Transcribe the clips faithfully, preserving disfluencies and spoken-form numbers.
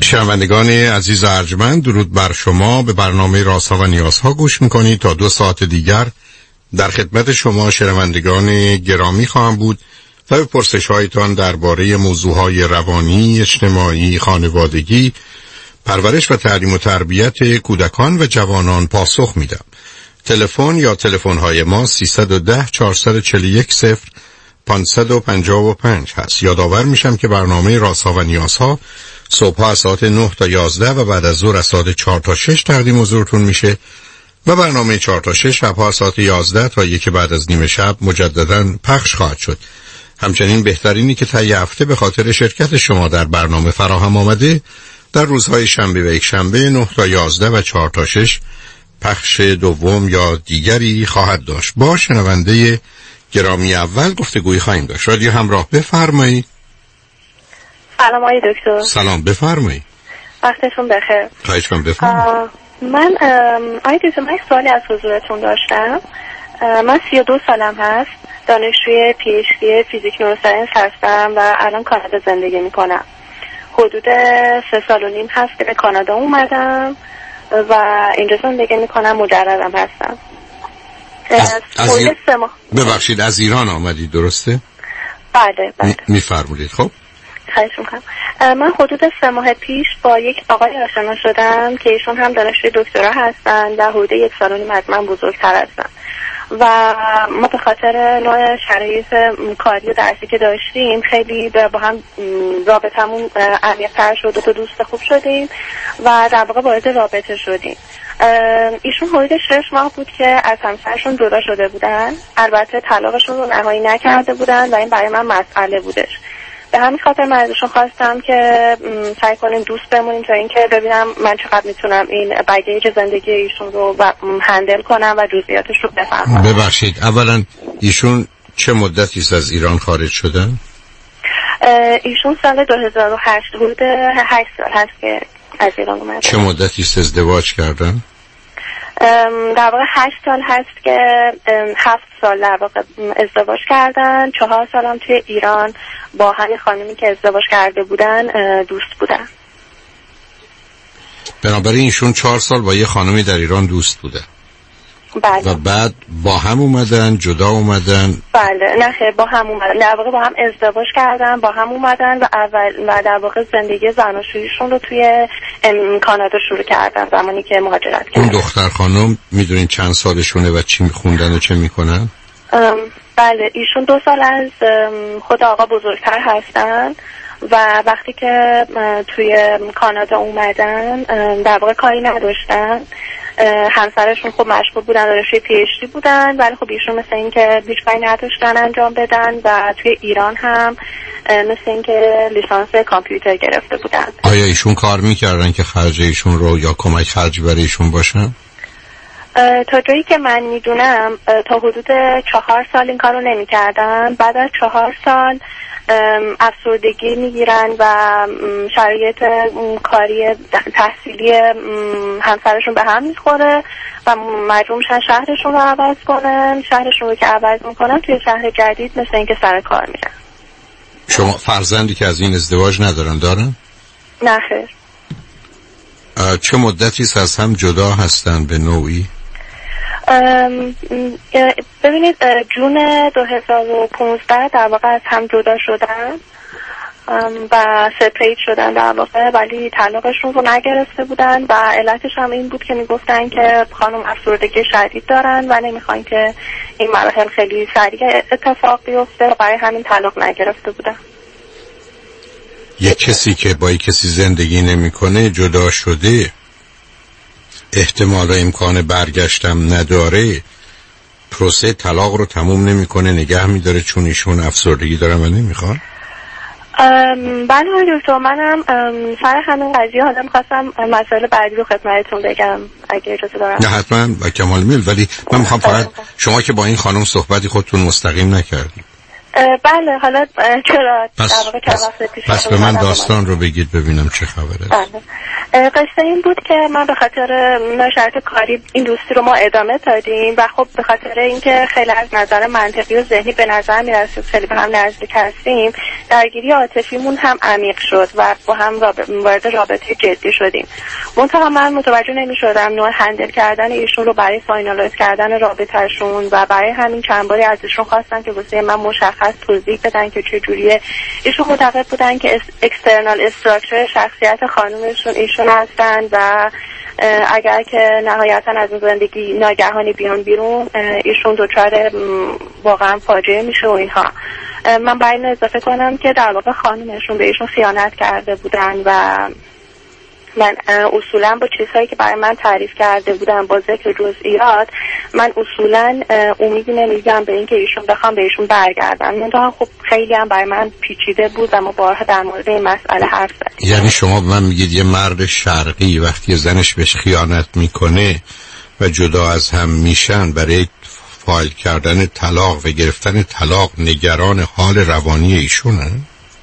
شنوندگان عزیز ارجمند، درود بر شما. به برنامه رازها و نیازها گوش میکنید. تا دو ساعت دیگر در خدمت شما شنوندگان گرامی خواهم بود و به پرسش هایتان درباره موضوعهای روانی، اجتماعی، خانوادگی، پرورش و تعلیم و تربیت کودکان و جوانان پاسخ میدم. تلفن یا تلفن های ما سیصد و ده چهارصد و چهل و یک صفر پانصد و پنجاه و پنج هست. یادآور میشم که برنامه رازها و نیازها صبح از ساعت نه تا یازده و بعد از ظهر از ساعت چهار تا شش تقدیم حضورتون میشه و برنامه چهار تا شش شبها از ساعت یازده تا یک بعد از نیم شب مجددا پخش خواهد شد. همچنین بهترینی که طی هفته به خاطر شرکت شما در برنامه فراهم آمده در روزهای شنبه و یک شنبه نه تا یازده و چهار تا شش پخش دوم یا دیگری خواهد داشت. با شنونده گرامی اول گفتگویی خواهیم داشت. رادیو همراه، بفرمایید. سلام آقای دکتر. سلام، بفرمایید. وقتتون بخیر. خواهش کنم، بفرمایید. من آقای دکتر من سوالی از حضورتون داشتم. من سی و دو سالم هست، دانشجوی پی اچ دی فیزیک نوروساینس هستم و الان کانادا زندگی میکنم. حدود سه سال و نیم هست که به کانادا اومدم و اینجا زندگی میکنم، مجردم هستم. از, از ایر... ببخشید از ایران آمدید درسته؟ بله بله. میفرمودید. خب خواهش میکنم. من حدود سه ماه پیش با یک آقای آشنا شدم که ایشون هم دانشجوی دکترا هستن و حدود یک سال و نیم از من بزرگتر هستن و ما به خاطر نوع شرایط کاری و درسی که داشتیم خیلی با هم رابطمون عمیق‌تر شد و تو دوست خوب شدیم و در واقع وارد رابطه شدیم. ایشون حدود شش ماه بود که از همسرشون جدا شده بودن. البته طلاقشون رو نهایی نکرده بودن و این برای من مسئله بودش. به همین خاطر من ازشون خواستم که سعی کنیم دوست بمونیم تا اینکه ببینم من چقدر میتونم این بگیج زندگی ایشون رو هندل کنم و جزئیاتش رو بفهمم. ببخشید اولا ایشون چه مدتی از ایران خارج شدن؟ ایشون سال دو هزار و هشت حدود هشت سال هست که از ایران اومدن. چه مدتی ازدواج کردن؟ در واقع هشت سال هست که هفت سال در واقع ازدواج کردن. چهار سال هم توی ایران با همین خانمی که ازدواج کرده بودن دوست بودن. بنابراین ایشون چهار سال با یه خانمی در ایران دوست بودن. بله. و بعد با هم اومدن، جدا اومدن؟ بله نه خیر، با هم اومدن. در واقع با هم ازدواج کردن، با هم اومدن و اول و در واقع زندگی زناشوییشون رو توی کانادا شروع کردن زمانی که مهاجرت کردن. اون دختر خانم میدونین چند سالشونه و چی میخوندن و چه میکنن؟ بله ایشون دو سال از خود آقا بزرگتر هستن و وقتی که توی کانادا اومدن در واقع کاری نداشتن. همسرشون خب مشغول بودن، دانشجوی پی اچ دی بودن، ولی خب ایشون مثل این که هیچ کاری نداشتن انجام بدن و توی ایران هم مثل این که لیسانس کامپیوتر گرفته بودن. آیا ایشون کار میکردن که خرج ایشون رو یا کمک خرج برای ایشون باشن؟ تا جایی که من میدونم تا حدود چهار سال این کار رو نمی کردن. بعد از چهار سال افسردگی میگیرن و شرایط کاری تحصیلی همسرشون به هم میخوره و مجبور میشن شهرشون رو عوض کنن. شهرشون رو که عوض میکنن توی شهر جدید مثل اینکه سر کار میرن. شما فرزندی که از این ازدواج ندارن دارن؟ نه خیر. چه مدتی از هم جدا هستن به نوعی؟ ببینید جون دو هزار و پانزده در واقع از هم جدا شدن و سپریت شدن در واقع، ولی طلاقشون رو نگرفته بودن و علتش هم این بود که میگفتن که خانم افسردگی شدید دارن و نمیخوان که این مراحل خیلی سریع اتفاق بیفته و برای همین طلاق نگرفته بودن. یک کسی که با یک کسی زندگی نمیکنه جدا شده، احتمال و امکان برگشتم نداره، پروسه طلاق رو تموم نمیکنه، نگه میداره چون ایشون افسردگی دارن و نمیخوان؟ بله دکتر، منم سر همین قضیه حالا میخواستم مسائل بعدی رو خدمتتون بگم اگه اجازه دارم. نه حتما و کمال میل، ولی من میخوام فقط شما که با این خانم صحبتی خودتون مستقیم نکردید. بله حالا چرا پس, در واقع پس, پس به من داستان رو بگید ببینم چه خبره. بله قصه این بود که من به خاطر شرط کاری این دوستی رو ما ادامه دادیم و خب به خاطر اینکه خیلی از نظر منطقی و ذهنی به نظر میرسید خیلی به هم نزدیک هستیم، درگیری عاطفیمون هم عمیق شد و با هم وارد رابطه جدی شدیم. منتها من متوجه نمی‌شدم نوع هندل کردن ایشون رو برای فاینالایز کردن رابطه‌شون و برای همین چند باری ازشون خواستم که واسه من مشخص توضیح بدن که چه جوریه. ایشون معتقد بودن که اکسترنال استراکچر شخصیت خانومشون ایشون هستن و اگر که نهایتا از زندگی ناگهانی بیان بیرون ایشون دچار واقعا فاجعه میشه و اینها. من باید اضافه کنم که در واقع خانومشون به ایشون خیانت کرده بودن و من اصولا با چیزهایی که برای من تعریف کرده بودن با ذکر جزئیات من اصولا امیدی نمیگم به اینکه ایشون بخوام به ایشون برگردن. منتها خب خیلی هم برای من پیچیده بود و ما بارها در مورد این مسئله حرف زدیم. یعنی شما به من میگید یه مرد شرقی وقتی زنش بهش خیانت میکنه و جدا از هم میشن برای فایل کردن طلاق و گرفتن طلاق نگران حال روانی ایشونه؟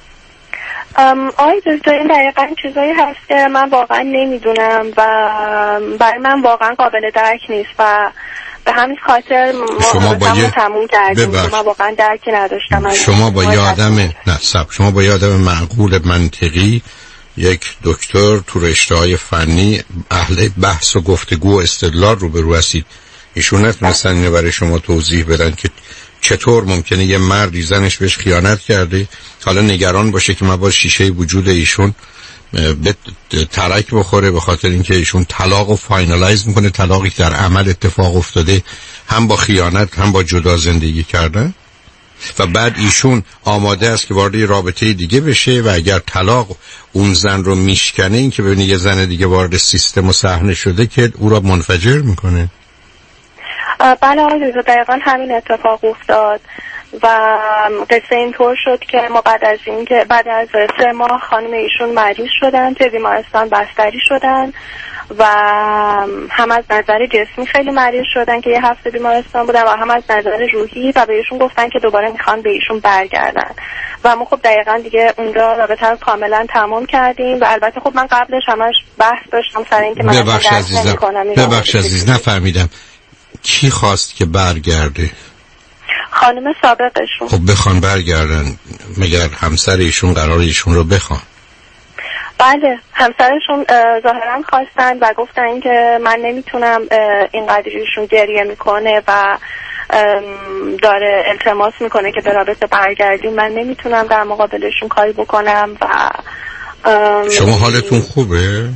آی دکتر این دقیقا چیزایی هست که من واقعا نمیدونم و برای من واقعا قابل درک نیست و به همین خاطر شما با یه تموم کردیم. من واقعا درکی نداشتم. شما با یه آدم نه سب شما با یه آدم معقول منطقی، یک دکتر تو رشته‌های فنی، اهل بحث و گفتگو و استدلال روبرو هستید. ایشون نتونستن اینو برای شما توضیح بدن که چطور ممکنه یه مردی زنش بهش خیانت کرده حالا نگران باشه که ما با شیشه وجود ایشون به ترک بخوره به خاطر اینکه ایشون طلاق و فاینالایز میکنه، طلاقی در عمل اتفاق افتاده، هم با خیانت هم با جدا زندگی کردن، و بعد ایشون آماده است که وارد رابطه دیگه بشه و اگر طلاق اون زن رو میشکنه، این که ببینه یه زن دیگه وارد سیستم و صحنه شده که او را منفجر میکنه. بله آقای دقیقا همین اتفاق افتاد و قصه اینطور شد که ما بعد از این که بعد از سه ماه خانم ایشون مریض شدن، توی بیمارستان بستری شدن و هم از نظر جسمی خیلی مریض شدن که یه هفته بیمارستان بودن و هم از نظر روحی و به ایشون گفتن که دوباره میخوان به ایشون برگردن و ما خب دقیقا دیگه اونجا رابطه رو کاملا تمام کردیم و البته خب من قبلش همش بحث داشتم سر اینکه من ببخش عزیزم ببخش عزیز نفهمیدم کی خواست که برگرده؟ خانم سابقشون. خب بخوان برگردن، مگر همسر ایشون قرار ایشون رو بخوان؟ بله همسرشون ظاهرا خواستن و گفتن که من نمیتونم اینقدر ایشون گریه میکنه و داره التماس میکنه که به رابطه برگردیم، من نمیتونم در مقابلشون کاری بکنم و شما حالتون خوبه؟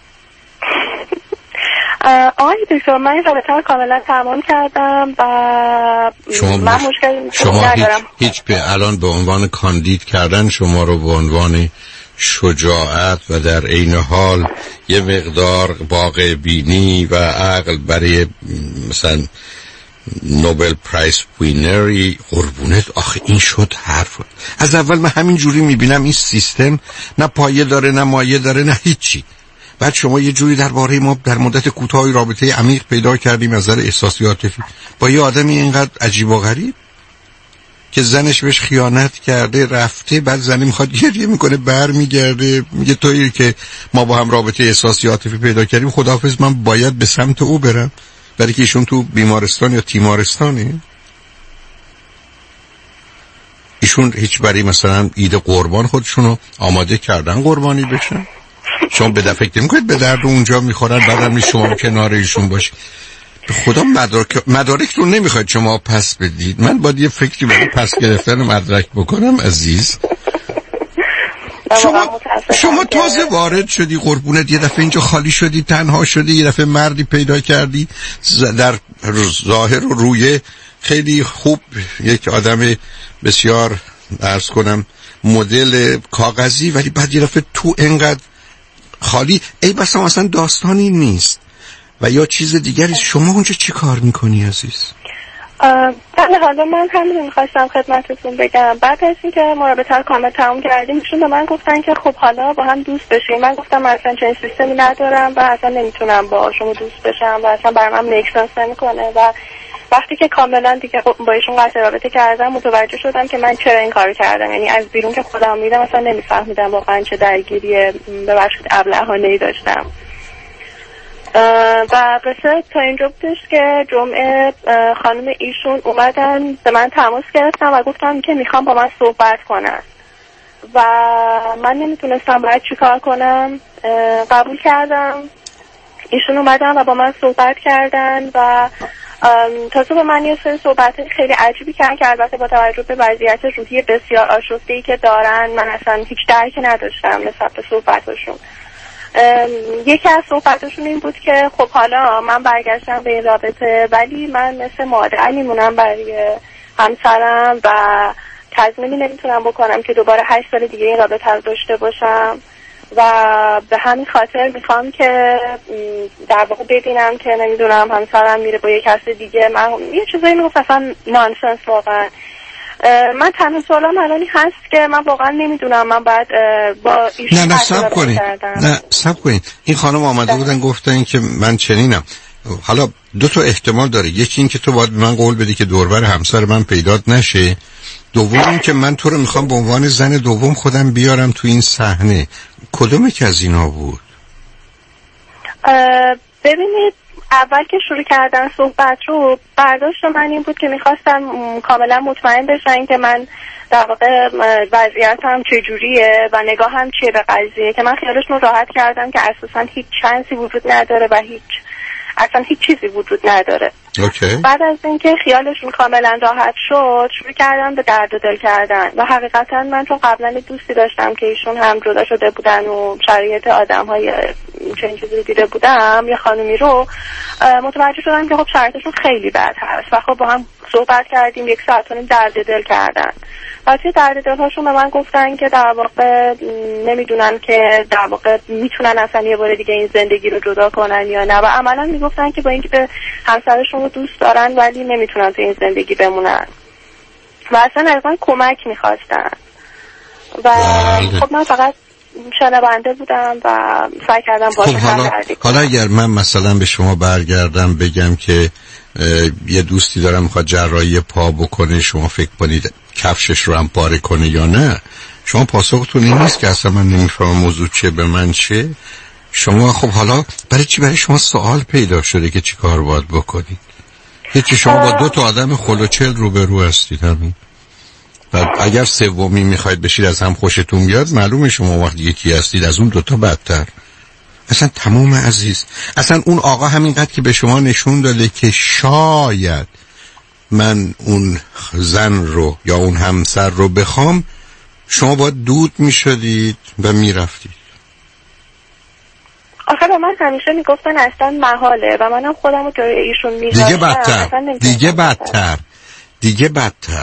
آقای دکتر من این رابطه رو کاملا تمام کردم و شما من مشکل شما ندارم. هیچ, هیچ به الان به عنوان کاندید کردن شما رو به عنوان شجاعت و در عین حال یه مقدار واقع بینی و عقل برای مثلا نوبل پرایس وینری قربونت، آخه این شد حرف. از اول من همین جوری میبینم این سیستم نه پایه داره نه مایه داره نه هیچی. بعد شما یه جوری درباره ما در مدت کوتاهی رابطه عمیق پیدا کردیم از نظر احساسی عاطفی با یه آدمی اینقدر عجیب و غریب که زنش بهش خیانت کرده رفته، بعد زنی میخواد گریه میکنه برمیگرده میگه تویی که ما با هم رابطه احساسی عاطفی پیدا کردیم خداحافظ من باید به سمت او برم، برای که ایشون تو بیمارستان یا تیمارستانه. ایشون هیچ بری مثلا عید قربان خودشونو آماده کردن قربانی بشن؟ شما به دفعه فکر میکنید به درد اونجا میخورن بعدم می شما کنار ایشون باشید؟ خدا مدارک مدارک رو نمیخواید شما پس بدید، من باید یه فکری برای پس گرفتن مدرک بکنم عزیز. شما شما تازه وارد شدی قربونت، یه دفعه اینجا خالی شدی، تنها شدی، یه دفعه مردی پیدا کردی در ظاهر و روی خیلی خوب، یک آدم بسیار عرض کنم مدل کاغذی، ولی بعد یه دفعه تو انقدر خالی. ای بس هم اصلا داستانی نیست و یا چیز دیگری. شما اونجا چی کار میکنی عزیز؟ بله حالا من همین میخواستم خدمتتون بگم. بعد از اینکه مرابطه رو کامل تموم کردیم ایشون به من گفتن که خب حالا با هم دوست بشیم. من گفتم من اصلا چنین سیستمی ندارم و اصلا نمیتونم با شما دوست بشم و اصلا برای من میکسنس نمیکنه و وقتی که کاملا دیگه با ایشون قطع رابطه کردم متوجه شدم که من چرا این کارو کردم. یعنی از بیرون که خودم میدم اصلا نمیفهمیدم واقعا چه درگیری ببخشید ابلهانه‌ای داشتم. و قصه تا اینجا بودش که جمعه خانم ایشون اومدن به من تماس گرفتن و گفتم که میخوام با من صحبت کنن و من نمیتونستم باید چی کار کنم. قبول کردم. ایشون اومدن و با من صحبت کردن و تازه به من یه سری صحبت خیلی عجیبی کردن که البته با توجه به وضعیت روحی بسیار آشفته‌ای که دارن من اصلا هیچ درکی نداشتم نسبت به صحبتشون. یکی از صحبتشون این بود که خب حالا من برگشتم به این رابطه ولی من مثل مادر میمونم برای همسرم و تضمینی نمیتونم بکنم که دوباره هشت سال دیگه این رابطه رو داشته باشم و به همین خاطر میخوام که در واقع ببینم که نمیدونم همسرم میره با یک کس دیگه. من یه چیزایی میگفت اصلا نانسنس واقعا. من تنها سوالم الانی هست که من واقعا نمیدونم من باید با ایشون نه نه سب کنید نه سب کنید این خانم آمده بودن گفتن که من چنینم. حالا دو تا احتمال داره. یکی این که تو باید به من قول بدی که دوربر همسر من پیدات نشه. دوم این که من تو رو میخوام به عنوان زن دوم خودم بیارم تو این صحنه. کدوم که از اینا بود؟ ببینید اول که شروع کردن صحبت رو برداشت من این بود که میخواستم کاملا مطمئن بشن که من در واقع وضعیتم چجوریه و نگاهم چیه به قضیه که من خیالشون راحت کردم که اساسا هیچ چانسی وجود نداره و هیچ اصلا هیچ چیزی وجود نداره. اوکی. بعد از اینکه خیالشون کاملا راحت شد شروع کردم به درد و دل کردن و حقیقتا من چون قبلا دوستی داشتم که ایشون هم جدا شده بودن و شرایط آدم‌های چنین چیزی رو دیده بودم یه خانومی رو متوجه شدم که خب شرایطشون خیلی بد هست و خب با هم صحبت کردیم یک ساعت و نیم درد دل کردن. و توی درد دل‌هاشون به من گفتن که در واقع نمیدونن که در واقع میتونن اصلا یه بار دیگه این زندگی رو جدا کنن یا نه و عملا میگفتن که با اینکه به همسرشون رو دوست دارن ولی نمیتونن توی این زندگی بمونن و اصلا از من کمک میخواستن و خب من فقط شنونده بودم و سعی کردم باشه. خب حالا, حالا اگر من مثلا به شما برگردم بگم که یه دوستی دارم میخواد جراحی پا بکنه شما فکر کنید کفشش رو هم پاره کنه یا نه؟ شما پاسختون این نیست که اصلا من نمیفهمم موضوع چیه به من چه؟ شما خب حالا برای چی برای شما سوال پیدا شده که چی کار باید بکنید؟ هیچی شما با دو تا آدم خلوچل روبرو هستید همین. و اگر سومی میخواید بشید از هم خوشتون بیاد معلومه شما وقتی یکی هستید از اون دوتا بدتر. اصلا تمام عزیز اصلا اون آقا همینقدر که به شما نشون داده که شاید من اون زن رو یا اون همسر رو بخوام شما باید دود میشدید و میرفتید. آخه به من همیشه میگفتن اصلا محاله و منم خودم رو جای ایشون میذاشتم. دیگه بدتر دیگه بدتر دیگه بدتر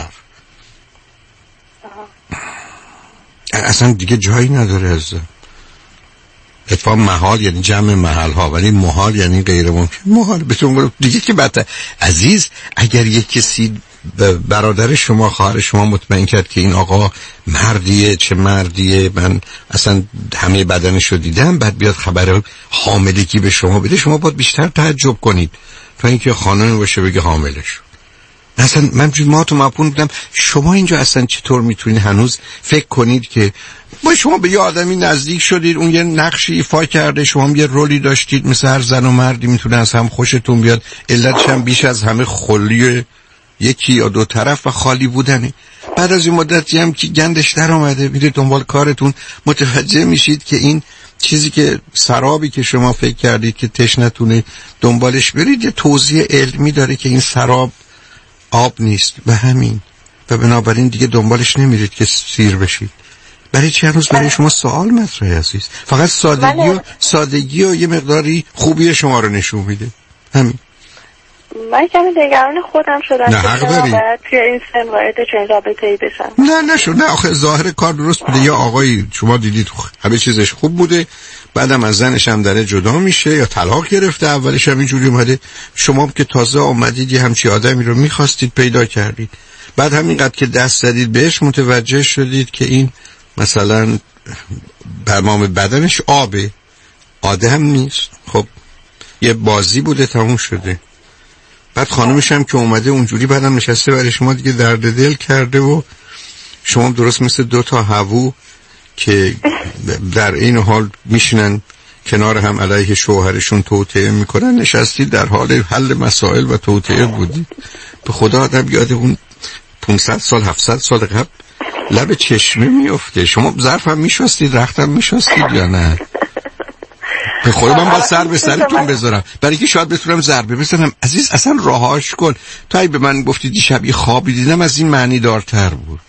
اصلا دیگه جایی نداره. از اتفاق محال یعنی جمع محل ها ولی محال یعنی غیر ممکن. محال بهتون دیگه که بدتر. عزیز اگر یک کسی برادر شما خواهر شما مطمئن کرد که این آقا مردیه چه مردیه من اصلا همه بدنش رو دیدم بعد بیاد خبر حاملگی به شما بده شما باید بیشتر تعجب کنید تا اینکه خانم باشه بگه حامله شد. اصلا من ما تو مپون بودم شما اینجا اصلا چطور میتونید هنوز فکر کنید که با شما به یه آدمی نزدیک شدید اون یه نقشی ایفا کرده شما هم یه رولی داشتید مثل هر زن و مردی میتونه از هم خوشتون بیاد علتش هم بیش از همه خلی یکی یا دو طرف و خالی بودنه. بعد از این مدتی هم که گندش در آمده میرید دنبال کارتون متوجه میشید که این چیزی که سرابی که شما فکر کردید که تشنتونه دنبالش برید یه توضیح علمی داره که این سراب آب نیست و همین و بنابراین دیگه دنبالش نمیرید که سیر بشید. برای چه هنوز برای شما سوال مطرحه عزیز؟ فقط سادگی و سادگی و یه مقداری خوبی شما رو نشون میده همین. من کمی نگران خودم شدم نه حق داری توی این سن وارد چنین رابطه‌ای بشم. نه نشو نه آخه ظاهر کار درست بوده. یا آقایی شما دیدید همه چیزش خوب بوده بعدم از زنش هم داره جدا میشه یا طلاق گرفته اولش هم اینجوری اومده شما که تازه اومدید یه همچی آدمی رو میخواستید پیدا کردید بعد همینقدر که دست زدید بهش متوجه شدید که این مثلا برنامه بدنش آبه آدم نیست. خب یه بازی بوده تموم شده. بعد خانمش هم که اومده اونجوری بعدم نشسته برای شما دیگه درد دل کرده و شما درست مثل دو تا هوو که در این حال میشینن کنار هم علیه شوهرشون توطئه میکنن نشستید در حال حل مسائل و توطئه بودید. به خدا آدم یاد اون پانصد سال هفتصد سال قبل لب چشمه میفته. شما ظرف هم میشستید رخت هم میشستید یا نه؟ به خدا من باید سر به سرتون بذارم برای که شاید بتونم ضربه بزنم. عزیز اصلا راهاش کن. تو اگه به من گفتی دیشب یه خوابی دیدم از این معنی دارتر بود.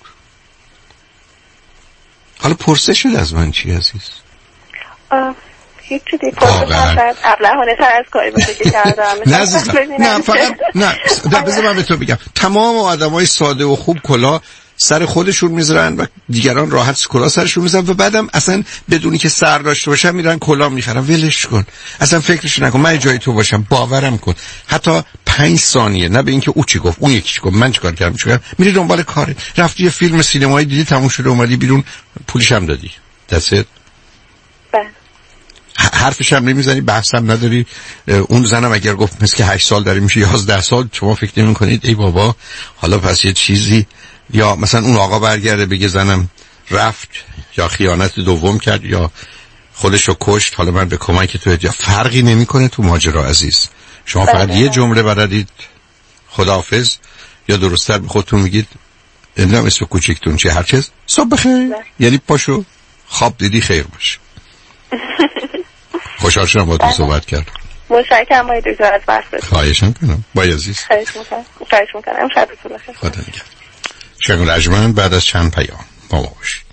حالا پرسه شد از من چی عزیز؟ هیچ چیزی پرسه شد ابلهانه تر از کاری بوده که کردم. نه نه فقط نه بذار من به تو بگم تمام آدم های ساده و خوب کلا سر خودشون میذارن و دیگران راحت کلا سرشون میذارن و بعدم اصلا بدونی که سر داشته باشن میرن کلا میخرن. ولش کن اصلا فکرش نکن. من جای تو باشم باورم کن حتی پنج ثانیه نه به اینکه او چی گفت اون یکی چی گفت من چیکار کردم چیکار میری دنبال کارت. رفتی یه فیلم سینمایی دیدی تموم شده اومدی بیرون پولش هم دادی دستت. بله حرفش هم نمیزنی بحث هم نداری. اون زنم اگر گفت مثل که هشت سال داره میشه یازده سال شما فکر نمی کنید ای بابا حالا پس یه چیزی. یا مثلا اون آقا برگرده بگه زنم رفت یا خیانت دوم کرد یا خودشو کشت حالا من به کمک تو یا فرقی نمیکنه تو ماجرا عزیز. شما فقط یه جمله بلدید خداحافظ یا درست‌تر به خودتون میگید نمیدونم اسم کوچیکتون چه هر چیز صبح بخیر یعنی پاشو خواب دیدی خیر باشه. خوشحال شدم با تو صحبت کردم. متشکرم آقای دکتر از وقتتون. خواهش می‌کنم. با عزیز. خواهش می‌کنم. خواهش می‌کنم. شبتون بخیر. خدا نگهدار. شنگ رجمن بعد از چند پیام با ما باشید.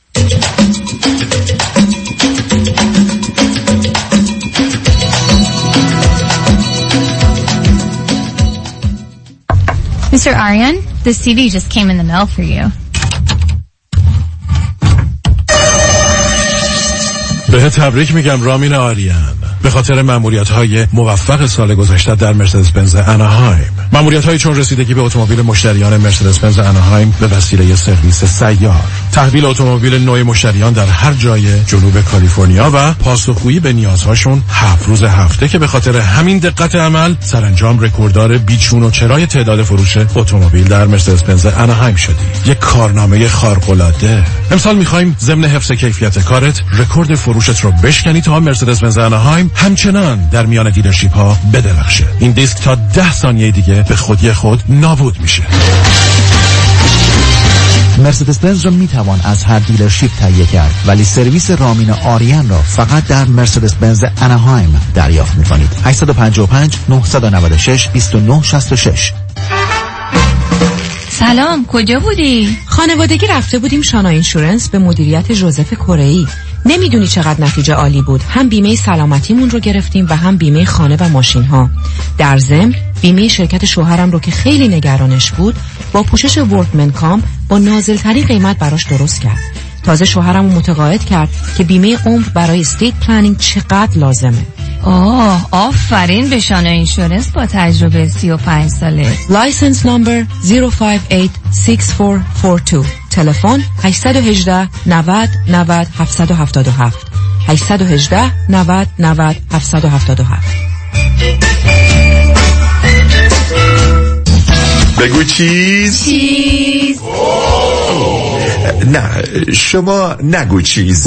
Mister Aryan, the C D just came in the mail for you. به تبریک میگم رامین آریان به خاطر مأموریت‌های موفق سال گذشته در مرسدس بنز اناهایم. مأموریت‌هایی چون رسیدگی به اتومبیل مشتریان مرسدس بنز اناهایم به وسیله سرویس سیار، تحویل اتومبیل نوع مشتریان در هر جای جنوب کالیفرنیا و پاسخگویی به نیازهاشون هفت روز هفته که به خاطر همین دقت عمل سرانجام رکورددار بیچون و چرای تعداد فروش اتومبیل در مرسدس بنز اناهایم شدی. یک کارنامه خارق‌العاده. امسال می‌خوایم ضمن حفظ کیفیت کارت رکورد فروشت رو بشکنی تا مرسدس بنز اناهایم همچنان در میان دیلرشیپ ها بدرخشه. این دیسک تا ده ثانیه دیگه به خودی خود نابود میشه. مرسدس بنز را میتوان از هر دیلرشیپ تهیه کرد ولی سرویس رامین آریان را فقط در مرسدس بنز اناهایم دریافت میکنید. هشت پنج پنج نه نه شش دو نه شش شش. سلام، کجا بودی؟ خانوادگی رفته بودیم شانا اینشورنس به مدیریت جوزف کره‌ای. نمیدونی چقدر نتیجه عالی بود. هم بیمه سلامتیمون رو گرفتیم و هم بیمه خانه و ماشین ها. در ضمن بیمه شرکت شوهرم رو که خیلی نگرانش بود با پوشش ورکمن کام با نازل‌ترین قیمت براش درست کرد. تازه شوهرم رو متقاعد کرد که بیمه عمر برای استیت پلنینگ چقدر لازمه. آه، آفرین به شانا اینشورنس با تجربه سی و پنج ساله. لایسنس نمبر صفر پنج هشت شش چهار چهار دو. تلفن هشت یک هشت نود نود هفت هفت هفت هشت یک هشت نود نود هفت هفت هفت. بگو چیز چیز نه شما نگو چیز.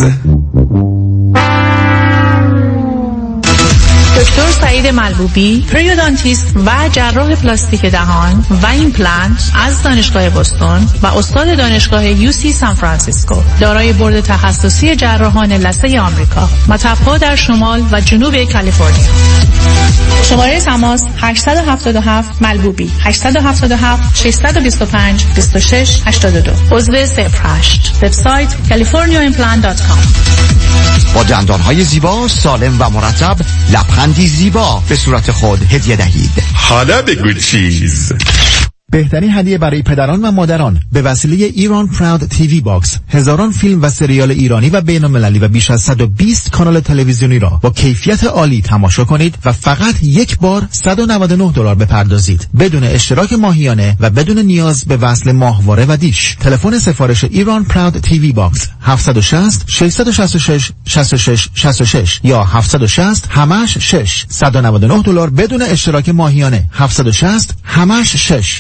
دکتر سعید ملبوبی، پریودانتیست و جراح پلاستیک دهان و ایمپلنت از دانشگاه بوستون و استاد دانشگاه یو سی سان فرانسیسکو، دارای بورد تخصصی جراحان لثه آمریکا، متفا در شمال و جنوب کالیفرنیا. شماره تماس هشت هفت هفت ملبوبی هشت هفت هفت شش دو پنج دو شش هشت دو. عضو صفر هشت. وبسایت کالیفرنیا ایمپلنت دات کام. با دندانهای زیبا، سالم و مرتب، لبخندی زیبا به صورت خود هدیه دهید. حالا بگو چیز. بهترین هدیه برای پدران و مادران به وسیله ایران پراود تیوی باکس، هزاران فیلم و سریال ایرانی و بین‌المللی و بیش از صد و بیست کانال تلویزیونی را با کیفیت عالی تماشا کنید و فقط یک بار صد و نود و نه دلار بپردازید بدون اشتراک ماهیانه و بدون نیاز به وصل ماهواره و دیش. تلفن سفارش ایران پراود تیوی باکس هفت شش صفر شش شش شش شش شش شش شش یا هفت شش صفر همش شش صد و نود و نه دلار بدون اشتراک ماهیانه هفت شش صفر همش شش.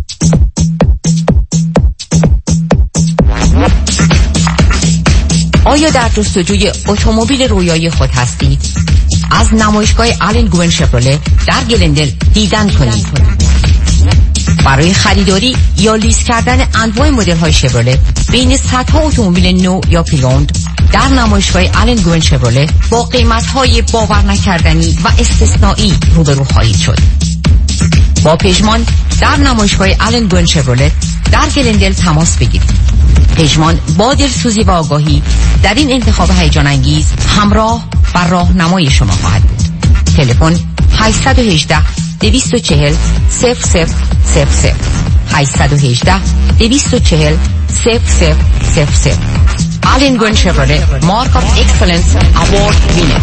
آیا در جستجوی اتومبیل رویایی خود هستید؟ از نمایشگاه آلن گوین شفرله در گلندل دیدن کنید. برای خریداری یا لیز کردن انواع مدل‌های شفرله بین صدها اتومبیل نو یا پری‌اوند در نمایشگاه آلن گوین شفرله با قیمت‌های باور نکردنی و استثنایی روبرو خواهید شد. با پژمان در نمایشگاه آلن گوین شفرله در گلندل تماس بگیرید. پژمان با دلسوزی و آگاهی در این انتخاب هیجان انگیز همراه و راهنمای شما خواهد بود. تلفن هشت یک هشت دو چهار صفر صفر صفر صفر هشت یک هشت دو چهار صفر صفر صفر صفر. آلن گوین شفرله مارک آف اکسلنس اوارد وینر.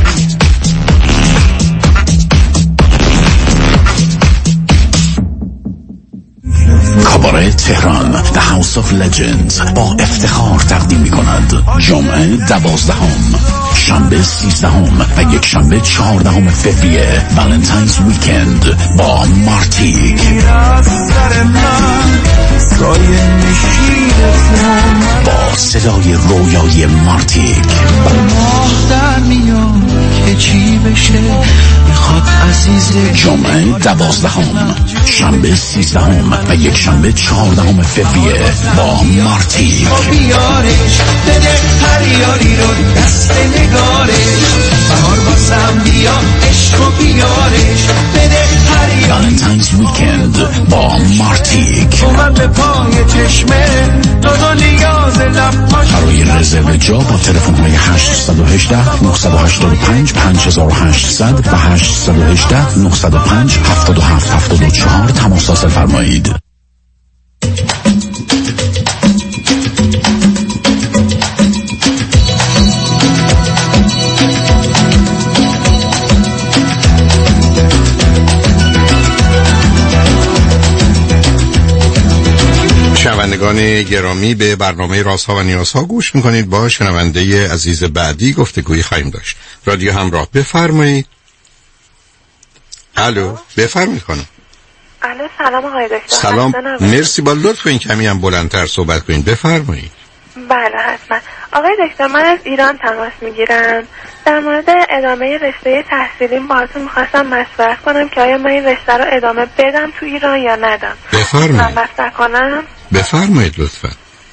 کاباره تهران The House of Legends با افتخار تقدیم می کند جمعه دوازدهم، شنبه سیزدهم و یک شنبه چهاردهم فوریه والنتاینز ویکند با مارتیک. با صدای رویای مارتیک جمعه دوازدهم، شنبه سیزدهم و یک شنبه چهاردهم فوریه با مارتیک. والنتاینز ویکند با مارتیک. برای رزرو جا با تلفن های هشت یک هشت نه هشت پنج پنج هشت صفر صفر و هشت یک هشت نه صفر پنج هفت هفت هفت چهار تماس حاصل فرمایید. شنوندگان گرامی، به برنامه رازها و نیازها گوش میکنید. با شنونده عزیز بعدی گفتگویی خواهیم داشت. رادیو همراه، بفرمایید. الو، بفرمایید خانم. الو، سلام آقای دکتر. سلام، مرسی. با لطف این کمی هم بلندتر صحبت کنید، بفرمایید. بله حتما. آقای دکتر، من از ایران تماس میگیرم. در مورد ادامه رشته تحصیلیم باهاتون میخواستم مشورت کنم که آیا من این رشته رو ادامه بدم تو ایران یا ندم. بفرمایید. من مطرح کنم. بفرمایید لطفا.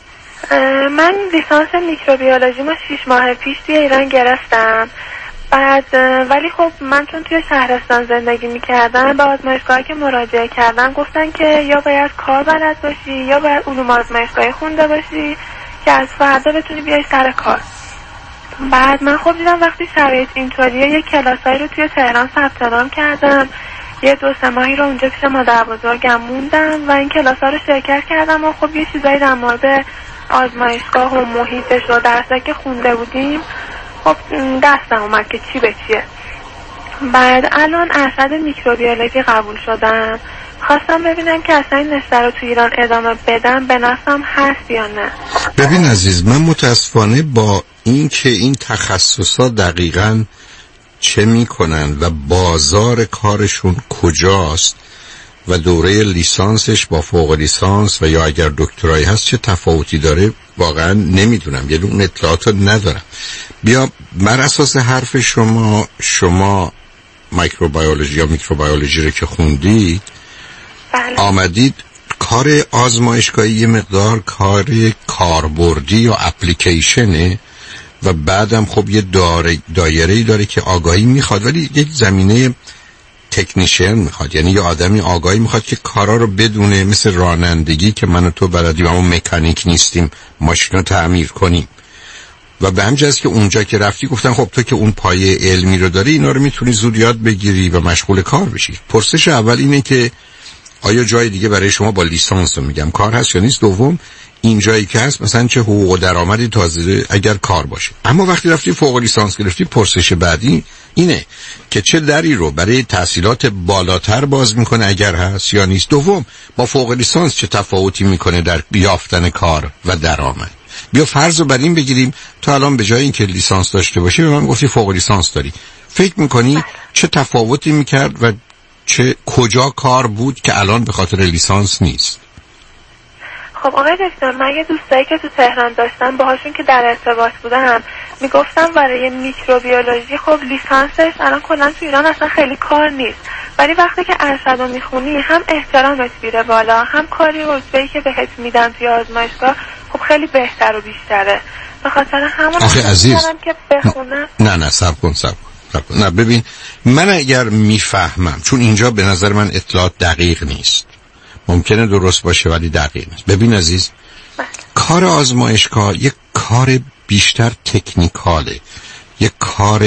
من لیسانس میکروبیولوژی ما شیش ماه پیش توی ایران گرفتم. بعد ولی خب من چون توی شهرستان زندگی میکردم به آزمایشگاهی که مراجعه کردم گفتن که یا باید کار بلد باشی یا باید علوم آزمایشگاهی خونده باشی که از فردا بتونی بیای سر کار. بعد من خب دیدم وقتی شرایط اینطوریه یه کلاسایی رو توی تهران ثبت نام کردم، یه دو سه ماهی رو اونجا پیش مادر بزرگم موندم و این کلاس‌ها رو شرکت کردم و خب یه چیزایی در مورد آزمایشگاه و محیطش و درسایی که خونده بودیم خب دستم اومد که چی به چیه. بعد الان ارشد میکروبیولوژی قبول شدم. خواستم ببینم که اصلا این رشته رو تو ایران ادامه بدم به نفعم هست یا نه. ببین عزیز، من متاسفانه با این که این تخصصات دقیقاً چه میکنن و بازار کارشون کجاست و دوره لیسانسش با فوق لیسانس و یا اگر دکترایی هست چه تفاوتی داره واقعا نمیدونم، یعنی اون اطلاعات رو ندارم. بیا بر اساس حرف شما، شما میکروبیولوژی یا میکروبیولوژی رو که خوندید بله. آمدید کار آزمایشگاهی یه مقدار کار کاربردی یا اپلیکیشنه و بعدم خب یه دایره‌ای داره که آگاهی میخواد، ولی یک زمینه تکنیشن میخواد، یعنی یه آدمی آگاهی میخواد که کارا رو بدونه، مثل رانندگی که من و تو بلدیم اما مکانیک نیستیم ماشین رو تعمیر کنیم. و به همین جهت که اونجا که رفتی گفتن خب تو که اون پایه علمی رو داری اینا رو میتونی زود یاد بگیری و مشغول کار بشی. پرسش اول اینه که آیا جای دیگه برای شما با لیسانس رو میگم کار هست یا نیست؟ دوم این جایی که هست مثلا چه حقوق و درآمدی تازه اگر کار باشه. اما وقتی رفتی فوق لیسانس گرفتی، پرسش بعدی اینه که چه دری رو برای تحصیلات بالاتر باز میکنه اگر هست یا نیست. دوم با فوق لیسانس چه تفاوتی میکنه در یافتن کار و درآمد. بیا فرض رو بر این بگیریم تو الان به جای اینکه لیسانس داشته باشی به من گفتی فوق لیسانس داری، فکر میکنی چه تفاوتی میکرد و چه کجا کار بود که الان به خاطر لیسانس نیست؟ خب آقای دکتر، من یه دوستایی که تو تهران داشتم باهاشون که در ارتباط بودم میگفتم برای میکروبیولوژی خب لیسانسش الان کلا تو ایران اصلا خیلی کار نیست، ولی وقتی که ارشد رو میخونی هم احترامت میره بالا، هم کاری رتبه‌ای که بهت میدن توی آزمایشگاه خب خیلی بهتر و بیشتره. به خاطر همون آخه عزیز که بخونم. نه نه صبر کن صبر کن. نه ببین، من اگر میفهمم، چون اینجا به نظر من اطلاعات دقیق نیست، ممکنه درست باشه ولی دقیق نیست. ببین عزیز، بله. کار آزمایشگاه یک کار بیشتر تکنیکاله، یک کار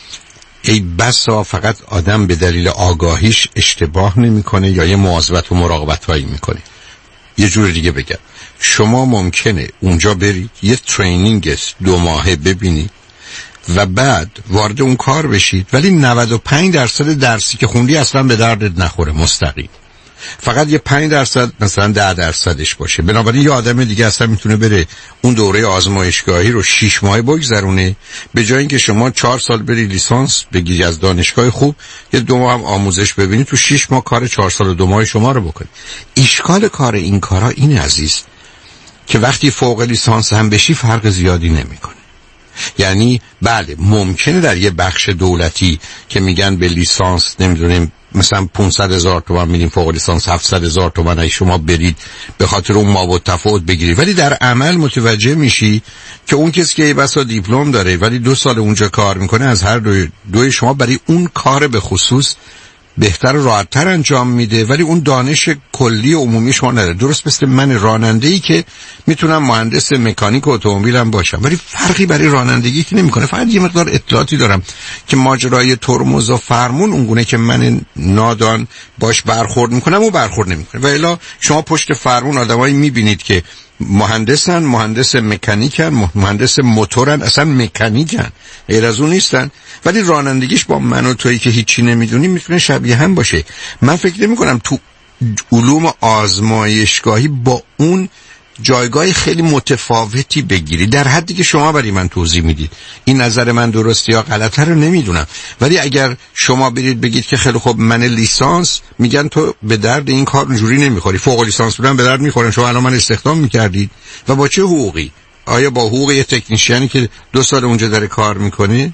ای بسا فقط آدم به دلیل آگاهیش اشتباه نمیکنه یا یه مواظبت و مراقبت هایی میکنه. یه جور دیگه بگم، شما ممکنه اونجا برید یه ترینینگ دو ماهه ببینید و بعد وارد اون کار بشید، ولی نود و پنج درصد درسی که خوندی اصلا به دردت نخوره مستقیم، فقط یه پنج درصد مثلا ده درصدش باشه. بنابراین یه آدم دیگه اصلا میتونه بره اون دوره آزمایشگاهی رو شش ماه بگذرونه، به جای اینکه شما چهار سال بری لیسانس بگیری از دانشگاه خوب، یه دو ماه هم آموزش ببینی، تو شش ماه کار چهار سال و دو ماه شما رو بکنی. اشکال کار این کارا اینه عزیز که وقتی فوق لیسانس هم بشی فرق زیادی نمیکنه. یعنی بله ممکنه در یه بخش دولتی که میگن به لیسانس نمیدونیم مثلا پانصد هزار تومان میدیم، فوق لیسانس هفتصد هزار تومان، ای شما برید به خاطر اون مابعد تفاوت بگیری، ولی در عمل متوجه میشی که اون کسی که بسا دیپلم داره ولی دو سال اونجا کار میکنه، از هر دوی, دوی شما برای اون کار به خصوص بهتر و راحت‌تر انجام میده، ولی اون دانش کلی و عمومی شما نداره. درست مثل من راننده‌ای که میتونم مهندس مکانیک اتومبیلم باشم ولی فرقی برای رانندگی که نمیکنه، فقط یه مقدار اطلاعاتی دارم که ماجرای ترمز و فرمون اونگونه که من نادان باش برخورد میکنم و برخورد نمیکنه. و الا شما پشت فرمون آدمایی میبینید که مهندسن، مهندس مکانیکن، مهندس موتورن، اصلا مکانیکن، غیر از اون نیستن، ولی رانندگیش با من و تویی که هیچی نمیدونیم میتونه شبیه هم باشه. من فکر نمی کنم تو علوم آزمایشگاهی با اون جایگاه خیلی متفاوتی بگیری، در حدی که شما برای من توضیح میدید. این نظر من درسته یا غلطه رو نمیدونم، ولی اگر شما برید بگید که خیلی خب من لیسانس، میگن تو به درد این کار اونجوری نمیخوری، فوق لیسانس بودن به درد میخورن، شما الان من استخدام میکردید و با چه حقوقی؟ آیا با حقوق یه تکنیشیانی که دو سال اونجا داره کار میکنه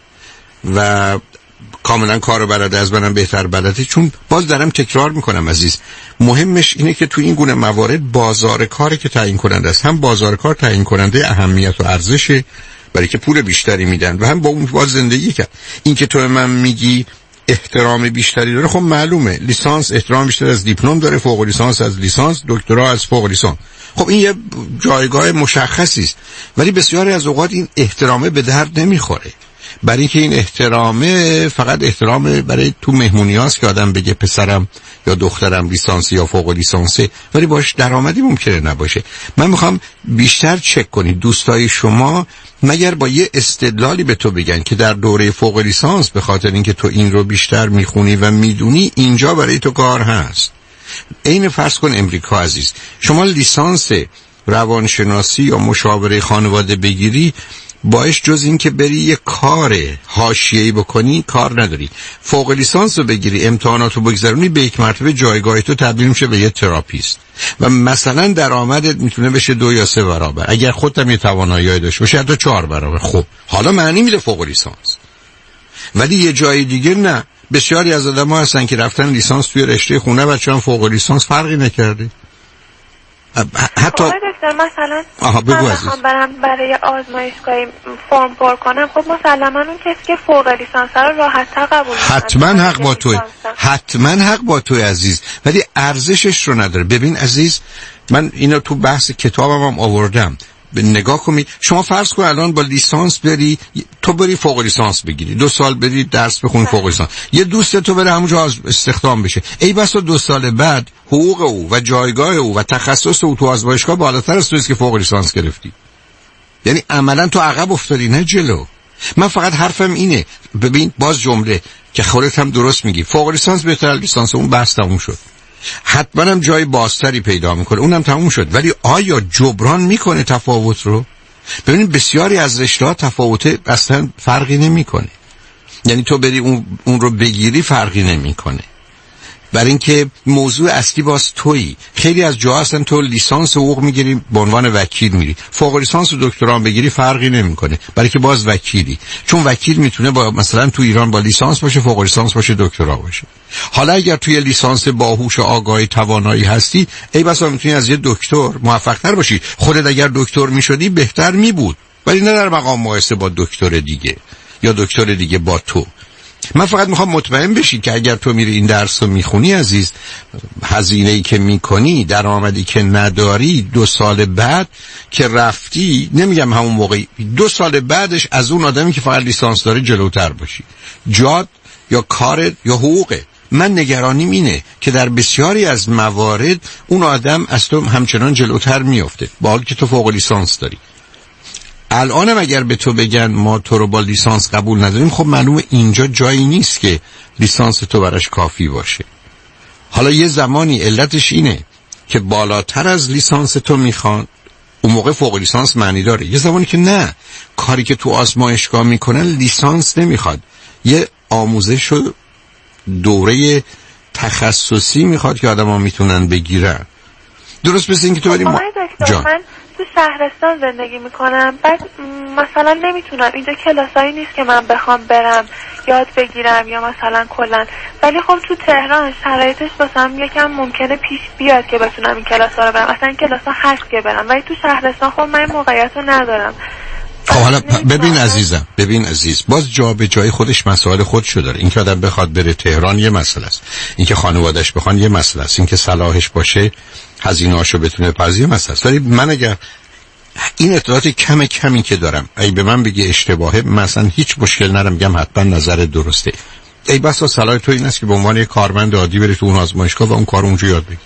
و کاملا کارو بلده، از منم بهتر بلده؟ چون باز دارم تکرار میکنم عزیز، مهمش اینه که تو این گونه موارد بازار کاری که تعیین کننده است، هم بازار کار تعیین کننده اهمیت و ارزشه برای که پول بیشتری میدن و هم با اون باز زندگی کرد. این که تو من میگی احترام بیشتری داره، خب معلومه لیسانس احترام بیشتر از دیپلم داره، فوق لیسانس از لیسانس، دکترا از فوق لیسانس. خب این یه جایگاه مشخصی است، ولی بسیاری از اوقات این احترامه به درد نمیخوره، برای اینکه این احترامه فقط احترام برای تو مهمونیاست که آدم بگه پسرم یا دخترم لیسانسی یا فوق لیسانسه، ولی باش درآمدی ممکنه نباشه. من میخوام بیشتر چک کنید دوستای شما مگر با یه استدلالی به تو بگن که در دوره فوق لیسانس به خاطر اینکه تو این رو بیشتر میخونی و میدونی اینجا برای تو کار هست. این فرض کن امریکا عزیز، شما لیسانس روانشناسی یا مشاوره خانواده بگیری، باعث جز این که بری یه کار حاشیه‌ای بکنی کار نداری. فوق لیسانس رو بگیری، امتحانات رو بگذرونی، به یک مرتبه جایگاه تو تبدیل میشه به یه تراپیست و مثلا درآمدت میتونه بشه دو یا سه برابر، اگر خودت هم یه توانایی داشته باشی حتی چهار برابر. خب حالا معنی میده فوق لیسانس، ولی یه جای دیگه نه. بسیاری از آدم‌ها هستن که رفتن لیسانس توی رشته خونه، بچه‌ها فوق لیسانس فرقی نکرده. حتی مثلا آها بگو عزیز، من برم برای آزمایشگاهی فرم پر کنم، خب مسلما اون کسی که فوق لیسانس رو راحت‌تر قبول می‌کنه. حتما حق با توئه، حتما حق با توئه عزیز، ولی ارزشش رو نداره. ببین عزیز، من اینو تو بحث کتابم هم آوردم. به نگاه کنید. شما فرض کن الان با لیسانس بری، تو بری فوق لیسانس بگیری، دو سال بری درس بخونی فوق لیسانس، یه دوست تو بره همونجا استخدام بشه، ای بسا دو سال بعد حقوق او و جایگاه او و تخصص او تو آزمایشگاه بالاتر از تویی که فوق لیسانس گرفتی. یعنی عملا تو عقب افتادی نه جلو. من فقط حرفم اینه، ببین باز جمله که خودت هم درست میگی، فوق لیسانس بهتر از لیسانس، اون بحث تموم شد، حتما هم جای بازتری پیدا میکنه، اونم تموم شد. ولی آیا جبران میکنه تفاوت رو؟ ببینید بسیاری از رشته‌ها تفاوت اصلا فرقی نمیکنه، یعنی تو بری اون, اون رو بگیری فرقی نمیکنه، برای اینکه موضوع اصلی باز تویی. خیلی از جاها هستن تو لیسانس حقوق میگیری به عنوان وکیل میری، فوق لیسانس و دکترا بگیری فرقی نمیکنه، برای که باز وکیلی. چون وکیل میتونه با مثلا تو ایران با لیسانس باشه، فوق لیسانس باشه، دکترا باشه. حالا اگر توی لیسانس باهوش آگاهی توانایی هستی، ای بسا میتونی از یه دکتر موفق‌تر باشی. خودت اگر دکتر میشدی بهتر میبود، ولی نه در مقام مقایسه با دکتر دیگه یا دکتر دیگه با تو. من فقط میخوام مطمئن بشی که اگر تو میری این درس رو میخونی عزیز، هزینه‌ای که میکنی، درآمدی که نداری، دو سال بعد که رفتی، نمیگم همون موقعی، دو سال بعدش از اون آدمی که فقط لیسانس داره جلوتر باشی. جاد یا کارت یا حقوقت. من نگرانیم اینه که در بسیاری از موارد اون آدم از تو همچنان جلوتر میفته با حالی که تو فوق لیسانس داری. الانم اگر به تو بگن ما تو رو با لیسانس قبول نداریم، خب معلومه اینجا جایی نیست که لیسانس تو براش کافی باشه. حالا یه زمانی علتش اینه که بالاتر از لیسانس تو میخوان، اون موقع فوق لیسانس معنی داره. یه زمانی که نه، کاری که تو آزمایشگاه میکنن لیسانس نمیخواد، یه آموزش و دوره تخصصی میخواد که آدم ها میتونن بگیرن. درست مثل این که تو بریم ما... جان تو شهرستان زندگی میکنم، بعد مثلا نمیتونم، اینجا کلاسایی نیست که من بخوام برم یاد بگیرم یا مثلا کلا، ولی خب تو تهران شرایطش واسم یکم ممکنه پیش بیاد که بتونم این کلاسا رو برم. مثلا این کلاسا هست که برم، ولی تو شهرستان خب من موقعیت رو ندارم. خب حالا ببین عزیزم، ببین عزیز، باز جا به جای خودش مسائل خودشو داره. این که آدم بخواد بره تهران یه مسئله است، این که خانواده‌اش بخوان یه مسئله است، این که صلاحش باشه هزینه‌اشو بتونه پذیر مسئله است. ولی من اگر این اطلاعات کم کمی که دارم، ای به من بگی اشتباهه، مثلا هیچ مشکل ندارم، میگم حتما نظر درسته. ای بسا صلاح تو این است که به عنوان یک کارمند عادی بری تو اون آزمایشگاه و اون کارو اونجا یاد بگیری.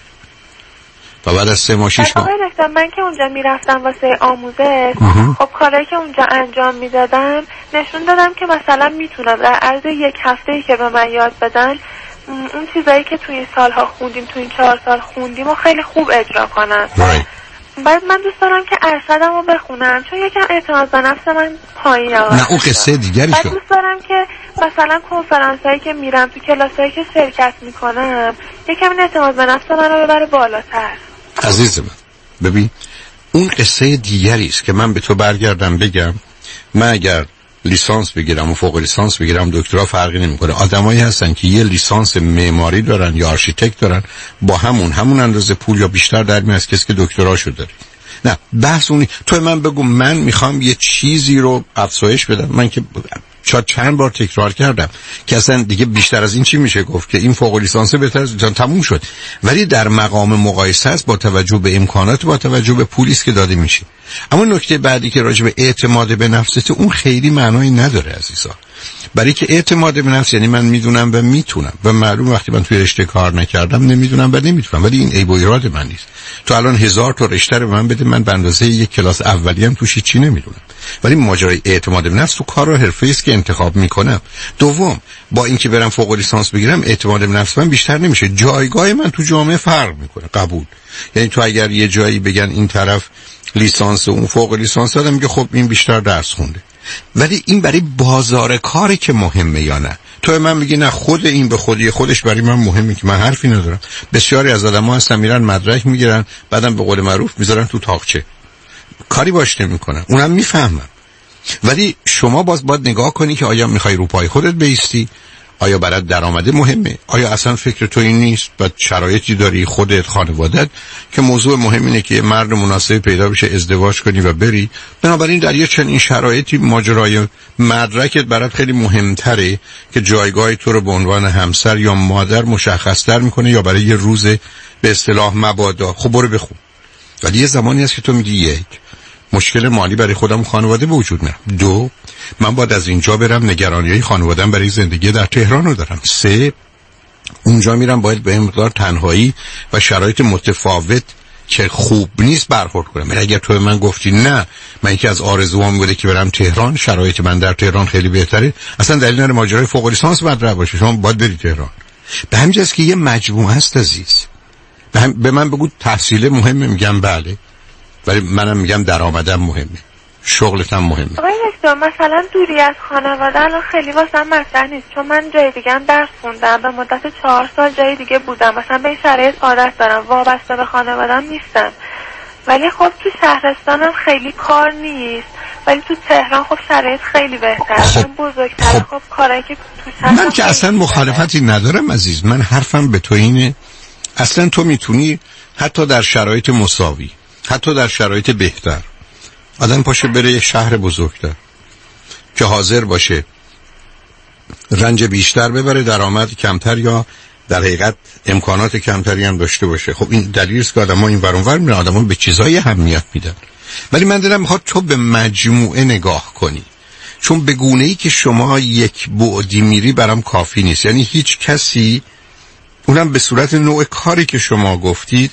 و بعد از سه ماه شش ماه من که اونجا میرفتم واسه آموزش، خب کاری که اونجا انجام میدادم نشون دادم که مثلا میتونم در عرض یک هفته‌ای که به من یاد بدن اون چیزایی که توی این سالها خوندیم، توی این چهار سال خوندیم و خیلی خوب اجرا کنم. right. بعد من دوست دارم که ارشدم رو بخونم، چون یکم اعتماد به نفس من پایین آورده. نه اون قصه دیگری شد. بعد دوست دارم که مثلا کنفرانسایی که میرم، تو کلاسایی که شرکت میکنم، یکم اعتماد به نفس من رو ببره بالاتر. عزیز من ببین، اون قصه دیگری است که من به تو برگردم بگم من اگر لیسانس بگیرم و فوق لیسانس بگیرم دکترا فرقی نمیکنه. آدمایی هستن که یه لیسانس معماری دارن یا آرشیتکت دارن، با همون همون اندازه پول یا بیشتر در میاد از کسی که دکتراشو داره. نه بحث اونی. تو من بگو من میخوام یه چیزی رو افزایش بدم، من که چند چند بار تکرار کردم که اصلا دیگه بیشتر از این چی میشه گفت که این فوق لیسانس بهتر از جان تموم شد. ولی در مقام مقایسه است با توجه به امکانات، با توجه به پولی که داده میشه. اما نکته بعدی که راجع به اعتماد به نفسته، اون خیلی معنایی نداره عزیزا. برای که اعتماد به نفس یعنی من میدونم و میتونم، و معلوم وقتی من توی رشته کار نکردم نمیدونم و نمیتونم، ولی این عیب و ایراد من نیست. تو الان هزار تا رشته رو من بده، من به اندازه یک کلاس اولیه‌ام توش چی نمیدونم. ولی ماجرای اعتماد به نفس تو کار و حرفه‌ای است که انتخاب میکنم. دوم، با اینکه برم فوق لیسانس بگیرم اعتماد به نفس من بیشتر نمیشه، جایگاه من تو جامعه فرق میکنه. قبول. یعنی تو اگر یه جایی بگن این طرف لیسانس و اون فوق لیسانس دادم، میگه خب این بیشتر درس خونده. ولی این برای بازار کاری که مهمه یا نه؟ تو من میگی نه، خود این به خودی خودش برای من مهمه که من حرفی ندارم. بسیاری از آدم‌ها هستن میرن مدرک میگیرن، بعدم به قول معروف میذارن تو تاقچه، کاری باش نمیکنن. اونم میفهمم. ولی شما باز باید نگاه کنی که آیا میخوای رو پای خودت بایستی، آیا برات درآمد مهمه، آیا اصلا فکر تو این نیست، بعد شرایطی داری خودت، خانوادت، که موضوع مهم اینه که مرد مناسب پیدا بشه، ازدواج کنی و بری. بنابراین در یه چنین شرایطی ماجرای مدرکت برات خیلی مهمتره که جایگاه تو رو به عنوان همسر یا مادر مشخص‌تر میکنه یا برای یه روز به اصطلاح مبادا. خب برو بخون. ولی یه زمانی هست که تو میگی یک مشکل مالی برای خودم خانواده به وجود میارم. دو، من باید از اینجا برم نگرانی‌های خانواده‌ام برای زندگی در تهران رو دارم. سه، اونجا میرم باید به مقدار تنهایی و شرایط متفاوت که خوب نیست برخورد کنم. من اگر تو به من گفتی نه من یکی از آرزوام بوده که برم تهران، شرایط من در تهران خیلی بهتره، اصلا دلیل نداره ماجرای فوق لیسانس مطرح باشه، شما باید بری تهران. به همین جاست که یه مجموعه است عزیز. به, هم... به من بگو تحصیل مهمه، میگم بله، ولی منم میگم درآمدم مهمه، شغلت هم مهمه. آقای دکتر مثلا دوری از خانواده الان خیلی واسم مطرح نیست، چون من جای دیگه هم درس خوندم، به مدت چهار سال جای دیگه بودم، مثلا به این شرایط عادت دارم، وابسته به خانواده‌ام نیستم. ولی خب تو شهرستانم خیلی کار نیست، ولی تو تهران خب شرایط خیلی بهتره، خب چون بزرگتره. خب, خب کارایی که تو شهر من که اصلا مخالفتی ندارم عزیز، من حرفم به تو اینه اصلا تو میتونی حتی در شرایط مساوی، حتی در شرایط بهتر آدم پاشه بره یه شهر بزرگتر که حاضر باشه رنج بیشتر ببره، درآمد کمتر یا در حقیقت امکانات کمتری هم داشته باشه. خب این دلیلی است که آدم‌ها این ور اون ور میرن، آدم‌ها به چیزای اهمیت میدن. ولی من دلم میخواد تو به مجموعه نگاه کنی، چون به گونه‌ای که شما یک بعدی میری برام کافی نیست. یعنی هیچ کسی، اونم به صورت نوع کاری که شما گفتید،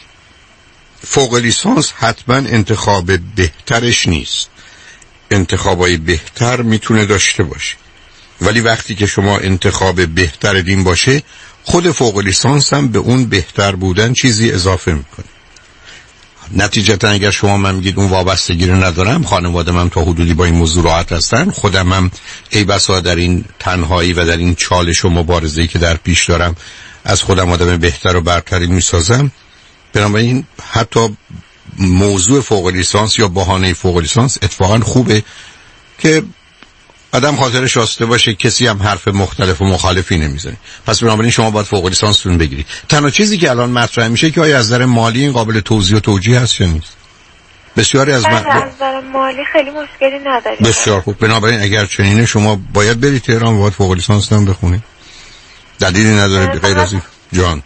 فوق لیسانس حتما انتخاب بهترش نیست. انتخابای بهتر میتونه داشته باشه، ولی وقتی که شما انتخاب بهتر دین باشه، خود فوق لیسانس هم به اون بهتر بودن چیزی اضافه میکنه. نتیجتا اگر شما من میگید اون وابستگی رو ندارم، خانواده من تا حدودی با این موضوع راحت هستن، خودم هم ای بسا در این تنهایی و در این چالش و مبارزه‌ای که در پیش دارم از خودم آدم بهتر و برتری میسازم، بنابراین حتی موضوع فوق لیسانس یا بهانه فوق لیسانس اتفاقا خوبه که آدم خاطرش آسوده باشه، کسی هم حرف مختلف و مخالفی نمیزنه. پس بنابراین شما باید فوق لیسانستون بگیرید. تنها چیزی که الان مطرح میشه که آیا از نظر مالی این قابل توضیح و توجیه هست یا نیست. بسیاری از من از نظر مالی خیلی مشکلی نداره. بسیار خوب. بنابراین اگر چنینه شما باید برید تهران و باید فوق لیسانس هم بخونید. دلیلی نداره غیر از این. جان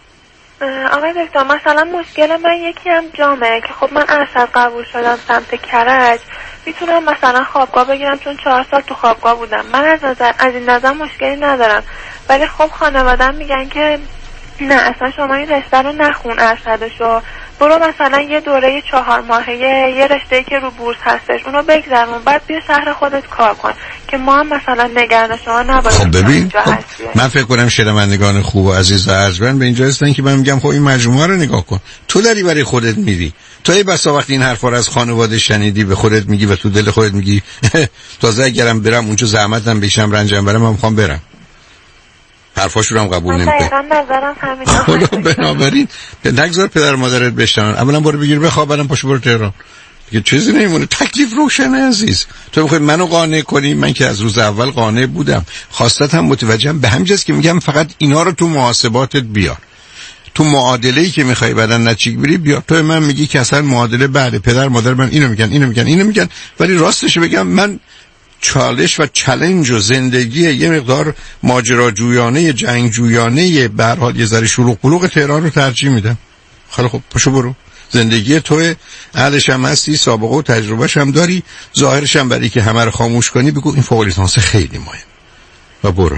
آقای دکتر مثلا مشکل من یکی هم جامعه که خب من ارشد قبول شدم سمت کرج، میتونم مثلا خوابگاه بگیرم چون چهار سال تو خوابگاه بودم. من از نظر از این نظر مشکلی ندارم، ولی خب خانواده‌ام میگن که نه اصلا شما این رشته رو نخون، ارشدشو برو مثلا یه دوره چهار ماهه یه رشته‌ای که رو بورس هستش اونو بگذرون، بعد بیا شهر خودت کار کن که ما هم مثلا نگران شما نباشیم. خب ببین خب من فکر کنم شنوندگان خوب و عزیز و ارجمند به اینجا هستن که من میگم خب این مجموعه رو نگاه کن، تو داری برای خودت میری، تو ای بسا وقتی این حرفا رو از خانواده شنیدی به خودت میگی و تو دل خودت میگی تازه اگرم برم اونجا زحمتم بکشم رنجم برم من میخوام برم، حرفاشون هم قبول نمیکنه. دقیقاً نظرم همینه. بنابراین نگذار پدر مادرت بشنون، اولا برو بگیر بخواب، بعدم پاشو برو تهران دیگه، چیزی نمیمونه. تکلیف روشنه عزیز. تو میخوای منو قانع کنی؟ من که از روز اول قانع بودم، خواستم متوجهم. به همین جاست که میگم فقط اینا رو تو محاسباتت بیار، تو معادله‌ای که میخوای بعدن نچیک بری بیار. تو من میگی که اصلا معادله بعد پدر مادر من اینو میگن اینو میگن اینو میگن، ولی راستش بگم من چالش و چالش و زندگی یه مقدار ماجراجویانه جنگجویانه به هر حال یه ذره شلوغ بلوغ تهران رو ترجیح میدم. خیلی خب پاشو برو، زندگی توی اهلش هم هستی، سابقه و تجربهش هم داری، ظاهرش هم برای که همه رو خاموش کنی بگو این فوق لیسانس خیلی مهم و برو.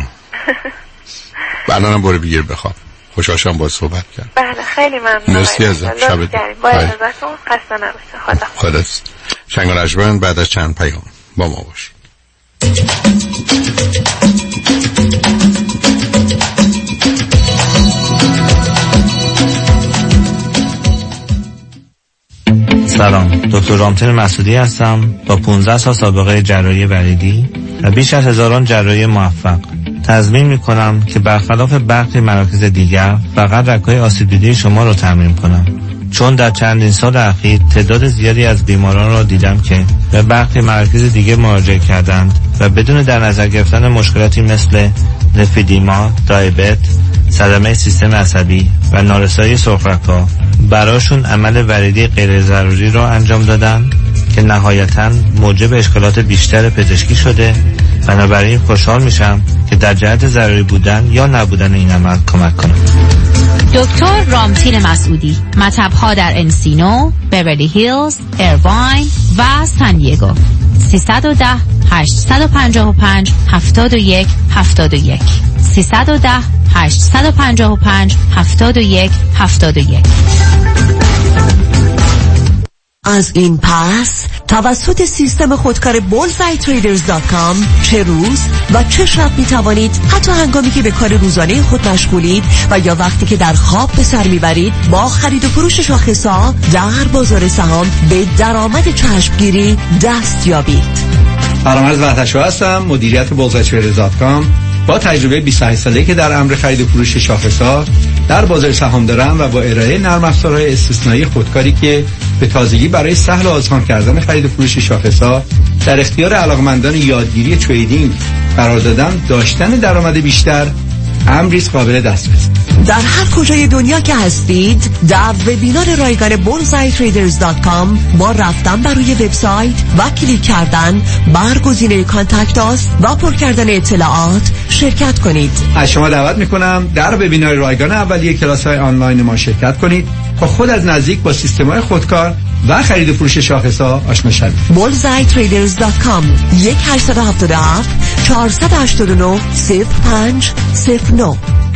الانم برو بگیر بخواب. خوشحال شدم باهات صحبت کردم. بله خیلی ممنون. مرسی ازت. شب با اجازهتون خسته نباشه. خدا. خدا. شنگ رجمن بعد از چند پیام با ما باش. سلام، دکتر رامتین مسعودی هستم با پانزده سال سابقه جراحی وریدی و بیش از هزاران جراحی موفق. تضمین میکنم که برخلاف برخی مراکز دیگر فقط رگ‌های آسیب دیده شما رو ترمیم کنم، چون در چندین سال اخیر تعداد زیادی از بیماران را دیدم که به برخی مراکز دیگه مراجعه کردند و بدون در نظر گرفتن مشکلاتی مثل لفیدیما، دیابت، صدمه سیستم عصبی و نارسایی سرخرگ‌ها براشون عمل وریدی غیر ضروری را انجام دادن که نهایتاً موجب اشکالات بیشتر پزشکی شده بنابراین خوشحال میشم که در جهت ضروری بودن یا نبودن این عمل کمک کنم. دکتر رامتین مسعودی، مطب‌ها در انسینو، بیورلی هیلز، ایرواین و سان دیگو. سیصد و ده هشتصد و پنجاه و پنج هفتاد و یک هفتاد و یک سیصد و ده هشتصد و پنجاه و پنج هفتاد و یک هفتاد و یک. از این پس توسط سیستم خودکار بولزآی تریدرز دات کام چه روز و چه شب می توانید حتی هنگامی که به کار روزانه خود مشغولید و یا وقتی که در خواب به سر میبرید با خرید و فروش شاخص‌ها در بازار سهام به درآمد چشمگیری دست یابید. فرامرز وحدت‌شو هستم، مدیریت بولزآی تریدرز دات کام. با تجربه بیست و هشت ساله‌ای که در امر خرید و فروش شاخص‌ها در بازار سهام دارم و با ارائه نرم افزارهای استثنایی خودکاری که به تازگی برای سهل و آسان کردن خرید و فروش شاخص‌ها در اختیار علاقمندان یادگیری تریدینگ قرار دادن، داشتن درآمد بیشتر امری قابل دسترس. در هر کجای دنیا که هستید در وبینار رایگان بولزآی تریدرز دات کام با رفتن بر روی وبسایت و کلیک کردن بر گزینه کانتکت آس و پر کردن اطلاعات شرکت کنید. از شما دعوت میکنم در وبینار رایگان اولیه کلاس‌های آنلاین ما شرکت کنید تا خود از نزدیک با سیستم‌های خودکار و خرید و فروش شاخص‌ها آشنا شوید. بولزآی تریدرز دات کام یک هشت هفت هفت چهار هشت نه صفر پنج صفر نه.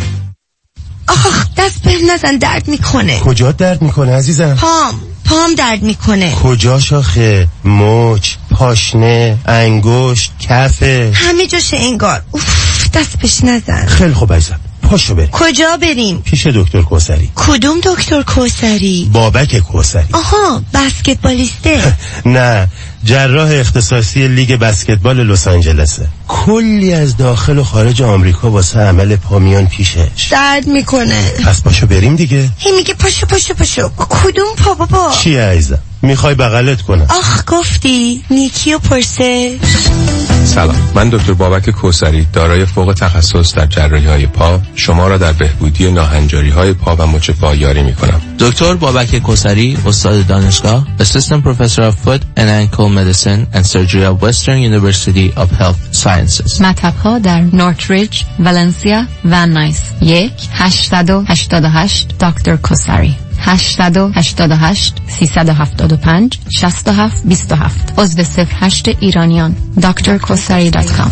آخ دست به نزن، درد میکنه. کجا درد میکنه عزیزم؟ پام پام درد میکنه. کجا شاخه؟ مچ، پاشنه، انگشت، کفه، همه جاشه انگار. اوف دست بهش نزن. خیلی خوب عزیزم، پاشو بریم. کجا بریم؟ پیش دکتر کوثری. کدوم دکتر کوثری؟ بابک کوثری. آها بسکتبالیسته. نه، جراح اختصاصی لیگ بسکتبال لس آنجلسه. کلی از داخل و خارج آمریکا واسه عمل پامیان پیشش. درد میکنه. پس پاشو بریم دیگه. هی میگه پاشو پاشو پاشو. کدوم پا بابا؟ چی عزیزم؟ میخوای بغلت کنم؟ آخ گفتی نیکی و پرسه. سلام، من دکتر بابک کوثری، دارای فوق تخصص در جراحی‌های پا، شما را در بهبودی ناهنجاری‌های پا و مچ پا یاری می‌کنم. دکتر بابک کوثری، استاد دانشگاه، Assistant Professor of Foot and Ankle Medicine and Surgery at Western University of Health Sciences. مطب‌ها در نورتریج، ولنسیا و نایس. یک هشتصد و هشتاد و هشت دکتر کوثری. هشتصد و هشتاد و هشت سیصد و هفتاد و پنج شصت و هفت بیست و هفت. عضو صفر هشت ایرانیان. دکتر کوثری دات کام.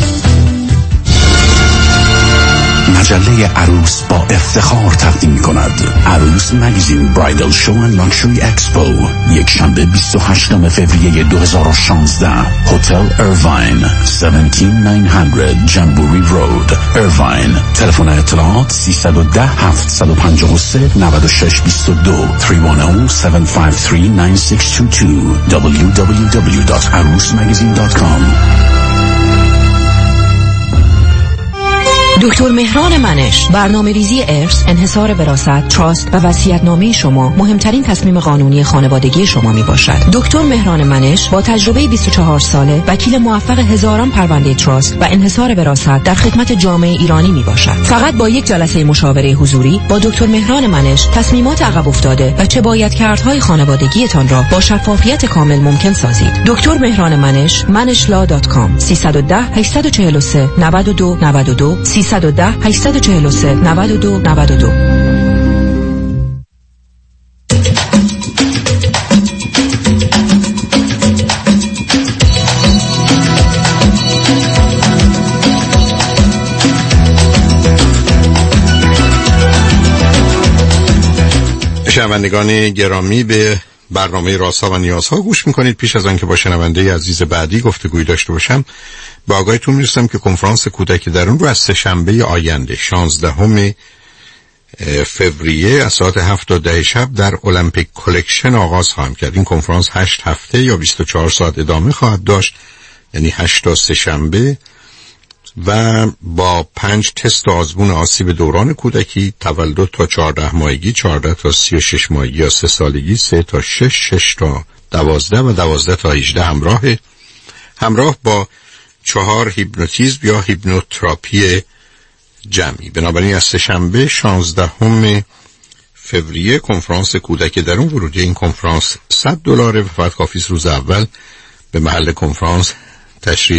مجله عروس با افتخار تقدیم می‌کند عروس مگزین برایدل شو و لاکچری اکسپو، یک شنبه بیست و هشتم فوریه دو هزار و شانزده، هتل ایرواین، هفت هزار و نهصد جنبوری رود، ایرواین. تلفن اطلاعات سیصد و ده هفتصد و پنجاه و سه نود و شش بیست و دو سه یک صفر هفت پنج سه نه شش دو دو دبلیو دبلیو دبلیو دات عروس مگزین دات کام. دکتر مهران منش، برنامه ریزی ارث، انحصار وراثت، تراست و وصیت‌نامه شما مهمترین تصمیم قانونی خانوادگی شما می باشد. دکتر مهران منش با تجربه بیست و چهار ساله، وکیل موفق هزاران پرونده تراست و انحصار وراثت در خدمت جامعه ایرانی می باشد. فقط با یک جلسه مشاوره حضوری با دکتر مهران منش تصمیمات عقب افتاده و چه باید کردهای خانوادگیتان را با شفافیت کامل ممکن سازید. دکتر مهران منش، منش لا دات کام. سیصد و ده هشتصد و چهل و سه نود و دو نود و دو سیصد و ده هشتصد و چهل و سه نود و دو نود و دو. شنوندگان گرامی، به برنامه رازها و نیازها گوش میکنید. پیش از آن که با شنونده عزیز بعدی گفتگوی داشته باشم، با آگاهیتون میرسم که کنفرانس کودک درون رو از سه شنبه آینده شانزدهم فوریه از ساعت هفت تا ده شب در المپیک کلکشن آغاز خواهم کرد. این کنفرانس هشت هفته یا بیست و چهار ساعت ادامه خواهد داشت، یعنی هشت تا سه شنبه، و با پنج تست آزمون آسیب دوران کودکی، تولد تا چهارده ماهگی، چهارده تا سی و شش ماهگی یا سه سالگی، سه تا شش، شش تا دوازده و دوازده تا هجده همراه همراه با چهار هیپنوتیزم یا هیپنوتراپی جمعی. بنابراین از سه شنبه شانزدهم فوریه کنفرانس کودک درون. ورودی این کنفرانس صد دلاره و فقط کافی است روز اول به محل کنفرانس تشریف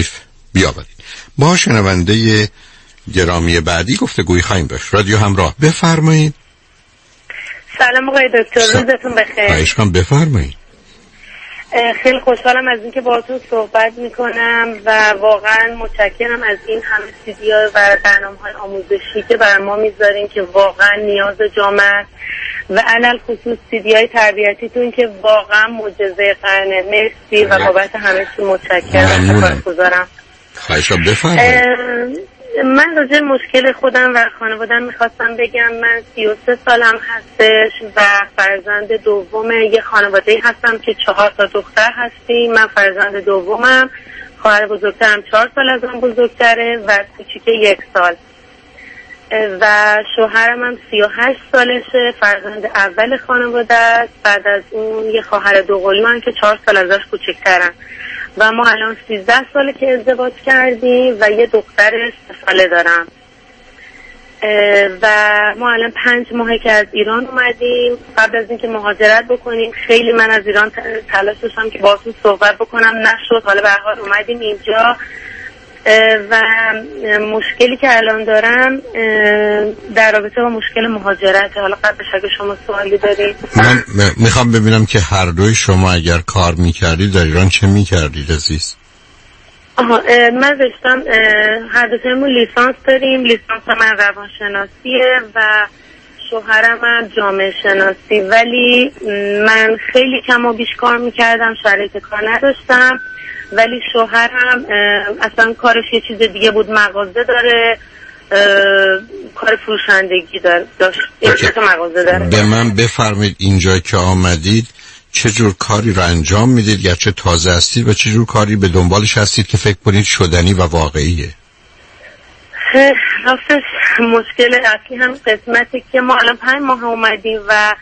بیاورید. با شنونده گرامی بعدی گفتگوی خواهیم داشت. رادیو همراه، بفرمایید. سلام آقای دکتر، روزتون بخیر. خواهش کنم، بفرمایید. خیلی خوشحالم از اینکه باهاتون صحبت میکنم و واقعا متشکرم از این همه سیدی‌ها و برنامه‌های آموزشی که برای ما میذارین که واقعا نیاز جامعه است و علل خصوص سیدی‌های تربیتیتون که واقعا معجزه قرنه. مرسی و بابت همه چی متشکرم. سپاسگزارم. خواهش کنم، بفرمایید. من راجع مشکل خودم و خانواده‌ام میخواستم بگم. من سی و سه سالم هستش و فرزند دوم یه خانواده هستم که چهار تا دختر هستیم. من فرزند دومم، خواهر بزرگترم چهار سال از من بزرگتره و کوچیکه یک سال و شوهرم هم سی و هشت سالشه، فرزند اول خانواده است. بعد از اون یه خواهر دوقلوام که چهار سال ازش کوچکترم و ما الان سیزده ساله که ازدواج کردیم و یه دختر سه ساله دارم و ما الان پنج ماهه که از ایران اومدیم. قبل از اینکه مهاجرت بکنیم خیلی من از ایران تلاش داشتم که باهاتون صحبت بکنم، نشد. حالا به هر حال اومدیم اینجا و مشکلی که الان دارم در رابطه با مشکل مهاجرت. حالا قبلش اگه شما سوالی دارید. من میخوام ببینم که هر دوی شما اگر کار میکردید در ایران چه میکردید عزیز؟ آها، من داشتم هر دو تایمون لیسانس داریم. لیسانس من روانشناسیه و شوهرم هم جامعه شناسی، ولی من خیلی کم و بیش کار میکردم، شرایط کار نداشتم. ولی شوهرم اصلا کارش یه چیز دیگه بود، مغازه داره، کار فروشندگی داره، داشت یک مغازه داره. به من بفرمایید اینجا که آمدید چه جور کاری رو انجام میدید، یا چه تازه هستید و چه جور کاری به دنبالش هستید که فکر کنید شدنی و واقعیه؟ راستش مشکل اصلی هم قسمتی که ما الان پنج ماه اومدیم و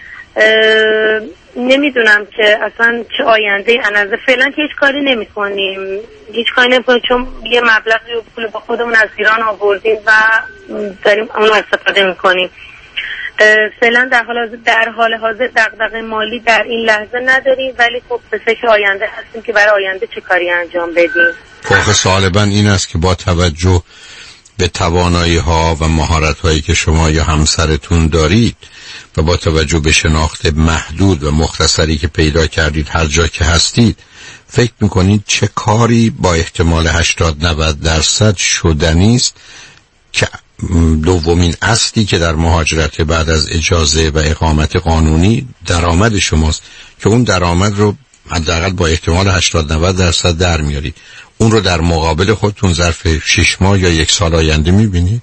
نمیدونم که اصلا چه آینده انازه. فعلا که هیچ کاری نمی کنیم هیچ کاری نمی کنیم چون یه مبلغی پول با خودمون از ایران آوردیم و داریم اونو استفاده می کنیم. فعلا در حال حاضر در حال حاضر دغدغه مالی در این لحظه نداریم، ولی خب به فکر آینده هستیم که برای آینده چه کاری انجام بدیم. فوق سوال من این است که با توجه به توانایی ها و مهارت هایی که شما یا همسرتون دارید و با توجه به شناخت محدود و مختصری که پیدا کردید هر جا که هستید، فکر میکنید چه کاری با احتمال هشتاد نود درصد شدنی است که دومین اصلی که در مهاجرت بعد از اجازه و اقامت قانونی درآمد شماست که اون درآمد رو حداقل با احتمال هشتاد نود درصد در میارید، اون رو در مقابل خودتون ظرف شش ماه یا یک سال آینده میبینید؟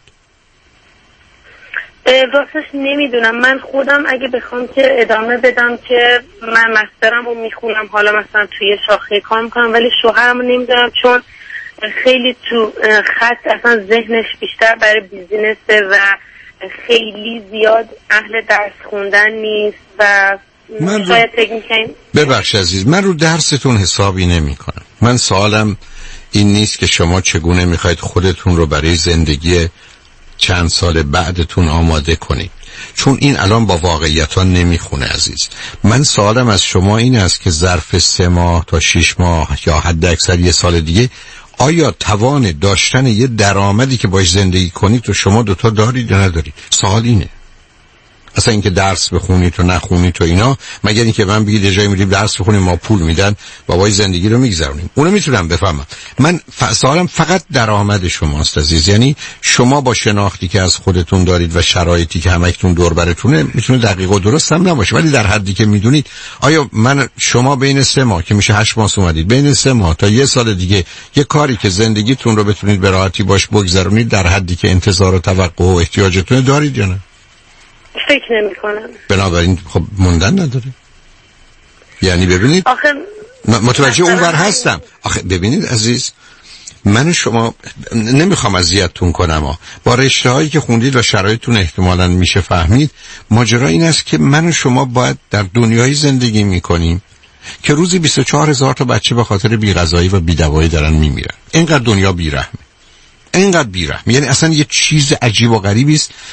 راستش نمیدونم. من خودم اگه بخوام که ادامه بدم که من مسترم رو میخونم، حالا مثلا توی شاخه کار میکنم، ولی شوهرم رو نمیدونم چون خیلی تو خط اصلا ذهنش بیشتر برای بیزینسه و خیلی زیاد اهل درس خوندن نیست و من شاید فکر میکنیم. ببخش عزیز، من رو درستون حسابی نمی کنم. من سوالم این نیست که شما چگونه میخواید خودتون رو برای زندگی چند سال بعدتون آماده کنید، چون این الان با واقعیت ها نمیخونه عزیز. من سوالم از شما این است که ظرف سه ماه تا شش ماه یا حد اکثر یه سال دیگه آیا توان داشتن یه درآمدی که باش زندگی کنید تو شما دوتا دارید یا ندارید؟ سوال اینه. اصلا اینکه درس بخونید و نخونید و اینا، مگر اینکه من بگید یه جایی میریم درس بخونیم ما پول میدن بابای زندگی رو میگذرونیم، اونو میتونم بفهمم. من سوالم فقط درآمد شماست عزیز. یعنی شما با شناختی که از خودتون دارید و شرایطی که همکنون دور براتونه میتونه دقیق و درست هم نباشه، ولی در حدی که میدونید آیا من شما بین سه ماه که میشه هشت ماه اومدید، بین سه ماه تا یه سال دیگه یه کاری که زندگیتون رو بتونید به راحتی باش بگذرونید در حدی که انتظار و توقع و احتیاجتون دارید یا نه؟ فکر نمی کنم. بنابراین خب موندن نداره. یعنی ببینید آخه متوجه اون ور هستم. آخه ببینید عزیز، من و شما نمیخوام اذیتتون کنم ها. با رشته هایی که خوندید و شرایطتون احتمالاً میشه فهمید، ماجرا این است که من و شما باید در دنیای زندگی میکنیم که روزی بیست و چهار هزار تا بچه به خاطر بی‌غذایی و بی‌دوایی دارن میمیرن. اینقدر دنیا بیرحمه، اینقدر بیرحمه. یعنی اصلا یه چیز عجیب و غریبی است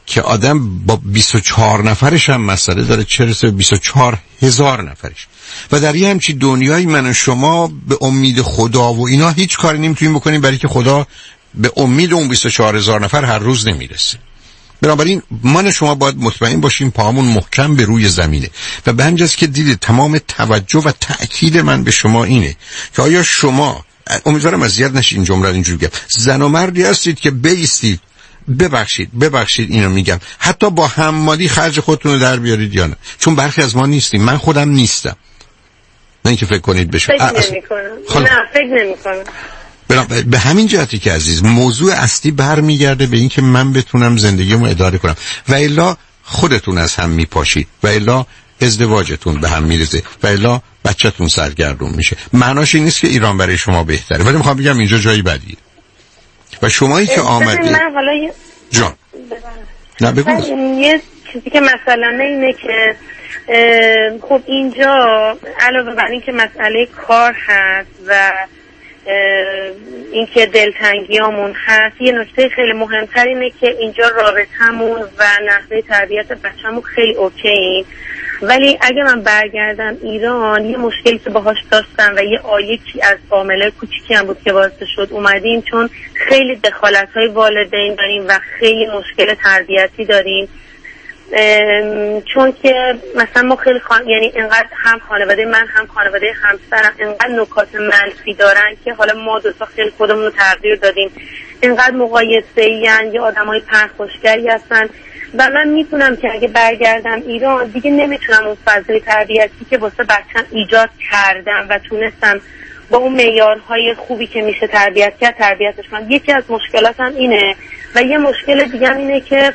که آدم با بیست و چهار نفرش هم مسئله داره، چه رسه بیست و چهار هزار نفرش. و در یه همچی دنیای من و شما به امید خدا و اینا هیچ کاری نمیتونیم بکنیم، برای که خدا به امید اون بیست و چهار هزار نفر هر روز نمیرسه. بنابراین من و شما باید مطمئن باشیم پاهمون محکم به روی زمینه. و به همجاست که دیدید تمام توجه و تأکید من به شما اینه که آیا شما، امیدوارم اذیت نشید این جمله رو اینجوری بگم، زن و مردی هستید که بیستید، ببخشید ببخشید اینو میگم، حتی با حمالی خرج خودتون رو در بیارید یا نه؟ چون برخی از ما نیستیم، من خودم نیستم، نه اینکه فکر کنید بشه. فکر نمی کنم. نه فکر نمی کنم. به همین جهتی که عزیز موضوع اصلی برمیگرده به این که من بتونم زندگیمو اداره کنم، و الا خودتون از هم میپاشید، و الا ازدواجتون به هم میرزه، و الا بچه‌تون سرگردون میشه. معناش این نیست که ایران برای شما بهتره، ولی میخوام بگم اینجا جایی بدیه. و شمایی که آمدید من حالا یه... جان نه بگو. یه چیزی که مثلا اینه که خب اینجا علاوه بر این که مسئله کار هست و این که دلتنگیامون هست، یه نکته خیلی مهمتر اینه که اینجا رابطمون و نحوه تربیت بچه‌مون خیلی اوکیه، ولی اگه من برگردم ایران یه مشکلی که باهاش داشتم و یه آیکی از عامله کوچیکی هم بود که باعث شد اومدیم، چون خیلی دخالت‌های والدین داریم و خیلی مشکل تربیتی داریم، چون که مثلا ما خیلی خان... یعنی انقدر هم خانواده من هم خانواده همسرم انقدر نکات منفی دارن که حالا ما دو تا خیلی خودمون رو تغییر دادیم، انقدر مقایسه‌ای ان، یه آدمای پرخاشگری هستن و من میتونم که اگه برگردم ایران دیگه نمیتونم اون فضای تربیتی که واسه بچه‌م ایجاد کردم و تونستم با اون معیارهای خوبی که میشه تربیت کرد تربیتش کنم. یکی از مشکلاتم اینه و یه مشکل دیگه هم اینه که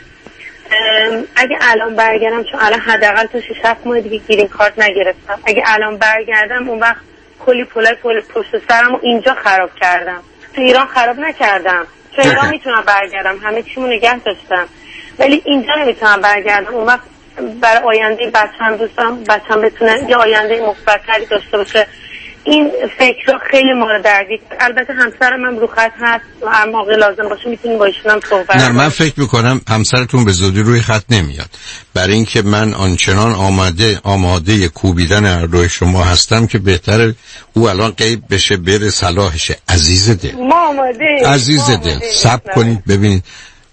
اگه الان برگردم، چون الان حداقل تا شش هفت ماه دیگه گرین کارت نگرفتم، اگه الان برگردم اون وقت کلی پولای پول پشت سرمو اینجا خراب کردم، تو ایران خراب نکردم، تو ایران میتونم برگردم، همه چیمو نگه داشتم، ولی اینجا نمیتونم برگردم. اون وقت برای آینده بچه‌م دوستم بچه‌م بتونه یه آینده مثبت‌تری داشته باشه. این فکر خیلی مورد درگیر. البته همسرم هم رو خط هست و هر موقع لازم باشه میتونیم با ایشون هم صحبت. نه من فکر میکنم همسرتون به زودی روی خط نمیاد، برای اینکه من آنچنان آماده آماده کوبیدن هر دوی شما هستم که بهتره او الان غیب بشه بره صلاحشه. عزیز دل ما آماده عزیز دل صبر کنید ببینید،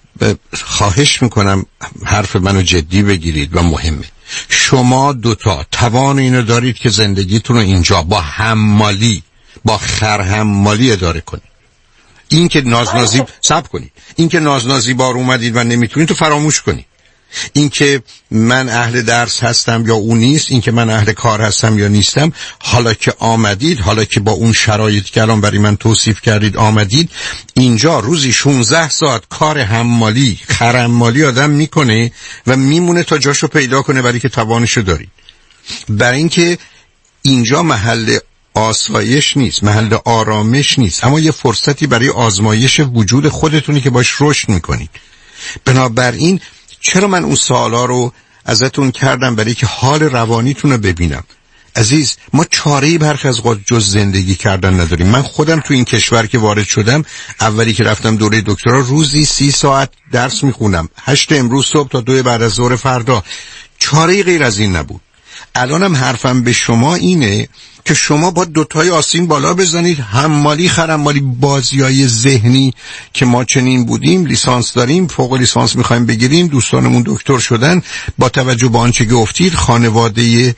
خواهش میکنم حرف منو جدی بگیرید و مهمه. شما دوتا توان اینو دارید که زندگیتون رو اینجا با حمالی با خرحمالی اداره کنید. این که نازنازی صبر کنید، این که نازنازی بار اومدید و نمیتونید تو فراموش کنید. این که من اهل درس هستم یا اون نیست، این که من اهل کار هستم یا نیستم، حالا که آمدید، حالا که با اون شرایطی که الان برای من توصیف کردید آمدید اینجا، روزی شانزده ساعت کار حمالی خرحمالی آدم میکنه و میمونه تا جاشو پیدا کنه برای که توانشو دارید. برای اینکه اینجا محل آسایش نیست، محل آرامش نیست، اما یه فرصتی برای آزمایش وجود خودتونی که باش رشد میکنید. بنابراین چرا من اون سوالا رو ازتون کردم؟ برای که حال روانیتون رو ببینم. عزیز ما چاره‌ای برخی از اوقات جز زندگی کردن نداریم. من خودم تو این کشور که وارد شدم، اولی که رفتم دوره دکترا، روزی سی ساعت درس میخونم، هشت امروز صبح تا دو بعد از ظهر فردا، چاره‌ای غیر از این نبود. الانم حرفم به شما اینه که شما با دوتای آسین بالا بزنید، حمالی خرمالی بازیای ذهنی که ما چنین بودیم، لیسانس داریم، فوق لیسانس میخوایم بگیریم، دوستانمون دکتر شدن، با توجه به آنچه گفتید خانواده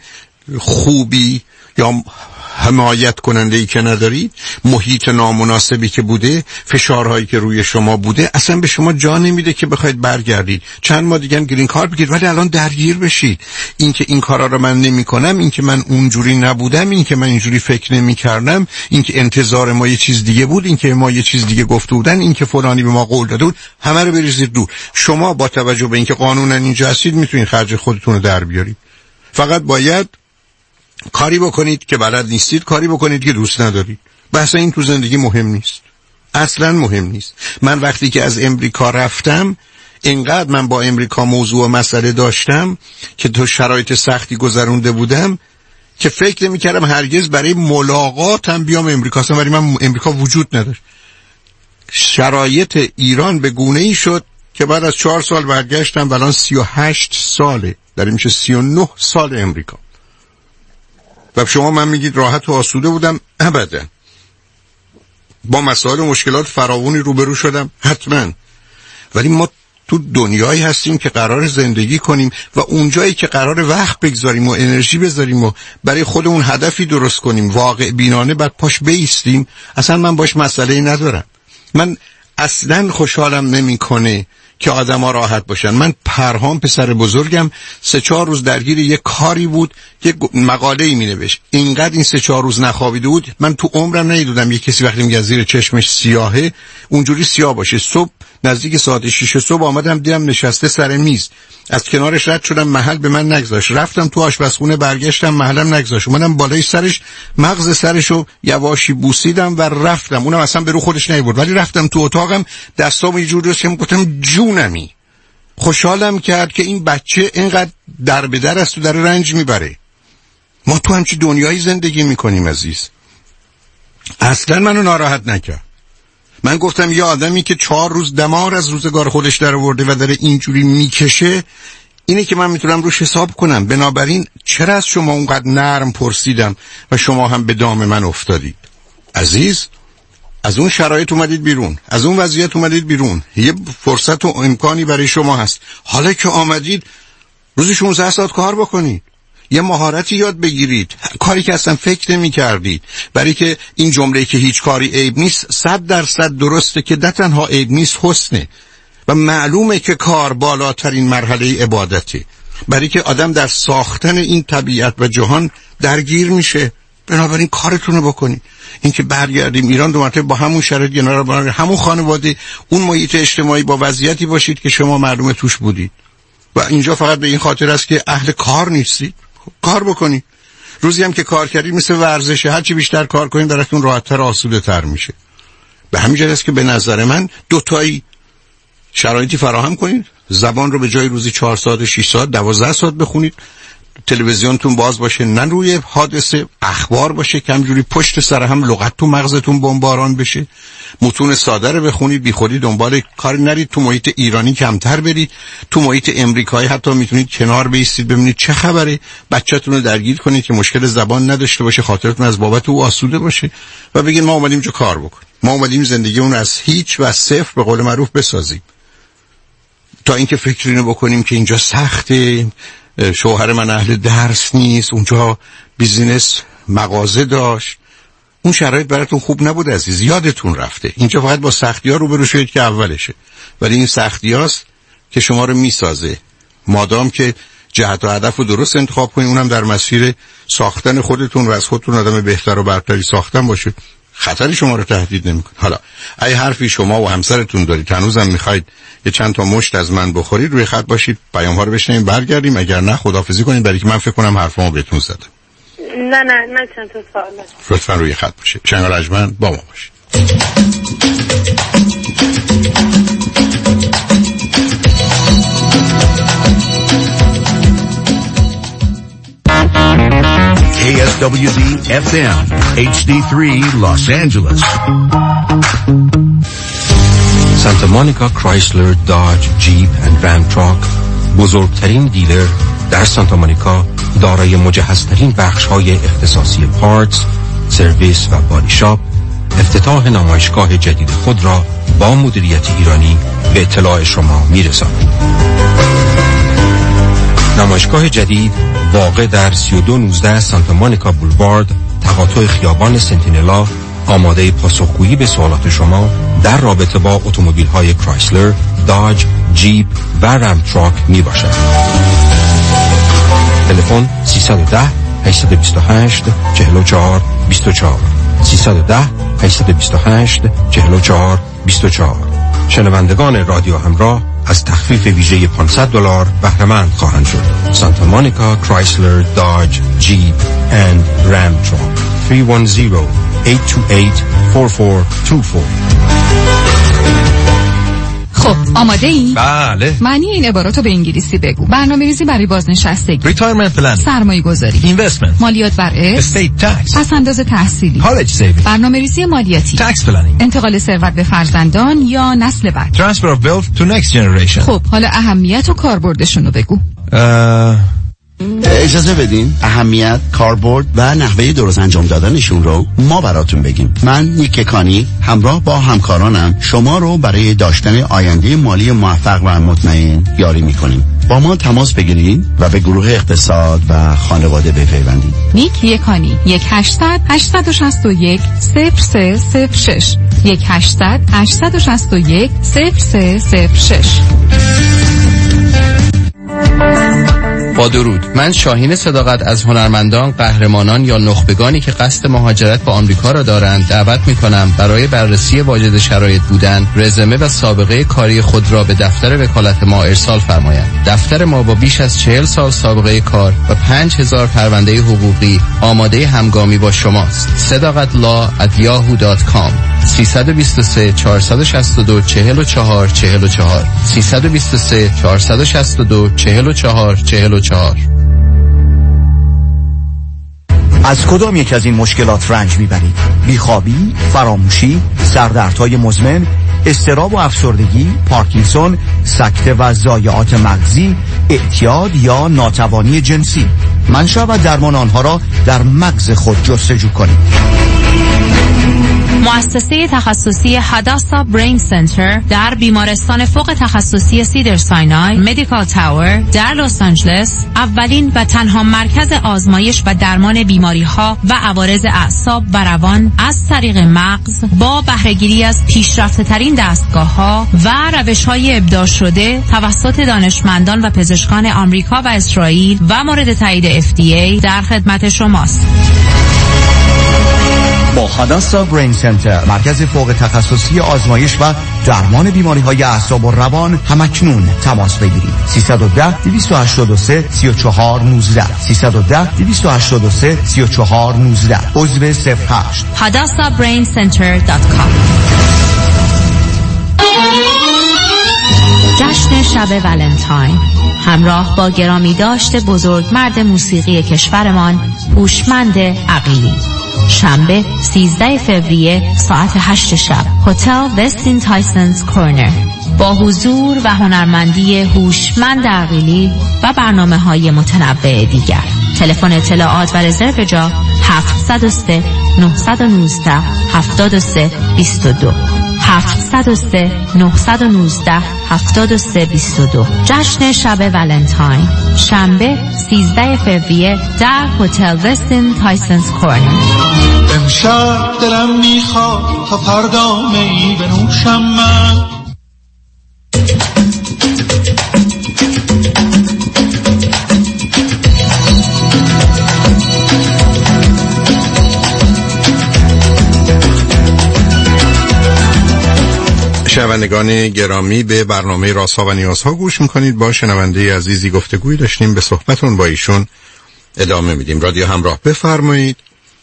خوبی یا حمایت کننده ای که ندارید، محیط نامناسبی که بوده، فشارهایی که روی شما بوده، اصلا به شما جا نمیده که بخواید برگردید چند ماه دیگه گرین کارت بگیرید ولی الان درگیر بشید. این که این کارا رو من نمی‌کنم، این که من اونجوری نبودم، این که من اینجوری فکر نمی‌کردم، این که انتظار ما یه چیز دیگه بود، این که ما یه چیز دیگه گفته بودن، این که فلانی به ما قول داده بود، همه رو بریزید دور. شما با توجه به اینکه قانونا اینجا هستید میتونید خرج خودتون رو در بیارید. فقط باید کاری بکنید که بلد نیستید، کاری بکنید که دوست ندارید. بحث این تو زندگی مهم نیست، اصلا مهم نیست. من وقتی که از امریکا رفتم، اینقدر من با امریکا موضوع و مسئله داشتم که تو شرایط سختی گذرونده بودم که فکر نمی کردم هرگز برای ملاقاتم بیام امریکا. اصلا برای من امریکا وجود نداشت. شرایط ایران به گونه ای شد که بعد از چهار سال برگشتم و الان سی و هشت ساله، در این میشه سی و نه سال امریکا. و شما من میگید راحت و آسوده بودم؟ ابدا. با مسائل و مشکلات فراوانی روبرو شدم حتما، ولی ما تو دنیایی هستیم که قرار زندگی کنیم و اونجایی که قرار وقت بگذاریم و انرژی بذاریم و برای خودمون هدفی درست کنیم واقع بینانه بعد پاش بیستیم، اصلا من باش مسئله‌ای ندارم. من اصلا خوشحالم نمیکنه که آدما راحت باشن. من پرهام پسر بزرگم سه چهار روز درگیر یک کاری بود که مقاله‌ای مینوشت، اینقدر این سه چهار روز نخوابیده بود. من تو عمرم ندیدم یک کسی وقتی میگه زیر چشمش سیاهه اونجوری سیاه باشه. صبح نزدیک ساعت شش صبح آمدم دیدم نشسته سر میز، از کنارش رد شدم، محل به من نگذاشت، رفتم تو آشپزخونه برگشتم محلم نگذاشت، اومدم بالای سرش مغز سرشو یواشی بوسیدم و رفتم. اونم اصلا به رو خودش نیورد، ولی رفتم تو اتاقم دستام یه جوری که گفتم جونمی. خوشحالم کرد که این بچه اینقدر در به در است و در رنج میبره. ما تو همچی دنیایی زندگی میکنیم عزیز. اصلا منو ناراحت نکرد. من گفتم یه آدمی که چهار روز دمار از روزگار خودش در آورده و داره اینجوری میکشه، اینه که من میتونم روش حساب کنم. بنابراین چرا از شما اونقدر نرم پرسیدم و شما هم به دام من افتادید؟ عزیز، از اون شرایط اومدید بیرون، از اون وضعیت اومدید بیرون، یه فرصت و امکانی برای شما هست. حالا که آمدید روزی شانزده ساعت کار بکنید، یه مهارتی یاد بگیرید، کاری که اصلا فکر نمی کردید. برای که این جمله که هیچ کاری عیب نیست صد درصد درسته که نه تنها عیب نیست، حسنه. و معلومه که کار بالاترین مرحله عبادته، برای که آدم در ساختن این طبیعت و جهان درگیر میشه. بنابراین کارتون رو بکنید. این که برگردیم ایران دو مرتبه با همون شرایط کنار با همون خانواده، اون محیط اجتماعی با وضعیتی باشید که شما معلومه توش بودید و اینجا فقط به این خاطر است که اهل کار نیستید. کار بکنید. روزی هم که کار کردید مثل ورزشه، هرچی بیشتر کار کنید براتون راحت‌تر و آسوده‌تر میشه. به همین جهت است که به نظر من دو تایی شرایطی فراهم کنید. زبان رو به جای روزی چهار ساعت شش ساعت دوازده ساعت بخونید. تلویزیونتون باز باشه، نه روی حادثه، اخبار باشه که همجوری پشت سر هم لغت تو مغزتون بمباران بشه. متون ساده رو بخونید، بی خودی دنبال کاری نرید. تو محیط ایرانی کمتر برید، تو محیط امریکایی حتی میتونید کنار بیستید ببینید چه خبره، بچه‌تون رو درگیر کنید که مشکل زبان نداشته باشه، خاطرتون از بابت او آسوده باشه و بگید ما اومدیم جو کار بکنیم، ما اومدیم زندگیمون از هیچ و صفر به قول معروف بسازیم. تا اینکه فکر اینو بکنیم که اینجا سخته، شوهر من اهل درس نیست، اونجا بیزینس مغازه داشت، اون شرایط براتون خوب نبود عزیز، یادتون رفته. اینجا فقط با سختی‌ها روبرو شدید که اولشه، ولی این سختی‌هاست که شما رو میسازه. مادام که جهت و هدف رو درست انتخاب کنید، اونم در مسیر ساختن خودتون و از خودتون آدم بهتر و برتری ساختن باشه، خطری شما رو تهدید نمی‌کنه. حالا اگه حرفی شما و همسرتون دارید هنوزم می‌خواید یه چند تا مشت از من بخورید، روی خط باشید، پیام‌ها رو بشنویم برگردیم. اگر نه خداحافظی کنید، برای که من فکر کنم حرفامو بهتون زدم. نه نه من چند تا سوال دارم. لطفاً روی خط باشید. شنگ رجمن با ما باشید. کی اس دبلیو دی اف ام اچ دی سه Los Angeles. سانتا مونیکا کرایسلر، داج، جیپ اند رام تراک بزرگترین دیلر در سانتا مونیکا، دارای مجهزترین بخش‌های اختصاصی پارتس، سرویس و بادی شاپ، افتتاح نمایشگاه جدید خود را با مدیریت ایرانی به اطلاع شما می‌رساند. نمایشگاه جدید واقع در سی و دو نوزده سانتا مونیکا بولوارد، تقاطع خیابان سنتینلا، آماده پاسخگویی به سوالات شما در رابطه با اتومبیل‌های کرایسلر، داج، جیپ و رام تراک می باشد. تلفن سیصد و ده هشتصد و بیست و هشت چهل و چهار بیست و چهار سیصد و ده هشتصد و بیست و هشت چهل و چهار بیست و چهار. شنوندگان رادیو همراه از تخفیف ویژه پانصد دلار بهره مند خواهند شد. سانتا مونیکا کرایسلر، داج، جیپ اند رام تراک. سه یک صفر هشت دو هشت چهار چهار دو چهار. خب آماده ای؟ بله. معنی این عباراتو به انگلیسی بگو. برنامه‌ریزی برای بازنشستگی، ریتایرمنت پلن، سرمایه گذاری، اینوستمنت، مالیات بر ارث، استیت تکس، پس‌انداز تحصیلی، کالج سیوینگ، برنامه‌ریزی مالیاتی، تکس پلنینگ، انتقال ثروت به فرزندان یا نسل بعد، ترانسفر اف ویلث تو نکست جنریشن. خب حالا اهمیت و کاربردشون رو بگو. اه... اجازه بدین اهمیت، کاربرد و نحوه درست انجام دادنشون رو ما براتون بگیم. من نیک کانی همراه با همکارانم شما رو برای داشتن آینده مالی موفق و مطمئن یاری میکنیم. با ما تماس بگیرید و به گروه اقتصاد و خانواده بپیوندید. نیک یکانی یک هشتصد هشتصد و شصت و یک صفر سه صفر شش یک هشتصد هشتصد و شصت و یک صفر سه صفر شش. با درود، من شاهین صداقت از هنرمندان، قهرمانان یا نخبگانی که قصد مهاجرت به آمریکا را دارند دعوت می‌کنم برای بررسی واجد شرایط بودن، رزومه و سابقه کاری خود را به دفتر وکالت ما ارسال فرمایند. دفتر ما با بیش از چهل سال سابقه کار و پنج هزار پرونده حقوقی آماده همگامی با شماست. صداقت لا ات یاهو دات کام سه دو سه چهار شش دو چهار چهار چهار چهار سه دو سه چهار شش دو چهار چهار چهار چهار. از کدام یک از این مشکلات رنج میبرید؟ بیخوابی، فراموشی، سردردهای مزمن، اضطراب و افسردگی، پارکینسون، سکته و ضایعات مغزی، اعتیاد یا ناتوانی جنسی. منشأ و درمان آنها را در مغز خود جستجو کنید. مؤسسه تخصصی هاداسا برین سنتر در بیمارستان فوق تخصصی سیدر ساینای مدیکال تاور در لس آنجلس اولین و تنها مرکز آزمایش و درمان بیماری‌ها و عوارض اعصاب و روان از طریق مغز با بهره‌گیری از پیشرفته‌ترین دستگاه‌ها و روش‌های ابداع شده توسط دانشمندان و پزشکان آمریکا و اسرائیل و مورد تایید اف دی ای در خدمت شماست. با هاداسا برین سنتر، مرکز فوق تخصصی آزمایش و درمان بیماری‌های اعصاب و روان، همکنون تماس بگیرید. سه یک صفر دو هشت سه سه چهار یک نه سه یک صفر دو هشت سه سه چهار یک نه عضو صفر هشت هاداسا برین سنتر دات کام. جشن شب ولنتاین همراه با گرامی داشته بزرگ مرد موسیقی کشورمان هوشمند عقیلی، شنبه سیزده فوریه ساعت هشت شب، هتل وستین تایسنز کورنر، با حضور و هنرمندی هوشمند عقیلی و برنامه‌های متنوع دیگر. تلفن اطلاعات و رزرو جا هفت صفر سه نه یک نه هفت سه دو دو هفت صفر سه نه یک نه هفت سه دو دو. جشن شب ولنتاین شنبه سیزده فوریه در هتل وستین تایسنز کورنر. امشب دلم میخواد تا فردا می بنوشم من. شنوندگان گرامی، به برنامه رازها و نیازها گوش میکنید. با شنونده عزیزی گفتگوی داشتیم، به صحبتون با ایشون ادامه میدیم. رادیو همراه، بفرمایید.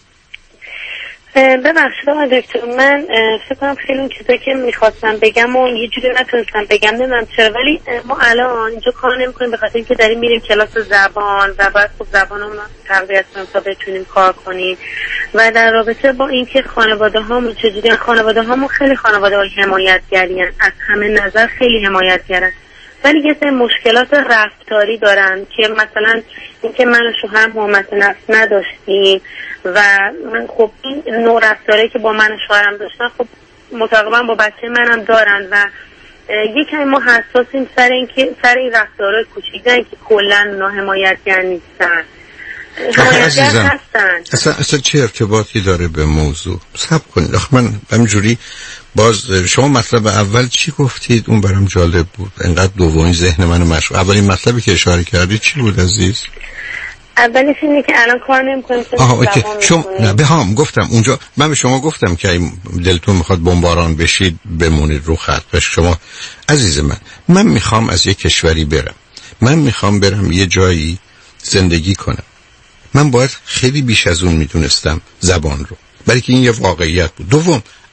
ببخشید آقای دکتر، من فکر کنم خیلی اون چیزایی که میخواستم بگم و یه جوری نتونستم بگم، نمیدونم چرا، ولی ما الان اینجا کار نمیکنیم به خاطر اینکه داریم میریم کلاس زبان و باید خب زبانمون تقویت کنیم تا بتونیم کار کنیم. و در رابطه با اینکه خانواده هامون چجوری، خانواده هامون خیلی خانواده های حمایتگری هستند، از همه نظر خیلی حمایتگرن، ولی یه سری مشکلات رفتاری دارن که مثلا اینکه من و شوهرم حرمت نفس نداشتیم و من خب این نوع رفتاری که با من و شوهرم داشتن خب متقابلا با بچه منم دارن و یکم ما حساسیم سر این که سر این رفتارهای کوچیکن که کلا ناحمایتگر نیستن، حمایتگر هستن. اصلا اصلا چه ارتباطی داره به موضوع؟ صبر کنید. آخه من همینجوری باز شما مطلب اول چی گفتید؟ اون برام جالب بود، انقدر دومین ذهن منو مشغول. اولین مطلبی که اشاره کردید چی بود عزیز؟ اولیش اینه که الان کار نمی‌کنیم. آها اوکی. شما نه بهم گفتم اونجا، من به شما گفتم که دلتون میخواد بمباران بشید بمونید رو خط. و شما عزیز من، من میخوام از یه کشوری برم، من میخوام برم یه جایی زندگی کنم، من باید خیلی بیش از اون میدونستم زبان رو، برای که این یه واقعیت بود. دوم،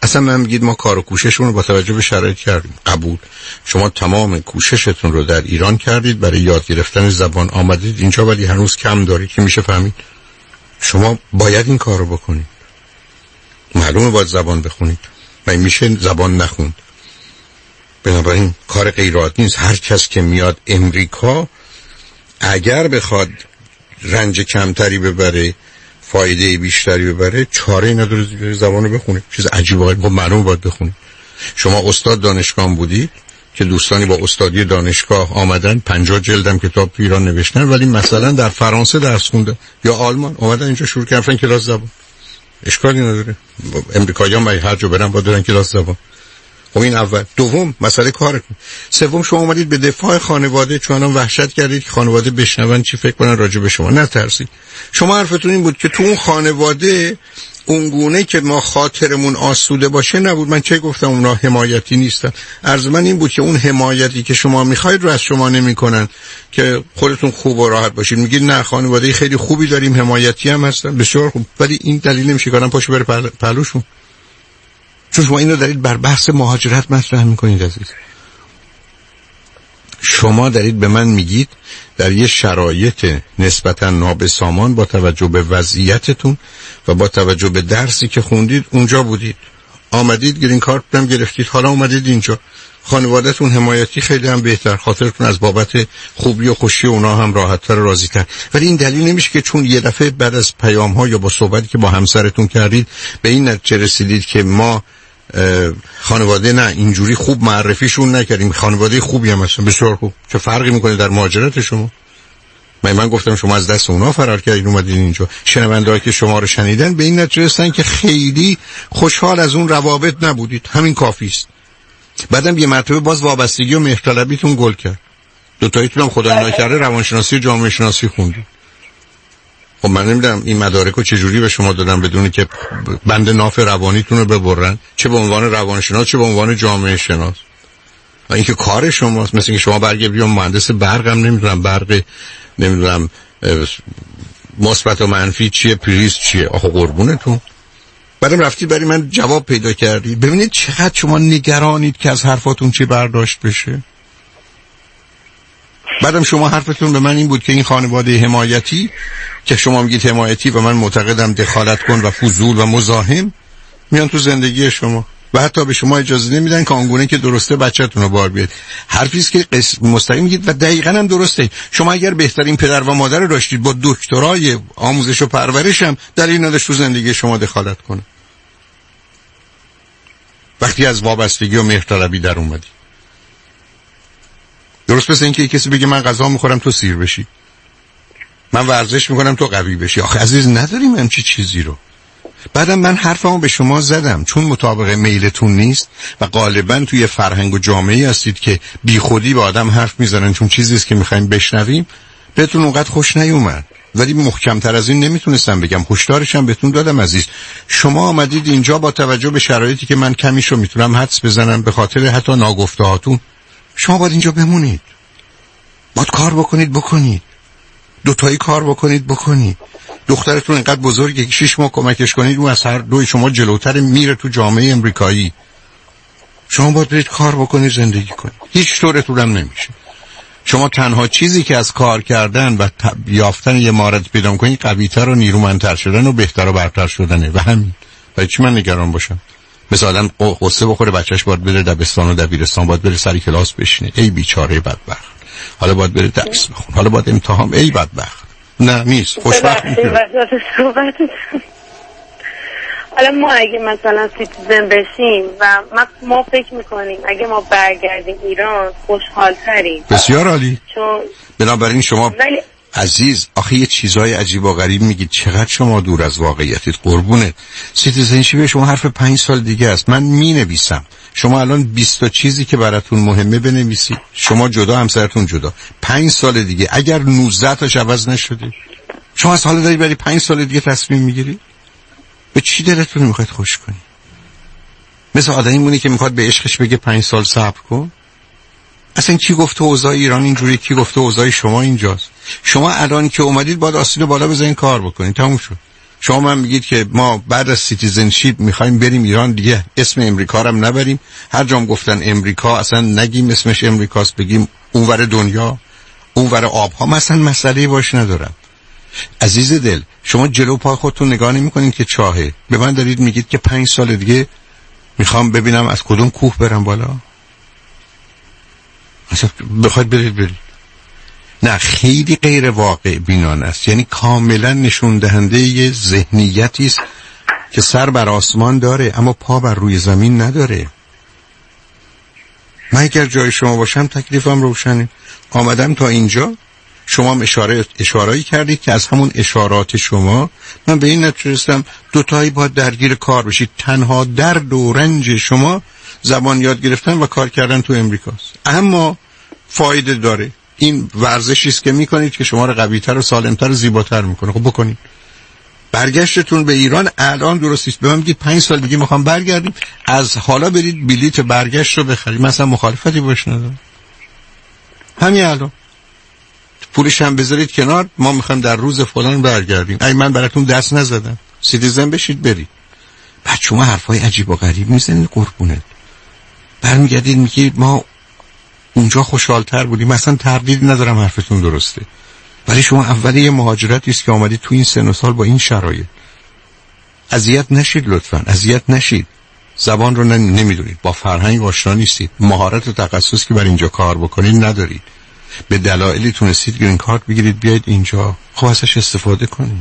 اصلا من میگید ما کار و کوششمون رو با توجه به شرایط کردیم. قبول. شما تمام کوششتون رو در ایران کردید برای یاد گرفتن زبان، آمدید اینجا ولی هنوز کم دارید که میشه فهمید. شما باید این کار رو بکنید. معلومه باید زبان بخونید. من میشه زبان نخوند. بنابراین کار غیر عادی نیست. هر کس که میاد امریکا اگر بخواد رنج کمتری ببره، فایده بیشتری ببره، چاره نداره زبانو بخونه. چیز عجیبه. خب معلومه باید بخونه. شما استاد دانشگاه بودید که دوستانی با استادی دانشگاه آمدن پنجاه جلدم کتاب تو ایران نوشتن، ولی مثلا در فرانسه درس خوندن یا آلمان اومدن اینجا شروع کردن کلاس زبان. اشکالی نداره. امریکایی‌ها به هر جا برن با دارن کلاس زبان. خب این اول. دوم مسئله کارتون. سوم شما اومدید به دفاع خانواده، چون الان وحشت کردید که خانواده بشنون چی فکر کنن راجع به شما. نترسید. شما حرفتون این بود که تو اون خانواده اونگونه که ما خاطرمون آسوده باشه نبود. من چه گفتم اونا حمایتی نیستن. عرض من این بود که اون حمایتی که شما میخواید رو از شما نمیکنن که خودتون خوب و راحت باشید. میگید نه خانواده خیلی خوبی داریم، حمایتی هم هستن، بسیار خوب، ولی این دلیل نمیشه که آدم پاشو بره پل... پلوشون. چون شما اینو دارید بر بحث مهاجرت مطرح میکنید عزیز. شما دارید به من میگید در یه شرایط نسبتا نابسامان با توجه به وضعیتتون و با توجه به درسی که خوندید اونجا بودید، آمدید گرین کارت هم گرفتید، حالا اومدید اینجا، خانوادهتون حمایتی خیلی هم بهتر، خاطرتون از بابت خوبی و خوشی اونا هم راحت‌تر و راضی‌تر. ولی این دلیل نمیشه که چون یه دفعه بعد از پیام‌ها یا با صحبتی که با همسرتون کردید به این نتیجه رسیدید که ما خانواده نه اینجوری خوب معرفیشون نکردیم، خانواده خوبی هم هستن، بسیار خوب. چه فرقی میکنه در مهاجرت شما؟ من من گفتم شما از دست اونا فرار کردین اومدین اینجا. شنونده‌ای که شما رو شنیدن به این نتیجه رسیدن که خیلی خوشحال از اون روابط نبودید، همین کافی است. بعدم یه مرتبه باز وابستگی و مهرطلبیتون گل کرد. دو تاییتون هم خدای نکرده روانشناسی و جامعه شناسی خوندید. خب من نمیدونم این مدارک رو چجوری به شما دادن بدون که بند ناف روانیتون رو ببرن، چه به عنوان روانشناس چه به عنوان جامعه شناس. و اینکه کار شماست، مثل اینکه شما برگه بیام مهندس برق هم نمیدونم برق نمیدونم مثبت و منفی چیه، پریز چیه، آخه قربونتون. بعدم رفتید برای من جواب پیدا کردید. ببینید چقدر شما نگرانید که از حرفاتون چی برداشت بشه. بعدم شما حرفتون به من این بود که این خانواده حمایتی که شما میگید حمایتی و من معتقدم دخالت کن و فضول و مزاحم میان تو زندگی شما و حتی به شما اجازه نمیدن که آنگونه که درسته بچه‌تون رو بار بیارید. حرفی است که مستقیم میگید و دقیقاً هم درسته. شما اگر بهترین پدر و مادر رو داشتید با دکترای آموزش و پرورش هم دلیل نداشت تو زندگی شما دخالت کنه. وقتی از وابستگی و مهرطلبی در اومدی. درست مثل اینکه کسی بگه من غذا میخورم تو سیر بشی، من ورزش میکنم تو قوی بشی. آخه عزیز نداریم همچی چیزی رو. بعدم من حرفمو به شما زدم چون مطابق میلتون نیست و غالبا توی فرهنگ و جامعه‌ای هستید که بی خودی به آدم حرف میزنن چون چیزی است که میخوایم بشنویم. بهتون اونقدر خوش نیومد، ولی محکم‌تر از این نمیتونستم بگم. هشدارش هم بهتون دادم عزیز. شما آمدید اینجا با توجه به شرایطی که من کمیشو میتونم حدس بزنم به خاطر حتی ناگفته‌هاتون. شما باید اینجا بمونید، باید کار بکنید بکنید، دوتایی کار بکنید بکنید. دخترتون اینقدر بزرگه که شش ماه کمکش کنید اون از هر دوی شما جلوتر میره تو جامعه امریکایی. شما باید برید کار بکنید، زندگی کنید. هیچ طورتون هم نمیشه. شما تنها چیزی که از کار کردن و یافتن یه مهارت پیدا کنید قوی‌تر و نیرومندتر شدن و بهتر و برتر شدنه و همین. برای چی من نگران باشم؟ مثلا آدم قصه بخوره بچهش باید بره دبستان و دبیرستان، باید بره سر کلاس بشینه، ای بیچاره بدبخت. حالا باید بره درس بخونه، حالا باید امتحان، ای بدبخت. نه نیست، خوشبخت میشه. حالا ما اگه مثلا سیتیزن بشیم و ما فکر میکنیم اگه ما برگردیم ایران خوشحال تریم. بسیار عالی. چون بنابراین شما ولی... عزیز آخه یه چیزای عجیب و غریب میگید، چقدر شما دور از واقعیتید قربونت. سیتیزنشیپ شما حرف پنج سال دیگه است. من مینویسم شما الان بیست تا چیزی که براتون مهمه بنویسید، شما جدا همسرتون جدا. پنج سال دیگه اگر نوزده تاش عوض نشده، شما از حالا داری برای پنج سال دیگه تصمیم میگیری؟ به چی دلتون میخواید خوش کنی؟ مثل آدمی مونی که میخواد به عشقش بگه پنج سال صبر کن. اصلا کی گفته اوضاع ایران اینجوری، کی گفته اوضاع شما اینجاست؟ شما الان که اومدید باید آستین بالا بزنین کار بکنین، تموم شد. شما من میگید که ما بعد از سیتیزنشیپ میخوایم بریم ایران، دیگه اسم امریکا رو هم نبریم، هر جام گفتن امریکا اصلا نگیم اسمش امریکاست، بگیم اونور دنیا، اونور آبها، مثلا مسئله باش ندارم. عزیز دل، شما جلو پای خودتون نگاه نمی‌کنید که چاهه، به من دارید میگید که پنج سال دیگه میخوام ببینم از کدوم کوه برم بالا. اصلا بخواید برید برید. نه، خیلی غیر واقع بینانه است، یعنی کاملا نشون دهنده یه ذهنیتی است که سر بر آسمان داره اما پا بر روی زمین نداره. من اگر جای شما باشم تکلیفم روشنه. آمدم تا اینجا، شما هم اشاره اشاره‌ای کردید که از همون اشارات شما من به این نتیجه رسیدم دوتایی باید درگیر کار بشید. تنها درد و رنج شما زبان یاد گرفتن و کار کردن تو امریکاست، اما فایده داره. این ورزشی است که میکنید که شما رو قوی‌تر و سالمتر و زیباتر میکنه. خب بکنید. برگشتتون به ایران الان درست است. به من میگید پنج سال دیگه میخوام برگردیم، از حالا برید بلیت برگشت رو بخرید. مثلا مخالفتی باش ندارم. همین الان پولش هم بذارید کنار، ما میخوایم در روز فلان برگردیم. ای من براتون دست نزدم، سیتیزن بشید برید. بعد شما حرفای عجیب و غریب میزنید قربونت. برمیگردید میگید ما اونجا خوشحالتر بودیم. مثلا تردید ندارم حرفتون درسته، ولی شما اولی یه مهاجرتی است که آمدید تو این سن و سال با این شرایط. اذیت نشید لطفاً، اذیت نشید. زبان رو نمیدونید، با فرهنگ آشنا نیستید، مهارت و تخصص که بر اینجا کار بکنید ندارید، به دلایلی تونستید گرین کارت بگیرید بیاید اینجا، خب ازش استفاده کنید.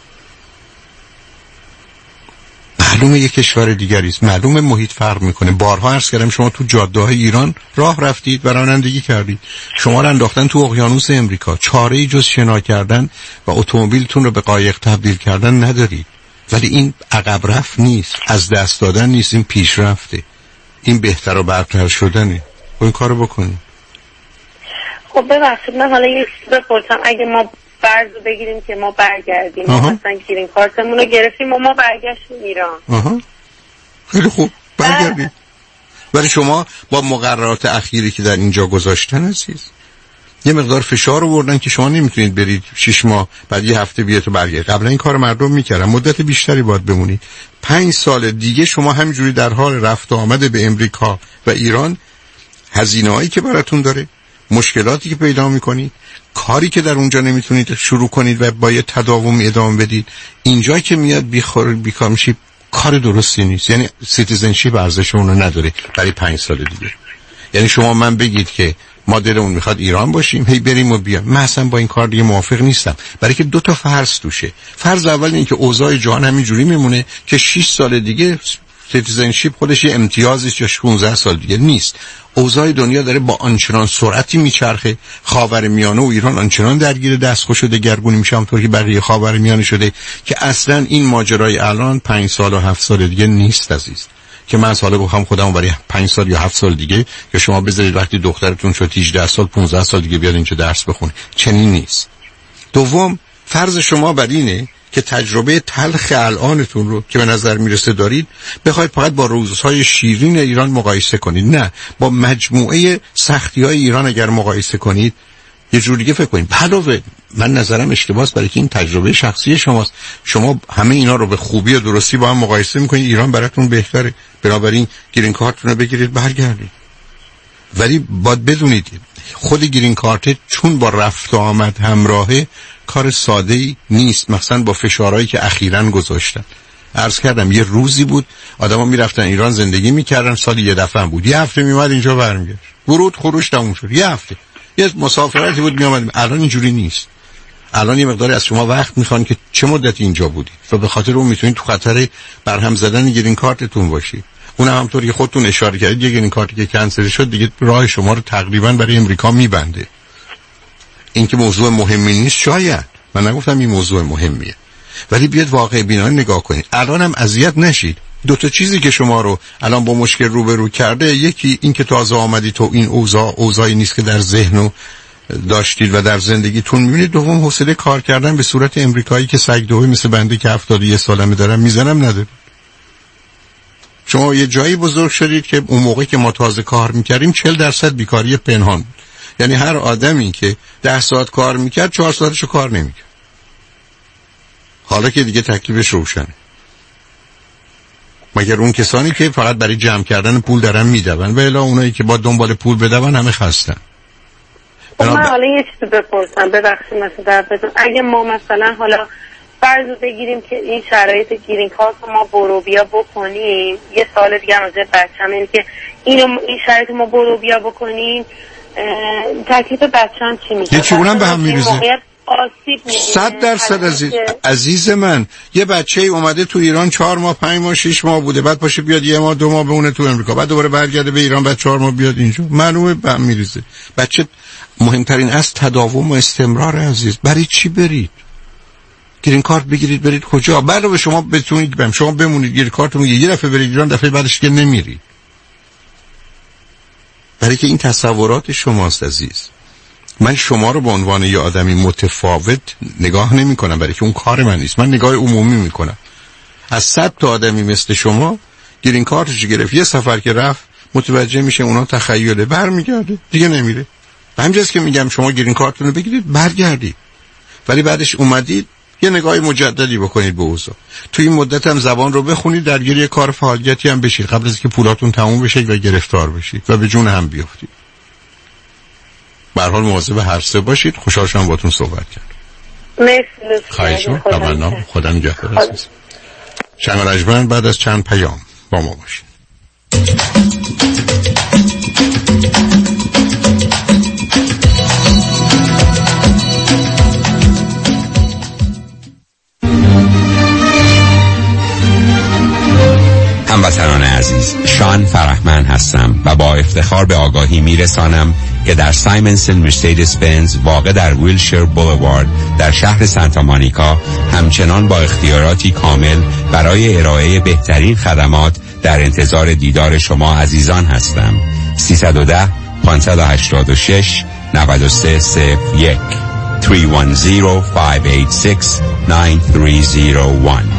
معلومه یک کشور دیگری است، معلومه محیط فرق میکنه. بارها عرض کردم شما تو جاده‌های ایران راه رفتید و رانندگی کردید، شما رو انداختن تو اقیانوس امریکا، چاره‌ای جز شنا کردن و اتومبیلتون رو به قایق تبدیل کردن ندارید. ولی این عقب رفت نیست، از دست دادن نیست، این پیشرفته، این بهتر و برتر شدنه. و این کارو بکنید. خب ببخشید من حالا یه چیز بپرسم، اگه ما فرض بگیریم که ما برگردیم، ما مثلا گرین کارتمون رو گرفتیم و ما برگشتیم ایران. آها. خیلی خوب برگردیم. ولی شما با مقررات اخیری که در اینجا گذاشتن عزیز یه مقدار فشار آوردن که شما نمیتونید برید شش ماه بعد یه هفته بیاد و برگردید. قبلا این کار مردم میکردن، مدت بیشتری باید بمونید. پنج سال دیگه شما همینجوری در حال رفت و آمد به امریکا و ایران، هزینه‌هایی که براتون داره، مشکلاتی که پیدا میکنید، کاری که در اونجا نمیتونید شروع کنید و باید تداوم ادامه بدید، اینجا که میاد بیخور بیکامشی کار درستی نیست. یعنی سیتیزنشیپ ارزش اون رو نداره برای پنج سال دیگه. یعنی شما من بگید که ما دلمون میخواد ایران باشیم، هی بریم و بیام، من اصلا با این کار دیگه موافق نیستم، برای که دو تا فرض توشه. فرض اول این که اوضاع جهان همینجوری میمونه که شش سال دیگه سیتیزنشیپ خودش یه امتیازی یا شانزده سال دیگه نیست. اوضاع دنیا داره با آنچنان سرعتی میچرخه، خاورمیانه و ایران آنچنان درگیر دستخوش و دگرگونی میشه همونطور که بقیه خاورمیانه شده که اصلا این ماجرای الان پنج سال و هفت سال دیگه نیست عزیز. که من از حالا بخوام خودمو برای پنج سال یا هفت سال دیگه که شما بذارید وقتی دخترتون شد هجده سال پانزده سال دیگه بیاد اینجا درس بخونه، چنین نیست. دوم، فرض شما بر اینه که تجربه تلخ الانتون رو که به نظر میرسه دارید بخواید فقط با روزهای شیرین ایران مقایسه کنید. نه، با مجموعه سختی‌های ایران اگر مقایسه کنید یه جور دیگه فکر کنید. علاوه من نظرم اشتباهه، برای که این تجربه شخصی شماست. شما همه اینا رو به خوبی و درستی با هم مقایسه میکنید، ایران براتون بهتره، بنابراین گرین کارتتون رو بگیرید برگردید. ولی باید بدونید خود گرین کارت چون با رفت و آمد همراهه کار ساده‌ای نیست، مثلا با فشارهایی که اخیراً گذاشتن. عرض کردم یه روزی بود آدما میرفتن ایران زندگی میکردن، سالی یه دفعه بود، یه هفته میومد اینجا برمیگشت، ورود خروج تموم شد، یه هفته یه مسافرتی بود میامد. الان اینجوری نیست. الان یه مقداری از شما وقت میخوان که چه مدت اینجا بودید و به خاطر اون میتونید تو خطر برهم زدن گرین کارتتون باشید. اون همونطوری که خودتون اشاره کردید یه گرین کارتی که کنسل شد دیگه راه شما رو تقریبا برای امریکا میبنده. این که موضوع مهمی نیست، شاید من نگفتم این موضوع مهمیه، ولی بیاد واقع بینانه نگاه کنید. الان هم اذیت نشید. دو تا چیزی که شما رو الان با مشکل روبرو کرده، یکی این که تازه آمدید تو این اوضاع اوضاعی نیست که در ذهن و داشتید و در زندگیتون میبینید. دوم حوصله کار کردن به صورت امریکایی که سگ دوی مثل بنده که هفتاد و یک سالمه دارم میزنم نداره. شما یه جایی بزرگ شدید که اون موقعی که ما تازه کار میکردیم چهل درصد بیکاری پنهان بود. یعنی هر آدمی که ده ساعت کار میکرد چهار ساعتشو کار نمیکرد. حالا که دیگه تکلیفش روشنه. مگر اون کسانی که فقط برای جمع کردن پول دارن میدون و الا اونایی که با دنبال پول بدون همه خستن. من حالا یه چیزی بپرسم، ببخشید مثلا در بدون اگه ما مثلا حالا فرض بگیریم که این شرایط گرین کارت ما برو بیا بکنیم، یه سال دیگه هم از بچه‌م اینه که اینو این شرایط ما برو بیا بکنیم، تکلیف بچه‌م چی میشه؟ یه چی اونم به هم میریزه. صد درصد عزیز عزیز من، یه بچه ای اومده تو ایران چهار ماه پنج ماه شش ماه بوده، بعد پاشه بیاد یه ماه دو ماه بمونه تو امریکا، بعد دوباره برگرده به ایران، بعد چهار ماه بیاد اینجا، معلومه به هم میریزه. بچه مهمترین از تداوم و استمرار عزیز. برای چی برید گرین کارت بگیرید برید کجا؟ بعد به شما بتونید بهم شما بمونید گرین کارتتون یه دفعه برید ایران، دفعه بعدش که نمیرید. برای که این تصورات شماست عزیز. من شما رو به عنوان یه آدمی متفاوت نگاه نمی کنم، برای که اون کار من نیست. من نگاه عمومی می کنم. از صد تا آدمی مثل شما گرین کارتش گرفت، یه سفر که رفت متوجه میشه اونا تخیله، برمیگرده دیگه نمیره. همینجاست که میگم شما گرین کارتون رو بگیرید برگردید، ولی بعدش اومدید یه نگاه مجددی بکنید به اوضاع. تو این مدت هم زبان رو بخونید، درگیر یه کار فعالیتی هم بشید قبل از اینکه پولاتون تموم بشه و گرفتار بشید و به جون هم بیافتید. به هر حال مواظب هر سه باشید. خوشحال شدم باهاتون صحبت کردم. مرسی. خواهش می‌کنم. تمنا. خدا نگهدار عزیز. شنگ رجمن بعد از چند پیام با ما باشید. هموطنان عزیز، شان فرحمن هستم و با افتخار به آگاهی میرسانم که در سایمنسن مرسدس بنز واقع در ویلشیر بولوارد در شهر سانتا مونیکا همچنان با اختیاراتی کامل برای ارائه بهترین خدمات در انتظار دیدار شما عزیزان هستم. سیصد و ده پانصد و هشتاد و شش نود و سه صفر یک سه یک صفر پنج هشت شش نه سه صفر یک.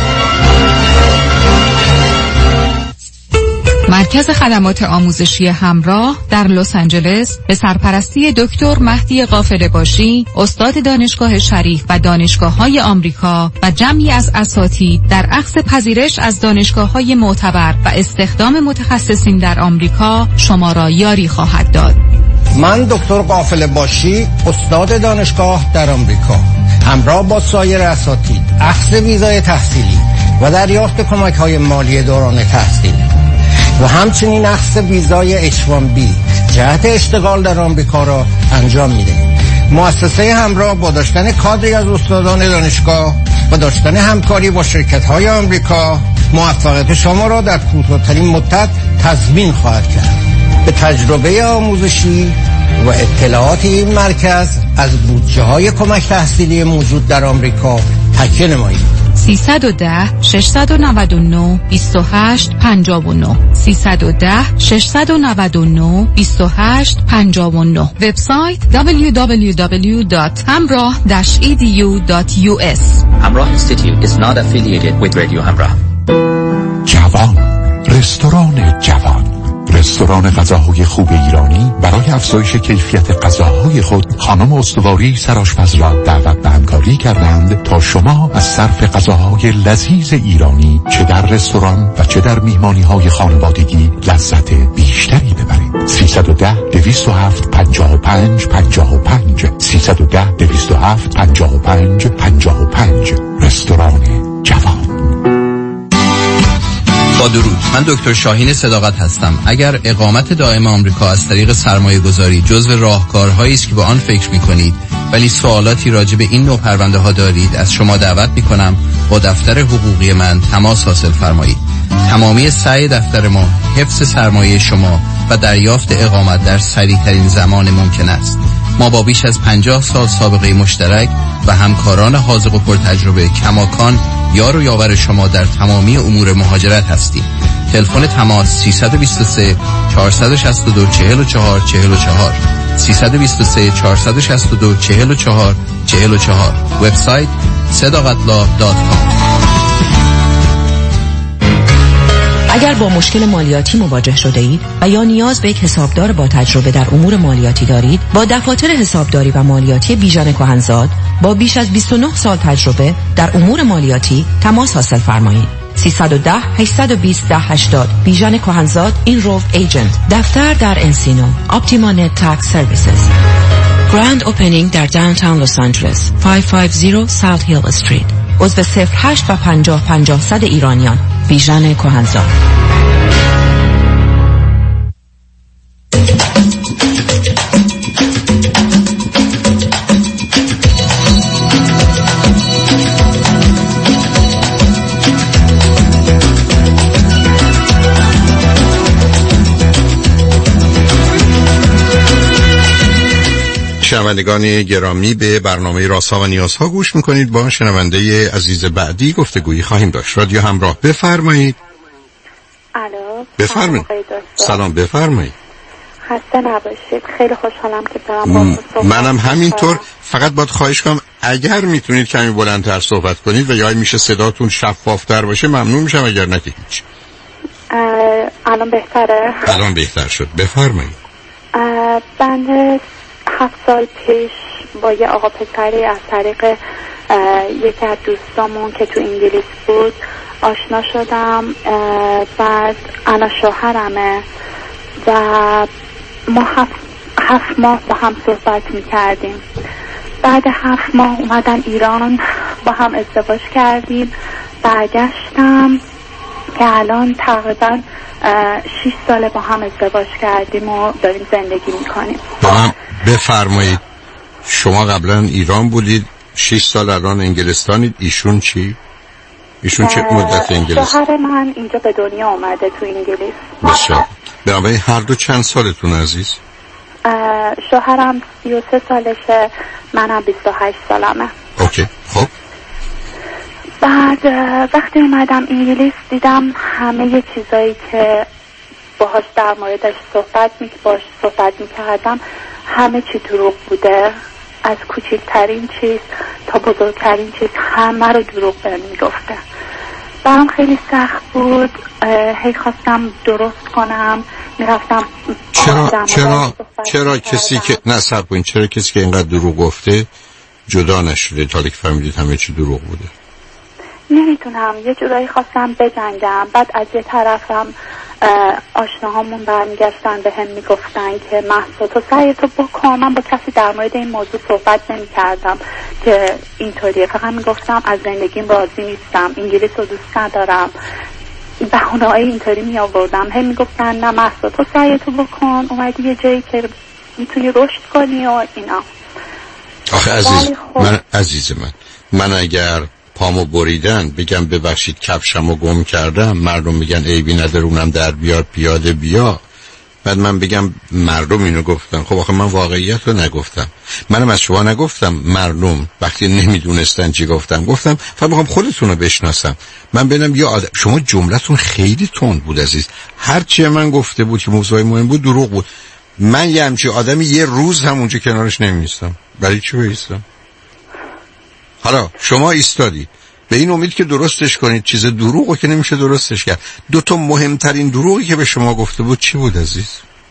مرکز خدمات آموزشی همراه در لس آنجلس به سرپرستی دکتر مهدی قافله باشی، استاد دانشگاه شریف و دانشگاه‌های آمریکا و جمعی از اساتید در اخذ پذیرش از دانشگاه‌های معتبر و استخدام متخصصین در آمریکا شما را یاری خواهد داد. من دکتر قافله باشی، استاد دانشگاه در آمریکا، همراه با سایر اساتید اخذ ویزای تحصیلی و دریافت کمک‌های مالی دوران تحصیل و همچنین اخذ ویزای اچ وان بی جهت اشتغال در آمریکا را انجام می‌دهیم. مؤسسه همراه با داشتن کادری از استادان دانشگاه و داشتن همکاری با شرکت‌های آمریکا موفقیت شما را در کوتاه‌ترین مدت تضمین خواهد کرد. به تجربه آموزشی و اطلاعات این مرکز از بودجه‌های کمک تحصیلی موجود در آمریکا تکیه نمایید. سیصد و ده ششصد و نود و نه بیست و هشت پنجاه و نه سیصد و ده ششصد و نود و نه بیست و هشت پنجاه و نه. وبسایت دبلیو دبلیو دبلیو دات همراه داش ای دی یو دات یو اس. همراه Institute is not affiliated with Radio همراه. جوان، رستوران جوان، رستوران غذاهای خوب ایرانی برای افزایش کیفیت غذاهای خود خانم استواری سرآشپز را دعوت به همکاری کردند تا شما از صرف غذاهای لذیذ ایرانی چه در رستوران و چه در میهمانی‌های خانوادگی لذت بیشتری ببرید. سیصد و ده دویست و هفت پنجاه و پنج پنجاه و پنج سیصد و ده دویست و هفت پنجاه و پنج پنجاه و پنج. رستوران جوان. با درود، من دکتر شاهین صداقت هستم. اگر اقامت دائم آمریکا از طریق سرمایه گذاری جزو راهکارهایی است که به آن فکر می کنید ولی سوالاتی راجع به این نوع پرونده ها دارید، از شما دعوت می کنم با دفتر حقوقی من تماس حاصل فرمایید. تمامی سعی دفتر ما حفظ سرمایه شما و دریافت اقامت در سریع ترین زمان ممکن است. ما با بیش از پنجاه سال سابقه مشترک و همکاران حاذق و پرتجربه کماکان یار و یاور شما در تمامی امور مهاجرت هستیم. تلفن تماس سیصد و بیست و سه چهارصد و شصت و دو چهل و چهار چهل و چهار سیصد و بیست و سه چهارصد و شصت و دو چهل و چهار چهل و چهار. وبسایت صداقتلا دات کام. اگر با مشکل مالیاتی مواجه شده اید و یا نیاز به یک حسابدار با تجربه در امور مالیاتی دارید، با دفاتر حسابداری و مالیاتی بیژن کهنزاد با بیش از بیست و نه سال تجربه در امور مالیاتی تماس حاصل فرمایید. سیصد و ده هشتصد و بیست ده هشتاد بیژن کهنزاد اینرولد ایجنت. دفتر در انسینو. اپتیما نت تکس سرویسز. گراند اوپنینگ در داونتاون لس آنجلس. پانصد و پنجاه ساوت هیل استریت. عضو صفر هشت و پنجاه پنجاه صد ایرانیان. بیژن کهنزاد. شنوندگان گرامی، به برنامه رازها و نیازها گوش میکنید. با شنونده عزیز بعدی گفتگویی خواهیم داشت. رادیو همراه، بفرمایید. الو، بفرمایید. سلام، بفرمایید. خسته نباشید. خیلی خوشحالم که دارم با شما. منم همینطور. فقط باید خواهش کنم اگر میتونید کمی بلندتر صحبت کنید و یا میشه صداتون شفافتر باشه ممنون میشم، اگر نه که هیچ. الان بهتره؟ الان بهتر شد. بفرمایید. بنده هفت سال پیش با یه آقا پسری از طریق یکی از دوستامون که تو انگلیس بود آشنا شدم. بعد انا شوهرمه و ما هفت, هفت ماه با هم صحبت میکردیم. بعد هفت ماه اومدم ایران، با هم ازدواج کردیم. برگشتم که الان تقریبا شش ساله با هم ازدواج کردیم و داریم زندگی میکنیم. بفرمایید. شما قبلا ایران بودید، شش سال الان انگلستانید. ایشون چی؟ ایشون چه مدت انگلیس؟ شوهر من اینجا به دنیا اومده تو انگلیس. بسیار. بنابراین هر دو چند سالتون عزیز؟ شوهرم سی و سه سالشه، منم بیست و هشت سالمه. اوکی، خب. بعد وقتی اومدم انگلیس دیدم همه چیزایی که باهاش در موردش صحبت می باش صحبت میکردم همه چی دروغ بوده. از کوچکترین چیز تا بزرگترین چیز همه رو دروغ بهم میگفته. برام خیلی سخت بود. هی خواستم درست کنم، میرفتم. چرا چرا چرا کسی که نه صبر کنید، چرا کسی که اینقدر دروغ گفته جدا نشده تا که فهمیدید همه چی دروغ بوده؟ نمیتونم، یه جورایی خواستم بجنگم. بعد از یه طرفم آشناهامون برمیگشتن به هم میگفتن که مهسا تو سعی تو بکن. من با کسی در مورد این موضوع صحبت نمی کردم که اینطوریه، فقط میگفتم از زندگیم راضی نیستم، انگلیس رو دوست ندارم، بهونه‌های اینطوری می آوردم. هم میگفتن نه مهسا تو سعی تو بکن، اومدی یه جایی که میتونی رشد کنی و اینا. آخه عزیز من عزیز من من اگر پامو بریدن بگم ببخشید کفشمو گم کردم، مردم میگن عیبی نداره اونم در بیار پیاده بیا. بعد من بگم مردم اینو گفتن. خب آخه من واقعیت رو نگفتم. منم از شما نگفتم مردم وقتی نمیدونستن چی گفتم. گفتم فقط میخوام خودتون رو بشناسم. من ببینم یه آدم، شما جملتون خیلی تند بود عزیز. هر چی من گفته بود که موضوع مهم بود دروغ بود. من یه همچین آدمی یه روز هم اونجا کنارش نمیستم. برای چی بایستم؟ حالا شما ایستادید به این امید که درستش کنید، چیز دروغو که نمیشه درستش کرد. دو تا مهمترین دروغی که به شما گفته بود چی بود عزیز؟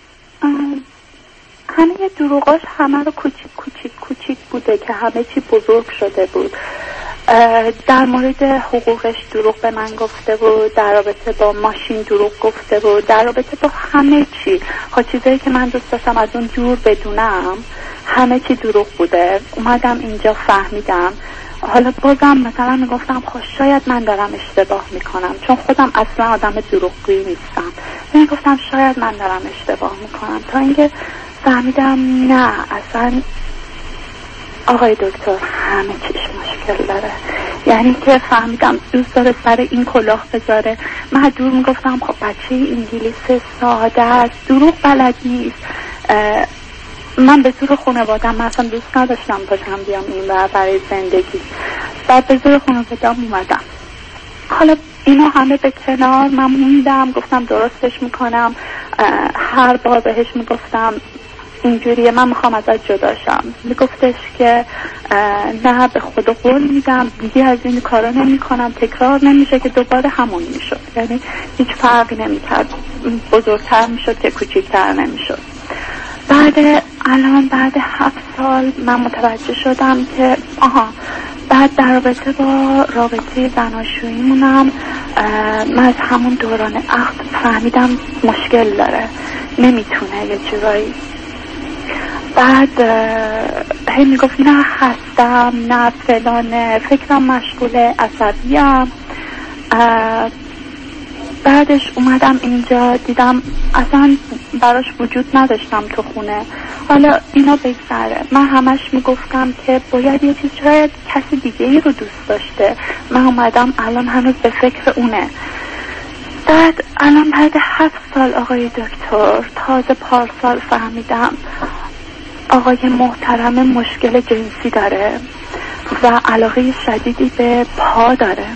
همه دروغاش همه رو کوچیک کوچیک کوچیک بوده که همه چی بزرگ شده بود. در مورد حقوقش دروغ به من گفته بود، در رابطه با ماشین دروغ گفته بود، در رابطه با همه چی. ها چیزایی که من دوست داشتم از اون دور بدونم همه چی دروغ بوده. اومدم اینجا فهمیدم. حالا بازم مثلا میگفتم خب شاید من دارم اشتباه میکنم، چون خودم اصلا آدم دروغگویی نیستم. میگفتم شاید من دارم اشتباه میکنم، تا اینکه فهمیدم نه اصلا آقای دکتر همه چیش مشکل داره. یعنی که فهمیدم دوست داره سر این کلاه بذاره. من دور میگفتم خب بچه انگلیس ساده است، دروغ بلد نیست. من به زور خانواده‌ام مثلا دوست نداشتم باشم بیام این و برای زندگی. بعد به زور خانواده‌ام اومدم. حالا اینا همه به کنار من موندم، گفتم درستش میکنم. هر بار بهش میگفتم اینجوریه من میخوام ازت جدا شم. میگفتش که نه به خدا قول میدم دیگه از این کارا نمی کنم، تکرار نمیشه که دوباره همون میشد، یعنی هیچ فرقی نمیکرد، بزرگتر میشد که کوچیکتر نمیشد. بعد الان بعد هفت سال من متوجه شدم که آها بعد در رابطه با رابطه زناشوییمونم من از همون دوران عقد فهمیدم مشکل داره، نمیتونه یه چیزایی. بعد هی میگفت نه خستم، نه فلانه، فکرم مشغوله، عصبیم. بعدش اومدم اینجا دیدم اصلا براش وجود نداشتم تو خونه. حالا اینا بگذره، من همش میگفتم که باید یه چیز، شاید کسی دیگه ای رو دوست داشته. من اومدم الان هنوز به فکر اونه. بعد الان بعد هفت سال آقای دکتر تازه پارسال فهمیدم آقای محترم مشکل جنسی داره و علاقه شدیدی به پا داره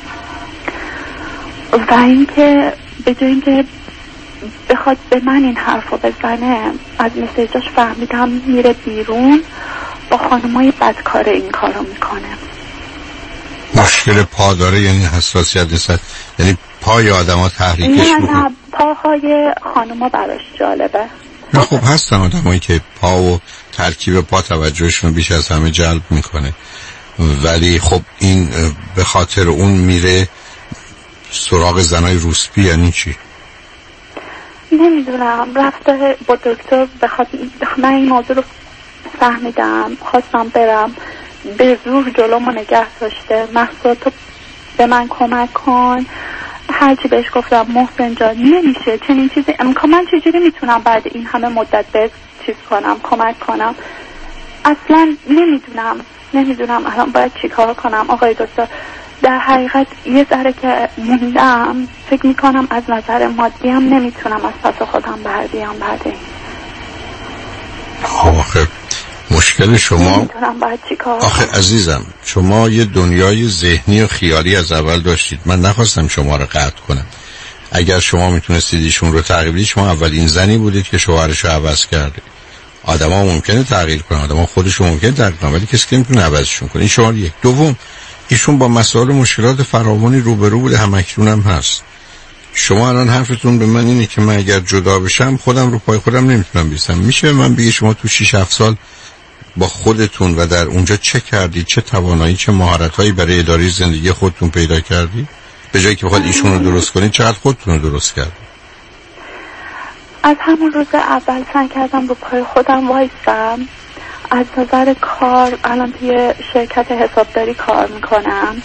و اینکه به جای اینکه بخواد به من این حرفو بزنه از مسیجاش فهمیدم میره بیرون با خانمای بدکار این کارو میکنه. مشکل پا داره یعنی حساسیت نسبت، یعنی پای آدم ها تحریکش نه میکنه؟ نه پاهای خانما براش جالبه. نه خب هستن آدم هایی که پا و ترکیب پا توجهشون بیش از همه جلب میکنه، ولی خب این به خاطر اون میره سراغ زنای روسپی یعنی چی؟ نمیدونم، رفته با دکتر بخاطر من این موضوع رو فهمیدم، خواستم برم، به زور جلومو نگه داشته. محسا تو به من کمک کن. هرچی بهش گفتم محسن جان نمیشه چنین چیزی، امکان من چجوری میتونم بعد این همه مدت به چیز کنم، کمک کنم؟ اصلا نمیدونم نمیدونم الان باید چی کار کنم. آقای دکتر در حقیقت یه ذره که موندم، فکر میکنم از نظر مادی هم نمیتونم از پس خودم بردیم بعد این. آخه مشکل شما نمیتونم باید چی کار کنم. آخه عزیزم شما یه دنیای ذهنی و خیالی از اول داشتید، من نخواستم شما رو قطع کنم. اگر شما میتونستید ایشون رو تغییر بدید، شما اولین زنی بودید که شوهرش رو عوض کرده. آدما ممکنه تغییر کنن، آدما خودشون ممکنه تغییر کنن، ولی کسی که میتونه عوضشون کنه. این شما یک. دوم، ایشون با مسائل مشکلات فراوانی روبرو بوده، همکنون هم هست. شما الان حرفتون به من اینه که من اگر جدا بشم خودم رو پای خودم نمیتونم بیستم. میشه من بگی شما تو شش هفت سال با خودتون و در اونجا چه کردید، چه توانایی، چه مهارت‌هایی برای اداره زندگی خودتون پیدا کردید؟ به جایی که بخواید ایشون رو درست کنید چقدر خودتون رو درست کردید؟ از همون روز اول سعی کردم رو پای خودم وایسم. از نظر کار الان توی شرکت حسابداری کار میکنم.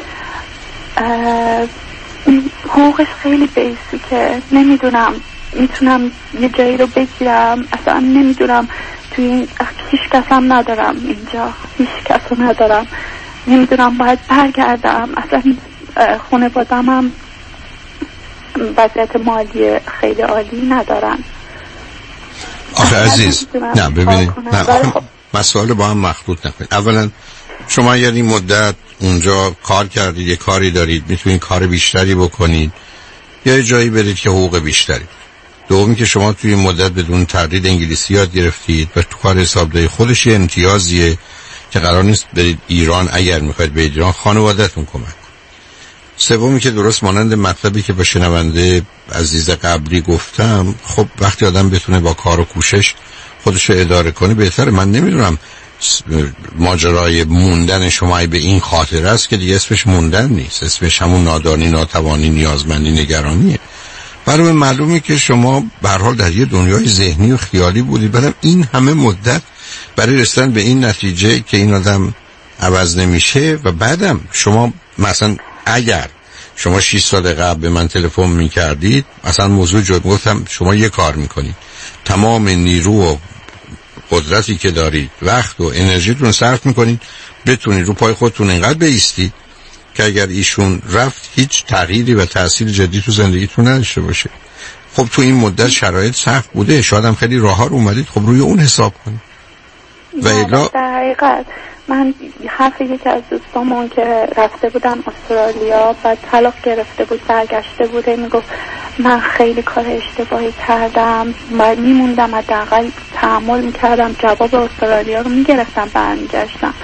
حقوقش خیلی بیسیکه، نمیدونم میتونم یه جایی رو بگیرم، اصلا نمیدونم. توی این هیچ کسم ندارم اینجا، هیچ کسو ندارم، نمیدونم باید برگردم. اصلا خانواده‌ام هم وضعیت مالی خیلی عالی ندارن. آخه عزیز نه ببینید، نه آخه مسائل با هم مخلوط نکنید. اولا شما اگر این مدت اونجا کار کردید، یه کاری دارید، میتونید کار بیشتری بکنید یا جایی برید که حقوق بیشتری. دومی که شما توی این مدت بدون تردید انگلیسی یاد گرفتید و تو کار حسابداری خودش یه امتیازیه که قرار نیست برید ایران، اگر میخواید برید ایران خانواده‌تون کمک. سومی که درست مانند مطلبی که به شنونده عزیز قبلی گفتم، خب وقتی آدم بتونه با کار و کوشش خودش رو اداره کنه بهتره. من نمیدونم ماجرای موندن شما به این خاطر است که دیگه اسمش موندن نیست، اسمش همون نادانی، ناتوانی، نیازمندی، نگرانیه. برای معلومه که شما به هر حال در یه دنیای ذهنی و خیالی بودید، بعدم این همه مدت برای رسیدن به این نتیجه که این آدم عوض نمیشه. و بعدم شما مثلا اگر شما شش سال قبل به من تلفن میکردید، مثلا موضوع جد گفتم شما یه کار میکنید، تمام نیرو و قدرتی که دارید، وقت و انرژیتون صرف میکنید بتونید رو پای خودتون اینقدر بایستید که اگر ایشون رفت هیچ تغییری و تأثیر جدی تو زندگیتون نداشته باشه. خب تو این مدت شرایط سخت بوده، شاید هم خیلی راه ها رو اومدید، خب روی اون حساب کنید. و الا در حقیقت من حرف یکی از دوستامون که رفته بودن استرالیا و طلاق گرفته بود برگشته بوده میگفت من خیلی کار اشتباهی کردم و میموندم، حداقل تحمل میکردم، جواب استرالیا رو میگرفتم برمیگشتم.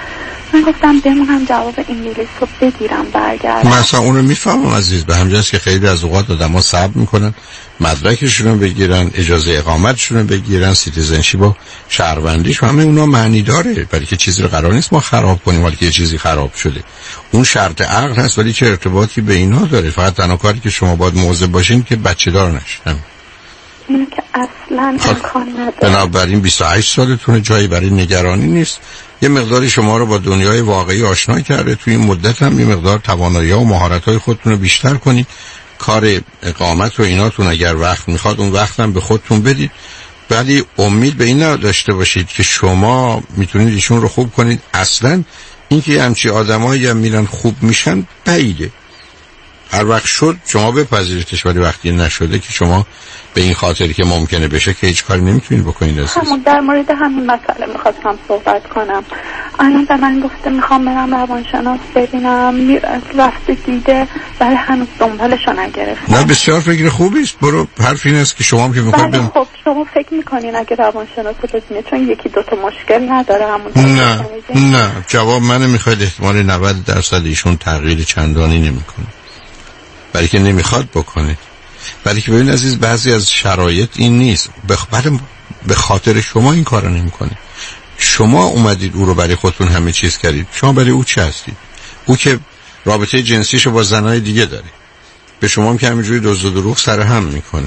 من گفتم بمونم جواب انگلیس رو بگیرم برگردم. مثلا اونو میفهمم عزیز، به همجاست که خیلی از اوقات آدم ها صبر میکنن مدرکشون رو بگیرن، اجازه اقامتشون رو بگیرن، سیتیزنشیپ و شهروندیش، همه اونا معنی داره، برای که چیزی رو قرار نیست ما خراب کنیم ولی که یه چیزی خراب شده. اون شرط عقل هست ولی چه ارتباطی به اینا داره؟ فقط تنها کاری که شما باید مواظب باشین که بچه دار نشین. اینو که اصلا امکان نداره. بنابراین بیست و هشت سالتونه، جایی برای نگرانی نیست. یه مقداری شما رو با دنیای واقعی آشنا کرده، توی این مدت هم یه مقدار توانایی و مهارت‌های خودتون رو بیشتر کنید. کار اقامت و ایناتون اگر وقت میخواد اون وقت هم به خودتون بدید، ولی امید به این داشته باشید که شما میتونید ایشون رو خوب کنید. اصلا اینکه همچی آدمایی هم میرن خوب میشن بعیده. هر وقت شد شما بپذیریدش، ولی وقتی نشده که شما به این خاطری که ممکنه بشه که هیچ کاری نمیتونید بکنید. همون در مورد همین مسئله میخواستم صحبت کنم. الان به من گفته میخوام برم روانشناس ببینم، رفته دیده ولی هنوز دنبالشو نگرفتم. نه بسیار فکر خوبی است. برو، حرف این است که شما هم که میخواید بم... خب شما فکر میکنین اگه روانشناس رو ببینه چون یکی دو تا مشکل نداره همون؟ نه نه، جواب منو میخواید احتمال نود درصد ایشون تغییر چندانی نمیکنه، برای که نمیخواد بکنه. ولی که ببین عزیز، بعضی از شرایط این نیست، به خاطر شما این کارو نمیکنه. شما اومدید او رو برای خودتون همه چیز کردید. شما برای او چی هستید؟ او که رابطه جنسیشو با زنای دیگه داره، به شما هم که همینجوری دزد و دروغ سر هم میکنه.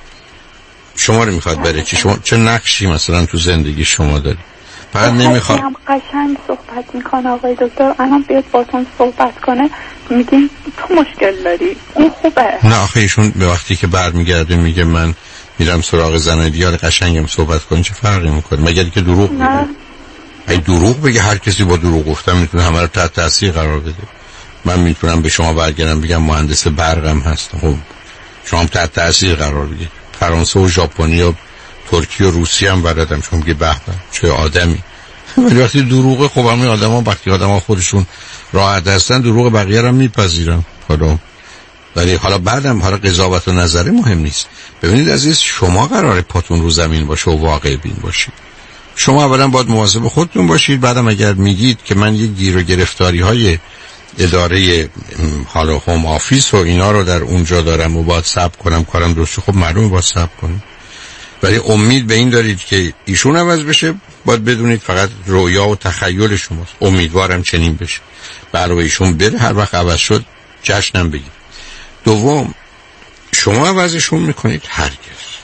شما رو میخواد برای چی؟ شما چه نقشی مثلا تو زندگی شما داری؟ فقط نمیخواد. هم قشنگ صحبت میکنه آقای دکتر، الان بیاد باتون صحبت کنه میگین تو مشکل داری، اون خوبه. نه آخه ایشون به وقتی که برمیگرده میگه من میرم سراغ زنای دیگه، قشنگم صحبت کنه، چه فرقی میکنه؟ مگر که دروغ بگه؟ ای دروغ بگه، هر کسی با دروغ گفتن میتونه همه رو تحت تاثیر قرار بده. من میتونم به شما برگردم بگم مهندس برقم هستم، خب شما هم تحت تاثیر قرار بگید. فرانسه و ژاپنی و ترکی و روسی هم بلدم، چون میگه به به چه آدمی. ولی وقتی دروغه، خب همین آدما وقتی آدما خودشون راحت هستن دروغ بقیه رو میپذیرن. حالا ولی حالا بعدم حالا قضاوت و نظر مهم نیست. ببینید عزیز، شما قراره پاتون رو زمین باشه و واقع بین باشید. شما اولا باید مواظب خودتون باشید، بعدم اگر میگید که من یک گیر و گرفتاری های اداره حالا هوم آفیس و اینا رو در اونجا دارم و باید صبر کنم کارم درسته، خب معلومه باید صبر کنم. ولی امید به این دارید که ایشون عوض بشه، باید بدونید فقط رویا و تخیل شماست. امیدوارم چنین بشه. برای ایشون بره، هر وقت عوض شد جشنم بگید. دوم، شما عوضشون میکنید؟ هرگز.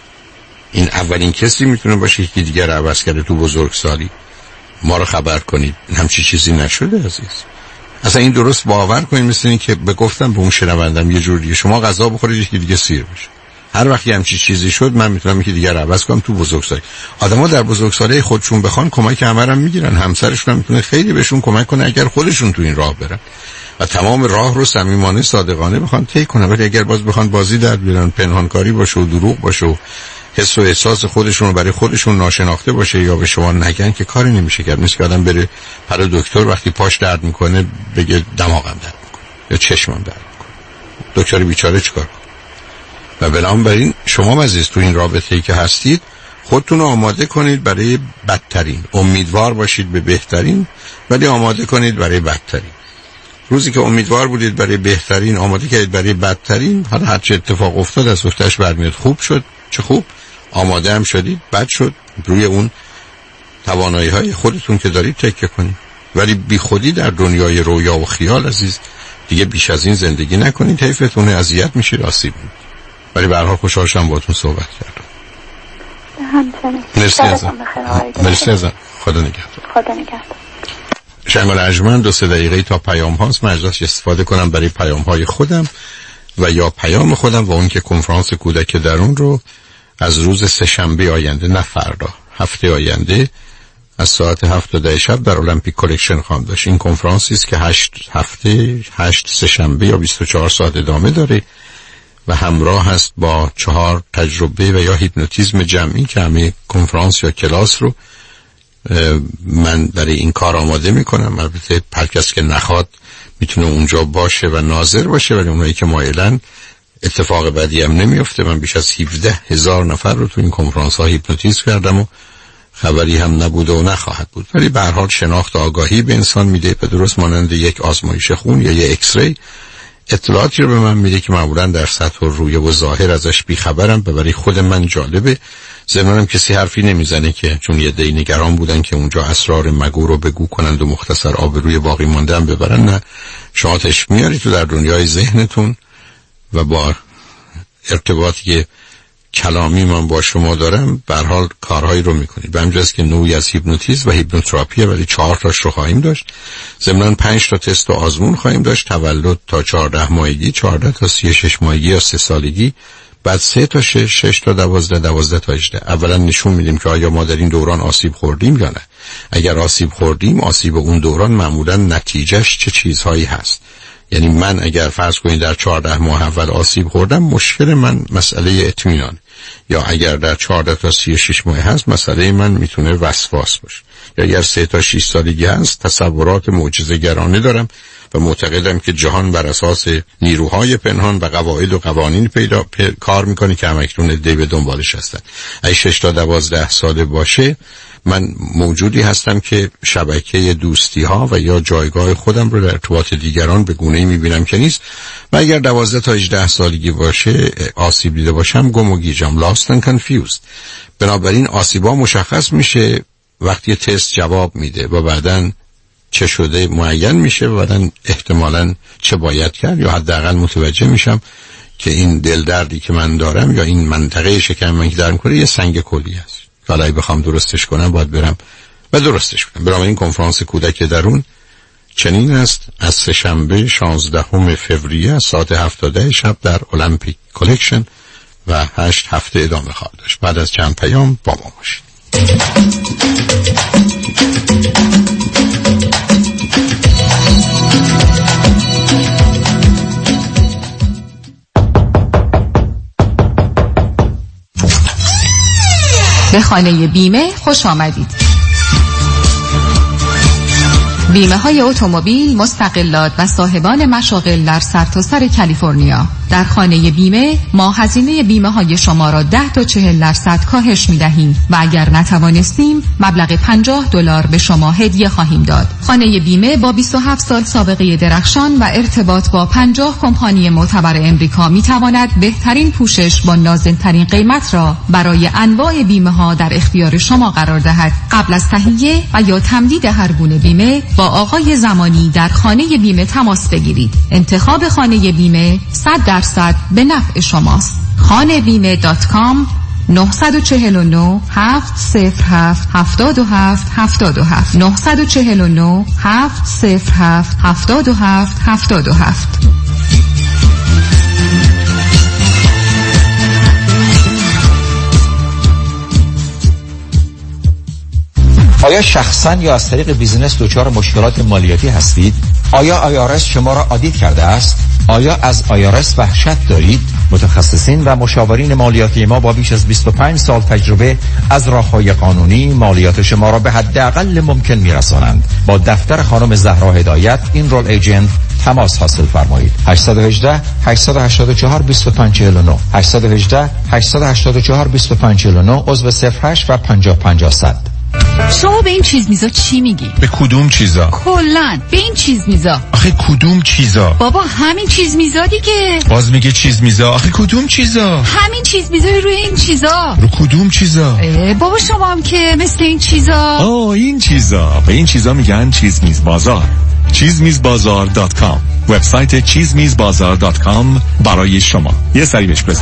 این اولین کسی میتونه باشه که دیگر عوض کرده تو بزرگسالی. ما رو خبر کنید همچی چیزی نشده عزیز. اصلا این درست باور کنید، مثل این که به گفتم به اون شنوندم یه جور دیگه شما غذا بخورید که دیگه سیر بشه. هر وقت همچی چیزی شد من میتونم که دیگر عوض کنم تو بزرگسالی. آدم‌ها در بزرگسالی خودشون بخوان کمک همه میگیرن، همسرشون هم میتونه خیلی بهشون کمک کنه اگر خودشون تو این راه برن و تمام راه رو صمیمانه صادقانه بخوان طی کنن. ولی اگر باز بخوان بازی در بیارن، پنهانکاری باشه و دروغ باشه و حس و احساس خودشون رو برای خودشون ناشناخته باشه یا به شما نگن، که کاری نمیشه کرد. مثل که آدم بره پر دکتر وقتی پاش درد میکنه بگه دماغم درد میکنه یا چشمم درد میکنه، دکتر بیچاره چیکار کنه؟ و بنابراین شما عزیز تو این رابطه‌ای که هستید خودتون رو آماده کنید برای بدترین. امیدوار باشید به بهترین ولی آماده کنید برای بدترین. روزی که امیدوار بودید برای بهترین، آماده کردید برای بدترین، حالا هر چه اتفاق افتاد از گفتش برمیاد. خوب شد چه خوب، آماده هم شدید، بد شد، روی اون توانایی های خودتون که دارید تکیه کنید. ولی بی خودی در دنیای رویا و خیال عزیز دیگه بیش از این زندگی نکنید، حیفتون، اذیت میشید، آسیب میبینید. ولی به هر حال خوشحال شدم باهاتون صحبت کردم. همچنین. مرسی ازم. مرسی ازم. خدا نگهدار. خدا نگهدار. شنگال ارجمند دو سه دقیقه تا پیام هاست. من ازش استفاده کنم برای پیام های خودم و یا پیام خودم و اون که کنفرانس کودک درون رو از روز سه شنبه آینده، نه فردا، هفته آینده از ساعت هفت تا ده شب در المپیک کلکشن خواهم داشت. این کنفرانسی است که هشت هفته، هشت سه شنبه یا بیست و چهار ساعت ادامه داره و همراه هست با چهار تجربه و یا هیپنوتیزم جمعی که همه کنفرانس یا کلاس رو من برای این کار آماده میکنم. البته هر کس که نخواد میتونه اونجا باشه و ناظر باشه، ولی اونایی که مایلن اتفاق بدی هم نمیفته. من بیش از هفده هزار نفر رو تو این کنفرانس ها هیپنوتیزم کردم و خبری هم نبود و نخواهد بود. ولی به هر حال شناخت و آگاهی به انسان میده، به درست مانند یک آزمایش خون یا یک ایکس ری اطلاعاتی رو به من میده که معمولا در سطح و رویه و ظاهر ازش بیخبرم، به برای خود من جالبه. ضمناً کسی حرفی نمیزنه که چون یه دی نگران بودن که اونجا اسرار مگو رو بگو کنند و مختصر آبروی باقی ماندن ببرن. نه، شما تشریف میاری تو در دنیای ذهنتون و با ارتباطی که کلامی من با شما دارم به هر حال کارهایی رو میکنید. به همجاست که نوعی از هیپنوتیزم و هیپنوتراپیه، ولی چهار تاش رو خواهیم داشت. ضمناً پنج تا تست و آزمون خواهیم داشت، تولد تا چهارده ماهگی، چهارده تا سی و شش ماهگی یا سه سالگی، بعد سه تا شش، شش تا دوازده، دوازده تا هجده. اولا نشون میدیم که آیا ما در این دوران آسیب خوردیم یا نه. اگر آسیب خوردیم، آسیب اون دوران معمولا نتیجهش چه چیزهایی هست. یعنی من اگر فرض کنید در چهارده ماه اول آسیب خوردم، مشکل من مسئله اطمینان، یا اگر در چهارده تا سی و شش ماه هست مسئله من میتونه وسواس باشه، یا اگر سه تا شش سالگی هست تصورات معجزه‌گرانه دارم و معتقدم که جهان بر اساس نیروهای پنهان و قواعد و قوانین پیدا پی... کار میکنه که همکنون عده‌ای به دنبالش هستن. اگه شش تا دوازده ساله باشه، من موجودی هستم که شبکه دوستی ها و یا جایگاه خودم رو در ارتباط دیگران به گونه‌ای میبینم که نیست. و اگر دوازده تا هجده سالگی باشه، آسیب دیده باشم، گم و گیجم، lost and confused. بنابراین آسیبا مشخص میشه وقتی تست جواب میده و بعداً چه شده معین میشه و بعداً احتمالاً چه باید کرد، یا حداقل متوجه میشم که این دل دردی که من دارم یا این منطقه شکم من که دارم کنه یه سنگ کلی است. حالا اگه بخوام درستش کنم باید برم و درستش کنم. برام این کنفرانس کودک درون چنین است، از سه‌شنبه شانزدهم فوریه ساعت هفت تا ده شب در المپیک کلکشن و هشت هفته ادامه خواهد داشت. بعد از چند پیام با ما باشید. به خانه بیمه خوش آمدید. بیمه های اتومبیل، مستقلات و صاحبان مشاغل در سرتاسر کالیفرنیا. در خانه بیمه ما هزینه بیمه های شما را ده تا چهل درصد کاهش می دهیم و اگر نتوانستیم مبلغ پنجاه دلار به شما هدیه خواهیم داد. خانه بیمه با بیست و هفت سال سابقه درخشان و ارتباط با پنجاه کمپانی معتبر امریکا می تواند بهترین پوشش با نازل‌ترین قیمت را برای انواع بیمه ها در اختیار شما قرار دهد. قبل از تهیه و یا تمدید هر گونه بیمه با آقای زمانی در خانه بیمه تماس بگیرید. انتخاب خانه بیمه صد درصد به نفع شماست. خانه بیمه دات کام نه چهار نه هفت صفر هفت هفت هفت هفت هفت نه چهار نه هفت صفر هفت هفت هفت هفت هفت. آیا شخصا یا از طریق بیزینس دچار مشکلات مالیاتی هستید؟ آیا آی آر اس شما را آدیت کرده است؟ آیا از آی آر اس وحشت دارید؟ متخصصین و مشاورین مالیاتی ما با بیش از بیست و پنج سال تجربه از راه‌های قانونی مالیات شما را به حداقل ممکن می‌رسانند. با دفتر خانم زهرا هدایت این رول ایجنت تماس حاصل فرمایید. هشت یک هشت هشت هشت چهار دو پنج چهار نه هشت یک هشت هشت هشت چهار دو پنج چهار نه عضو صفر هشت و پنجاه پنجاه صد. شما به این چیز میزا چی میگی؟ به کدوم چیزا؟ کلن به این چیز میزا. آخه کدوم چیزا؟ بابا همین چیز میزا دیگه. باز میگه چیز میزا. آخه کدوم چیزا؟ همین چیز میزا روی این چیزا. رو کدوم چیزا؟ بابا شما هم که مثل این چیزا. آه این چیزا. به این چیزا میگن چیز میز بازار. چیز میز بازار دات کام. وبسایت چیز میز بازار دات کام برای شما. یه سری بهش بزن.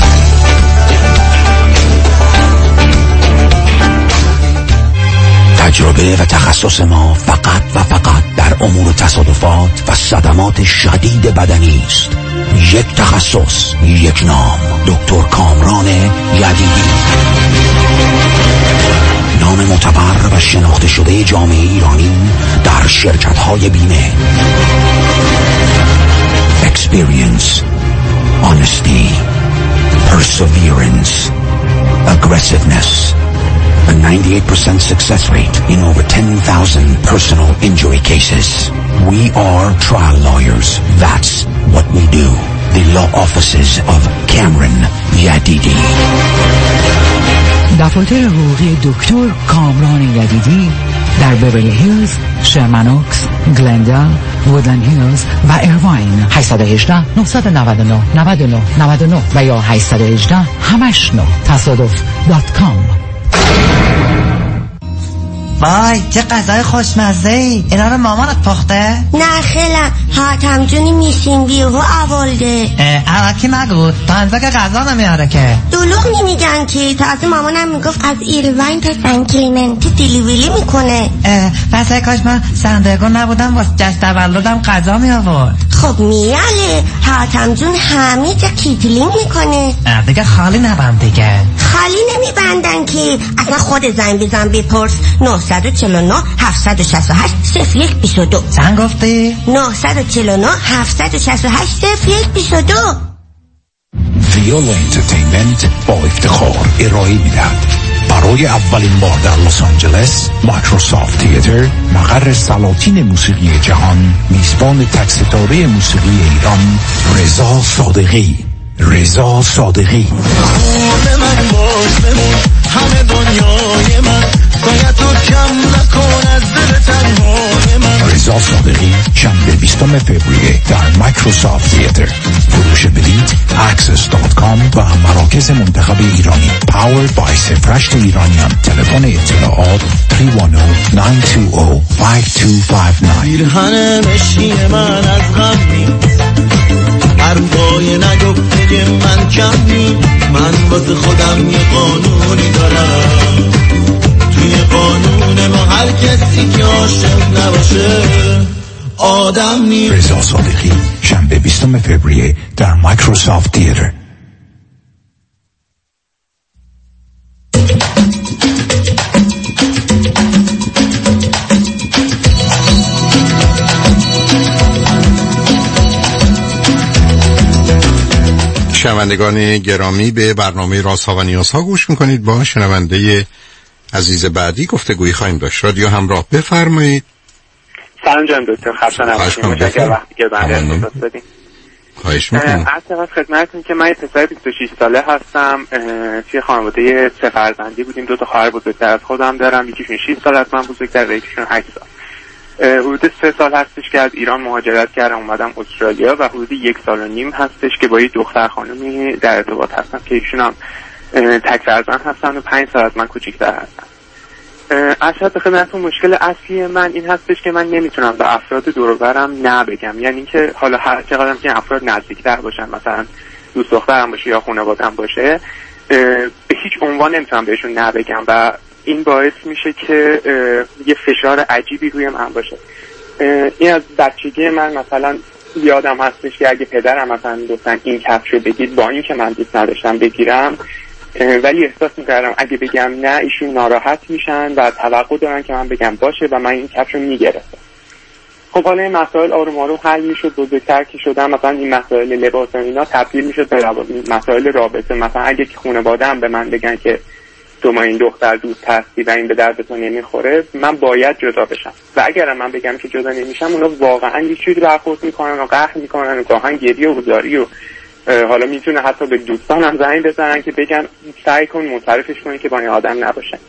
تجربه و تخصص ما فقط و فقط در امور تصادفات و صدمات شدید بدنی است. یک تخصص، یک نام، دکتر کامران یدیدی. نام معتبر و شناخته شده جامعه ایرانی در شرکت‌های بیمه. Experience, honesty, perseverance, aggressiveness. A ninety-eight percent success rate in over ten thousand personal injury cases. We are trial lawyers. That's what we do. The law offices of Cameron Yadidi. دفاتر حقوقی دکتر کامران یدیدی در بیورلی هیلز، شرمن اوکس، گلندال، وودلند هیلز و ایرواین. هشت یک هشت نه نه نه نه نه نه نه و یا هشت یک هشت همش نه تصادف دات کام. وای چه غذای خوشمزه ای. اینا رو مامانت پخته؟ نه خیلی حاتم جونی میشین بیهو اولده. اواکی نگو تا انزا که غذا نمیاره که. دلوغ نمیگن که تازه مامانم میگفت از ایروین تا سن کلیمنتی دیلیوری میکنه. پس کاش من سندرگون نبودم واسه جشن تولدم غذا می آورد. خب میاله حاتم جون همه جا کیتلینگ میکنه. دیگه خالی نبند دیگه. خالی نمیبندن که اصلا خود زنگ بزن بپرس. نه چهار نه هفت شش هشت صفر یک دو دو. چند گفتی؟ نه چهار نه هفت شش هشت صفر یک دو دو. ویولا انترتینمنت با افتخار ارائه میدهد برای اولین بار در لس آنجلس مایکروسافت تیاتر مقر سلاطین موسیقی جهان میزبان تک ستاره موسیقی ایران رضا صادقی. رضا صادقی من باش بمون همه دنیای من باید تو کم نکن از دل تنهای من. رضا صادقی شنبه بیستم فوریه در مایکروسافت تیاتر. فروش بلیط اکسس دات کام و مراکز منتخب ایرانی Powered by سفرشت ایرانیان. تلفن اطلاعات سه یک نه نه دو صفر پنج دو پنج نه. پیرهن مشکین من از غم نیست حرفای نگفته من کم نیست. من واسه خودم یه قانونی دارم توی قانون ما هر کسی که عاشق نباشه آدم نیست. رضا صادقی شنبه بیستم فوریه در مایکروسافت تیاتر. شنوندگان گرامی به برنامه رازها و نیازها گوش میکنید. با شنونده عزیز بعدی گفتگویی خواهیم داشت. رادیو همراه بفرمایید. سلام جان دکتر خسته نباشید. متشکرم وقتی که بنده اختصاص بدین. خواهش میکنم. عرض خدمتتون که من یه پسر بیست و شش ساله هستم. توی خانواده سه فرزندی بودیم. دو تا خواهر بزرگتر از خودم دارم. یکیشون شش سال از من بزرگتر و یکیشون هشت سال. حدود سه سال هستش که از ایران مهاجرت کردم اومدم استرالیا و حدود یک سال و نیم هستش که با یه دختر خانومی در ارتباط هستم که ایشون هم تک فرزند هستن و پنج سال از من کوچیک‌تر هستن. اصلا به خدمتتون مشکل اصلی من این هستش که من نمیتونم به افراد دور و برم نه بگم. یعنی اینکه حالا هر چقدر که افراد نزدیک‌تر باشن مثلا دوست دخترم باشه یا خانواده‌ام باشه به هیچ عنوان نمیتونم بهشون نه بگم و این باعث میشه که یه فشار عجیبی روی من باشه. این از بچگی من مثلا یادم هستش که اگه پدرم مثلا گفتن این کفشو بگیر با این که من دوست نداشتم بگیرم ولی احساس میکردم اگه بگم نه ایشون ناراحت میشن و توقع دارن که من بگم باشه و من این کفشو میگرفتم. خب حالا این مسائل آروم آروم حل میشد. بزرگتر که شدم مثلا این مسائل لباس و اینا تبدیل میشد به مسائل رابطه. مثلا اگه که خانواده‌ام به من بگن که تو ما این دختر دوست هستی و این به دردتون نمیخوره من باید جدا بشم و اگر من بگم که جدا نمیشم اونا واقعا یه چیزی برخورد میکنن و قهر میکنن و گاهن گریه و زاری و حالا میتونه حتی به دوستانم زنگ بزنن که بگن سعی کن منصرفش کنی که با این آدم نباشه.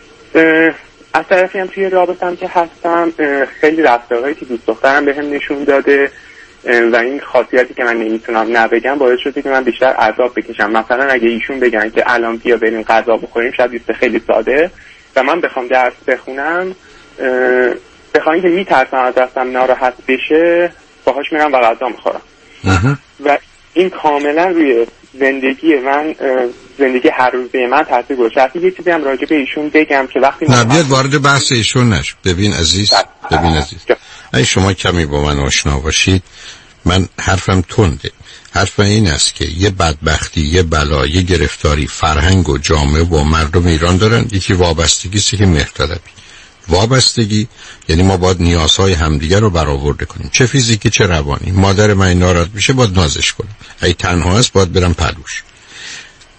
از طرفی هم توی رابطه‌ام که هستم خیلی رفتارهایی که دوست دخترم بهم نشون داده و این خاصیتی که من نمیتونم نبگم باعث شده که من بیشتر عذاب بکشم. مثلا اگه ایشون بگن که الان بیا بریم غذا بخوریم شاید بیست خیلی ساده و من بخوام درس بخونم بخوام که میترسم از دستم ناراحت بشه باهاش میرم و غذا میخورم و این کاملا روی زندگی من زندگی هر روزه من تاثیر گذاشته. یه چیزی هم راجع به ایشون بگم که وقتی نه بیاد وارد بحث ایشون نش. ببین عزیز ببین عزیز اگه شما کمی با من آشنا باشید من حرفم تنده. حرف این است که یه بدبختی یه بلا یه گرفتاری فرهنگ و جامعه و مردم ایران دارن. یکی وابستگی است که مهرطلبی. وابستگی یعنی ما باید نیازهای همدیگر رو برآورده کنیم چه فیزیکی چه روانی. مادر من ناراحت میشه باید نازش کنم. اگه تنها است باید برم پلوش.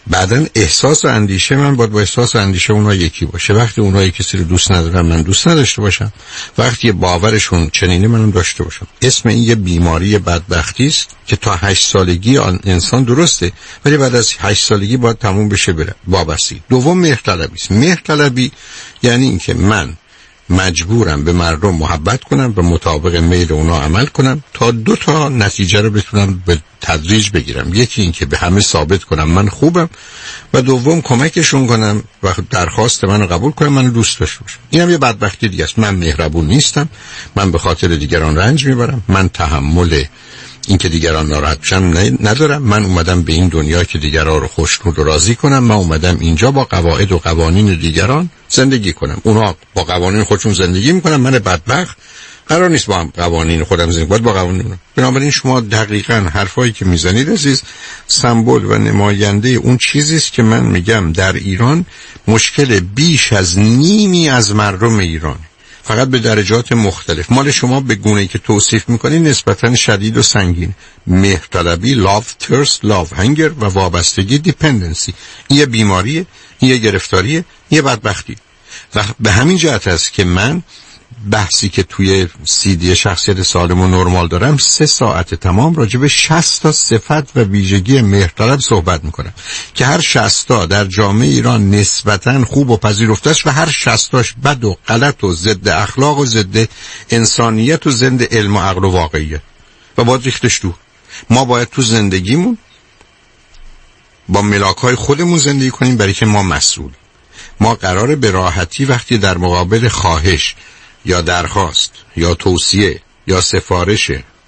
بعدن احساس و اندیشه من باید با احساس و اندیشه اونها یکی باشه. وقتی اونها کسی رو دوست ندارن من دوست نداشته باشم، وقتی باورشون چنینه منم داشته باشم. اسم این یه بیماری بدبختی است که تا هشت سالگی آن انسان درسته، ولی بعد از هشت سالگی باید تموم بشه بره وابسته. دوم مهرطلبی است. مهرطلبی یعنی اینکه من مجبورم به مردم محبت کنم و مطابق میل اونا عمل کنم تا دو تا نتیجه رو بتونم به تدریج بگیرم. یکی این که به همه ثابت کنم من خوبم و دوم کمکشون کنم و درخواست منو قبول کنم، منو دوست داشته باشم. اینم یه بدبختی دیگه است. من مهربون نیستم، من به خاطر دیگران رنج میبرم، من تحمل این که دیگران ناراحت بشن ندارم. من اومدم به این دنیا که دیگران رو خوشنود و راضی کنم. من اومدم اینجا با قواعد و قوانین دیگران زندگی کنم. اونا با قوانین خودشون زندگی میکنن، من بدبخت قرار نیست با هم قوانین خودم زندگی باید با قوانین اونم. بنابراین شما دقیقاً حرفایی که میزنید عزیز سمبل و نماینده اون چیزی است که من میگم در ایران مشکل بیش از نیمی از مردم ایران، فقط به درجات مختلف. مال شما به گونه‌ای که توصیف میکنی نسبتاً شدید و سنگین. مهرطلبی، love thirst، love hunger و وابستگی dependency. این یه بیماریه، این یه گرفتاریه، این یه بدبختی. و به همین جهت است که من بحثی که توی سیدی شخصیت سالم و نرمال دارم سه ساعت تمام راجع به شصت تا صفت و ویژگی مهرطلب صحبت میکنم که هر شصت تا در جامعه ایران نسبتاً خوب و پذیرفته است و هر شصت تاش بد و غلط و ضد اخلاق و ضد انسانیت و ضد علم و عقل و واقعیت و باید ریختش دور. ما باید تو زندگیمون با ملاک‌های خودمون زندگی کنیم، برای که ما مسئول. ما قراره به راحتی وقتی در مقابل خواهش یا درخواست یا توصیه یا سفارش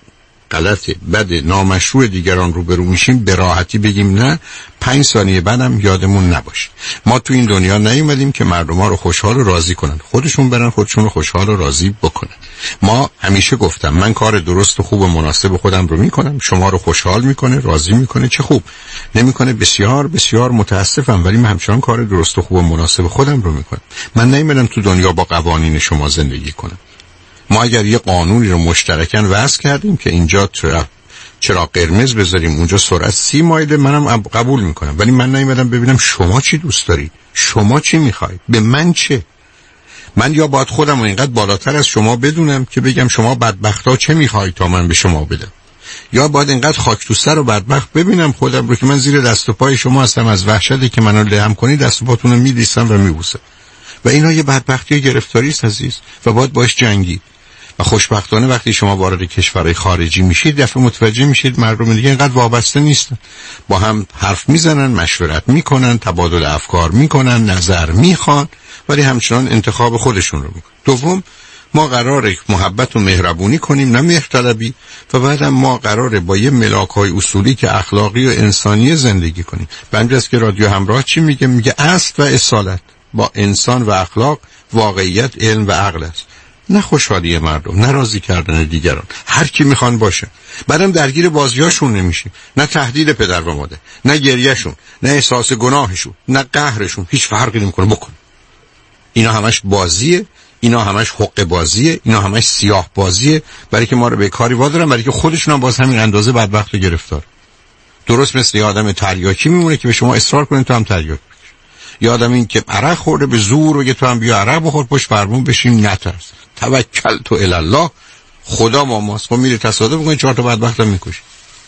غلط بد نامشروع دیگران روبرو میشیم به راحتی بگیم نه، پنج ثانیه بعدم یادمون نباشه. ما تو این دنیا نیومدیم که مردم ها رو خوشحال و راضی کنن، خودشون برن خودشون رو خوشحال و راضی بکنن. ما همیشه گفتم من کار درست و خوب و مناسب خودم رو میکنم، شما رو خوشحال میکنه راضی میکنه چه خوب، نمیکنه بسیار بسیار متاسفم، ولی من همچنان کار درست و خوب و مناسب خودم رو میکنم. من نیومدم تو دنیا با قوانین شما زندگی کنم. ما اگر یه قانونی رو مشترکاً وضع کردیم که اینجا چرا قرمز بذاریم اونجا سرعت سی مایل، منم قبول میکنم، ولی من نیومدم ببینم شما چی دوست دارید، شما چی میخواید، به من چه. من یا باید خودم رو اینقدر بالاتر از شما بدونم که بگم شما بدبختا چه میخواید تا من به شما بدم، یا باید اینقدر خاک تو سر و بدبخت ببینم خودم رو که من زیر دست و پای شما هستم، از وحشتی که منو لهم کنید دست و پاتون رو میلیسم و میبوسم. و اینا یه بدبختی و گرفتاری است عزیز و باید باش جنگید. و خوشبختانه وقتی شما وارد کشورهای خارجی میشید دفعه متوجه میشید مردم دیگه اینقدر وابسته نیستن، با هم حرف میزنن، مشورت میکنن، تبادل افکار میکنن، نظر میخوان، ولی همچنان انتخاب خودشون رو میکنن. دوم، ما قراره محبت و مهربونی کنیم نه مهرطلبی، و بعدم ما قراره با یه ملاک‌های اصولی که اخلاقی و انسانی زندگی کنیم. بنجاست که رادیو همراه چی میگه؟ میگه اصل و اصالت با انسان و اخلاق واقعیت علم و عقل است، نه خوشحالی مردم، نه راضی کردن دیگران، هر کی میخوان باشه. بعدم درگیر بازیاشون نمیشیم، نه تهدید پدر و مادر، نه گریهشون، نه احساس گناهشون، نه قهرشون، هیچ فرقی نمیکنه بکن. اینا همش بازیه، اینا همش حق بازیه، اینا همش سیاه بازیه، برای که ما رو به کاری وادارن، برای که خودشون هم باز همین اندازه بدبخت و گرفتار. درست مثل یه آدم تریاکی میمونه که به شما اصرار کنین تو هم تریاک بکش. یه آدم این که عرق خورده به زور بگه تو هم بیا عرق بخور، پشت فرمون بشین نترس، توکل تو الله، خدا با ماست. خب میره تصادف میکنه چهار تا بدبخت هم میکشه.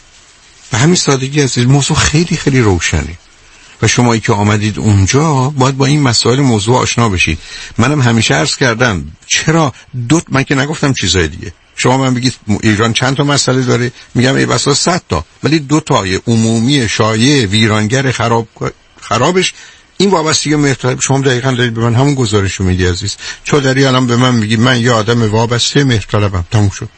به همین سادگی هست. موضوع خیلی خیلی روشنه و شمایی که آمدید اونجا باید با این مسائل موضوع آشنا بشید. منم همیشه عرض کردم چرا دو من که نگفتم چیزای دیگه. شما من بگید ایران چند تا مسئله داره، میگم ای بسا صد تا، ولی دو تای عمومی شایع ویرانگر خراب خرابش این وابستگی مهرطلب. شما دقیقاً دارید به من همون گزارشو میدی عزیز. چودری الان به من میگی من یه آدم وابسته مهرطلبم، تموم شد.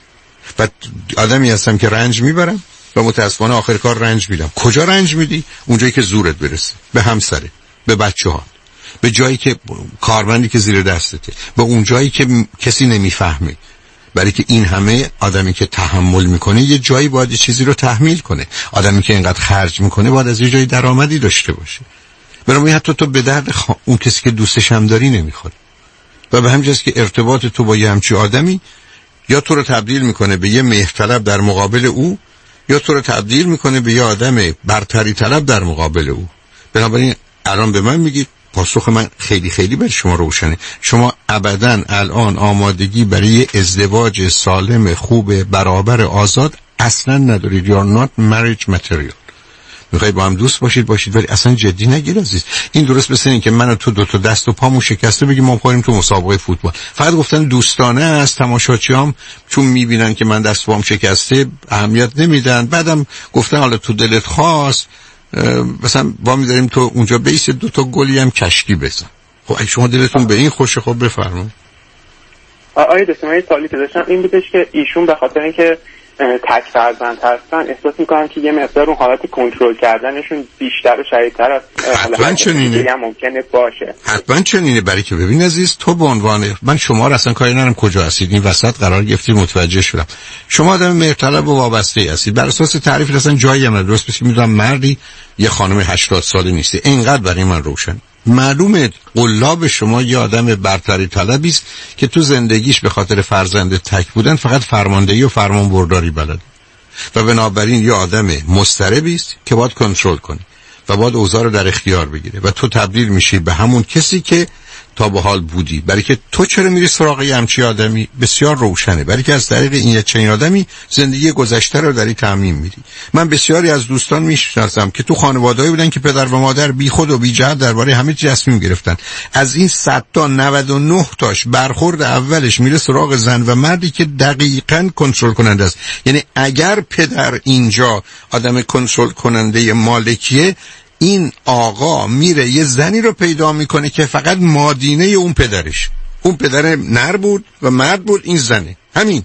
و آدمی هستم که رنج میبرم و متاسفانه آخر کار رنج میدم. کجا رنج میدی؟ اونجایی که زورت برسه، به همسره، به بچه‌ها، به جایی که کارمندی که زیر دستته، به اون جایی که کسی نمیفهمه. برای که این همه آدمی که تحمل میکنه یه جایی باید یه چیزی رو تحمیل کنه. آدمی که اینقدر خرج میکنه باید از یه جایی درآمدی داشته باشه. برای حتی تو به درد خوا... اون کسی که دوستش هم داری نمیخوره. و به همین جاست که ارتباط تو با یه همچی آدمی یا تو رو تبدیل میکنه به یه مهرطلب در مقابل او، یا تو رو تبدیل میکنه به یه آدم برتری طلب در مقابل او. بنابراین الان به من میگید، پاسخ من خیلی خیلی برای شما روشنه، شما ابداً الان آمادگی برای ازدواج سالم خوب برابر آزاد اصلا ندارید. You are not marriage material. میخواید با هم دوست باشید باشید ولی اصلا جدی نگیر عزیز. این درست مثل این که من و تو دو تا دست و پامون شکسته بگیم ما می‌خوریم تو مسابقه فوتبال، فقط گفتن دوستانه است، تماشاچیام چون میبینن که من دست و پام شکسته اهمیت نمیدن، بعدم گفتن حالا تو دلت خواست مثلا با می‌داریم تو اونجا بیس دو تا گلی هم کشکی بزن. خب اگه شما دلتون به این خوشه خب بفرمایید. آقای دکتر سوالی که داشتم این بودش که ایشون به خاطر اینکه تک فرزند هستن احساس میکنن که یه مقدار اون حالت کنترل کردنشون بیشتر و شدیدتر از حتما چنینه ممکنه باشه. حتما چنینه. برای که ببین عزیز، تو به عنوان من شما را اصلا کاری ندارم کجا هستید، این وسط قرار گرفتید متوجه شدم شما آدم مهرطلب و وابسته هستید. بر اساس تعریف اصلا جایی هم نداره. درست میدونم مردی یه خانم هشتاد ساله نیستی، اینقدر برای من روشن. معلومه قلاب شما یه آدم برتری طلبی است که تو زندگیش به خاطر فرزند تک بودن فقط فرماندهی و فرمانبرداری بلده و بنابراین یه آدم مضطربی است که باید کنترل کنه و باید اوضاع رو در اختیار بگیره و تو تبدیل میشی به همون کسی که تا به حال بودی. برای که تو چرا میری سراغ یه همچی آدمی بسیار روشنه، برای که از طریق این یه چنین آدمی زندگی گذشته رو داری تعمیم میدی. من بسیاری از دوستان میشناسم که تو خانواده‌ای بودن که پدر و مادر بی خود و بی جهت درباره همه چیز تصمیم گرفتن. از این صد تا نود و نه تاش برخورد اولش میره سراغ زن و مردی که دقیقاً کنترل کننده است. یعنی اگر پدر اینجا آدم کنترل کننده مالکیه، این آقا میره یه زنی رو پیدا میکنه که فقط مادینه اون پدرش، اون پدر نر بود و مرد بود، این زنه، همین،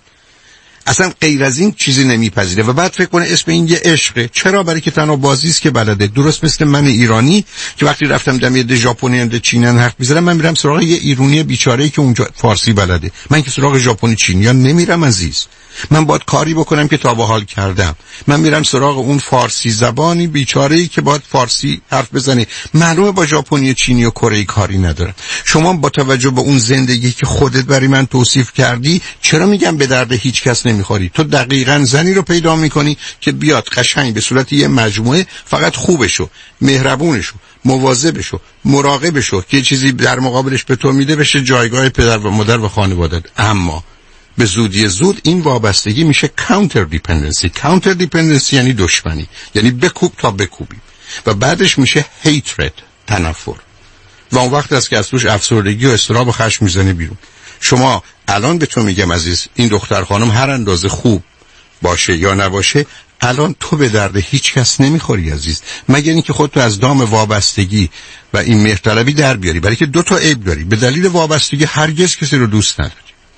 اصلا غیر از این چیزی نمیپذیره و بعد فکر کنه اسم این یه عشقه. چرا؟ برای که تنها بازیست که بلده. درست مثل من ایرانی که وقتی رفتم دم یه ژاپنی هم چینی حرف می‌زدم، من میرم سراغ یه ایرانی بیچاره‌ای که اونجا فارسی بلده. من که سراغ ژاپنی چینی نمیرم عزیز. من باید کاری بکنم که تا به حال کردم. من میرم سراغ اون فارسی زبانی بیچاره‌ای که باید فارسی حرف بزنه. معلومه با ژاپنی، چینی و کره‌ای کاری ندارم. شما با توجه به اون زندگی که خودت برای من توصیف کردی، چرا میگم به درد هیچ کس نمیخوری؟ تو دقیقاً زنی رو پیدا میکنی که بیاد قشنگ به صورت یه مجموعه فقط خوبشو، مهربونشو، مواظبشو، مراقبشو که چیزی در مقابلش به تو میده بشه جایگاه پدر و مادر و خانواده. اما به زودی زود این وابستگی میشه کانتر دیپندنسی. کانتر دیپندنسی یعنی دشمنی، یعنی بکوب تا بکوبی، و بعدش میشه هیترد، تنفر، و اون وقت است که از توش افسردگی و اضطراب و خشم میزنه بیرون. شما الان به تو میگم عزیز، این دختر خانم هر اندازه خوب باشه یا نباشه، الان تو به درد هیچ کس نمیخوری عزیز، مگر اینکه خودتو از دام وابستگی و این مهرطلبی در بیاری، برای که دو تا عیب داری. به دلیل وابستگی هرگز کسی رو دوست نداری.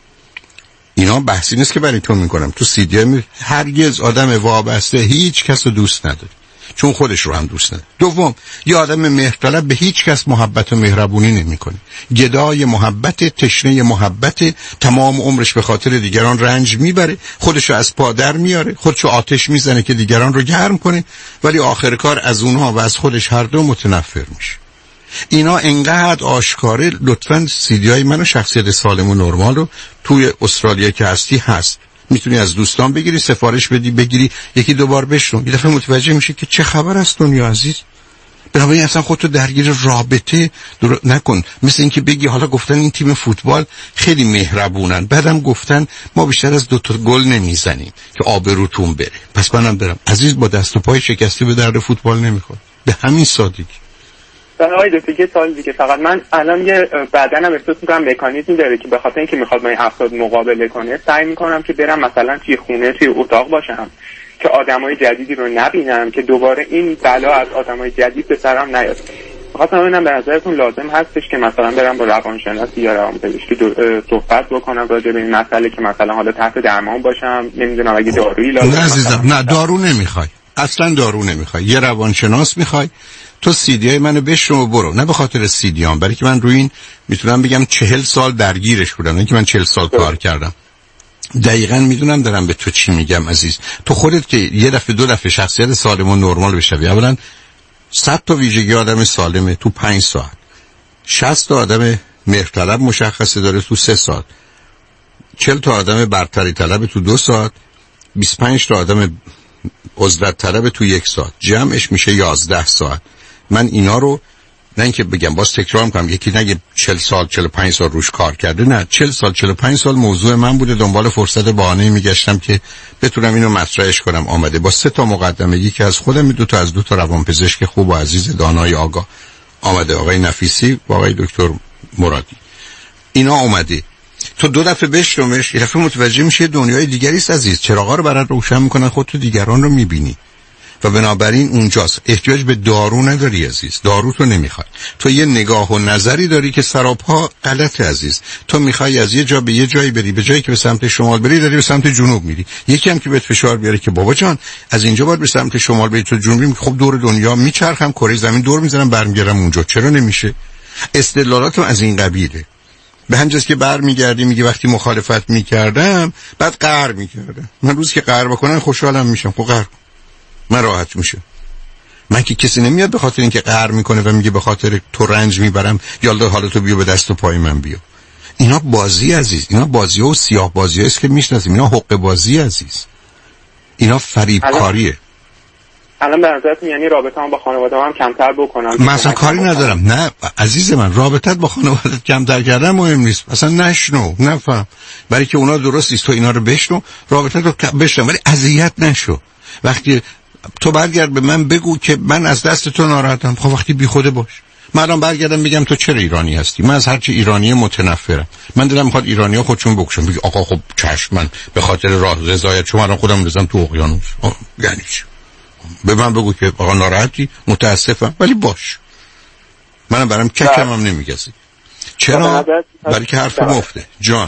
اینا بحثی نیست که برای تو میکنم. تو سیدی می هرگز آدم وابسته هیچ کس رو دوست نداره، چون خودش رو هم دوست نداره. دوم، یه آدم مهرطلب به هیچ کس محبت و مهربونی نمیکنه. گدای محبت، تشنه محبت، تمام عمرش به خاطر دیگران رنج میبره، خودش رو از پا در میاره، خودش رو آتش میزنه که دیگران رو گرم کنه، ولی آخر کار از اونها و از خودش هر دو متنفر میشه. اینا انقدر آشکاره. لطفاً سیدی های من و شخصیت سالم و نرمال رو توی استرالیا که هستی هست، میتونی از دوستان بگیری، سفارش بدی، بگیری، یکی دو بار بشنو، یه دفعه متوجه میشه که چه خبر است دنیا عزیز. بنابراین اصلا خودتو درگیر رابطه در... نکن. مثل اینکه بگی حالا گفتن این تیم فوتبال خیلی مهربونن، بعدم گفتن ما بیشتر از دو تا گل نمیزنیم که آبروتون بره، پس منم برم. عزیز، با دست و پای شکسته به درد فوتبال نمیخوره، به همین سادگی. آقای دکتر یه سوال دیگه فقط، من الان یه بدنم احساس میکنم مکانیزمی داره که به خاطر اینکه میخواد با این افراد مقابله کنه، سعی میکنم که برم مثلا توی خونه، توی اتاق باشم که آدمای جدیدی رو نبینم که دوباره این بلا از آدمای جدید به سرم نیاد. خواستم ببینم به نظرتون لازم هستش که مثلا برم با روانشناس یا روانپزشکی صحبت بکنم راجع به این مسئله که مثلا حالا تحت درمان باشم؟ نمیدونم اگه دارویی لازم. نه عزیزم، نه دارو نمیخوای، اصلا دارو نمیخوای. یه روانشناس میخوای. تو سیدی های منو بشنو و برو. نه به خاطر سیدی هم، برای که من روی این میتونم بگم چهل سال درگیرش بودم، نه که من چهل سال کار کردم. دقیقاً میدونم دارم به تو چی میگم عزیز. تو خودت که یه دفعه دو دفعه شخصیت سالم و نرمال بشوی، اولا صد تا ویژگی آدم سالمه تو پنج ساعت، شصت تا آدم مهرطلب مشخصه داره تو سه ساعت، چهل تا آدم برتری طلب تو دو ساعت، بیست و پنج تا آدم عزلت طلب تو یک ساعت، جمعش میشه یازده ساعت. من اینا رو نه اینکه بگم باز تکرار میکنم، یکی نگه چهل سال چهل و پنج سال روش کار کرده، نه، چهل سال چهل و پنج سال موضوع من بوده، دنبال فرصت بهانه‌ای میگشتم که بتونم اینو مطرحش کنم. آمده با سه تا مقدمه، یکی از خودم، دو تا از دو تا روانپزشک خوب و عزیز دانای آگاه آمده، آقای نفیسی و آقای دکتر مرادی. اینا آمده تو دو دفعه بشنومش، یه دفعه متوجه میشه دنیای دیگری است عزیز. چراغا رو برات روشن میکنن، خودت تو دیگران رو میبینی و بنابراین اونجاست. احتیاج به دارو نداری عزیز، دارو تو نمیخوای. تو یه نگاه و نظری داری که سراپا غلطه عزیز. تو میخوای از یه جا به یه جایی بری، به جایی که به سمت شمال بری داری به سمت جنوب میری. یکی هم که بهت فشار بیاره که بابا جان از اینجا باید به سمت شمال بری تو جنوب میری، خب دور دنیا میچرخم، کره زمین دور میزنم برمیگردم اونجا، چرا نمیشه؟ استدلالاتم از این قبیله. به همجاست که برمیگردی میگه وقتی مخالفت میکردم بعد قهر میکردم، من روزی که قهر بکنم خوشحالم میشم. خب قهر من راحت میشه. من که کسی نمیاد به خاطر اینکه قهر میکنه و میگه به خاطر تو رنج میبرم یالله حالتو بیو به دست و پای من بیو. اینا بازی عزیز، اینا بازی و سیاه بازی است که میشناسیم، اینا حق بازی عزیز، اینا فریبکاریه. الان به نظرتون یعنی رابطه‌ام با خانواده هم کمتر بکنم؟ مثلا کاری ندارم، نه عزیز من، رابطت با خانواده‌ت کمتر کردن مهم نیست، اصلا نشنو، نفهم، برای که اونا درست نیست، تو اینا رو بشنو، رابطت رو بشنو، ولی اذیت نشو. وقتی تو برگرد به من بگو که من از دست تو ناراحتم، خب وقتی بی خوده باش. من الان برگردم بگم تو چرا ایرانی هستی، من از هرچی ایرانی متنفرم، من دلم میخواد ایرانی‌ها خودشون بکشن، بگی آقا خب چشم، من به خاطر راه رضایت شما الان خودم می‌ریزم تو اقیانوس، یعنی چی؟ به من بگو که آقا ناراحتی، متاسفم، ولی باش. منم برام ککم هم نمیگذی. چرا؟ برای که حرف مفته جان.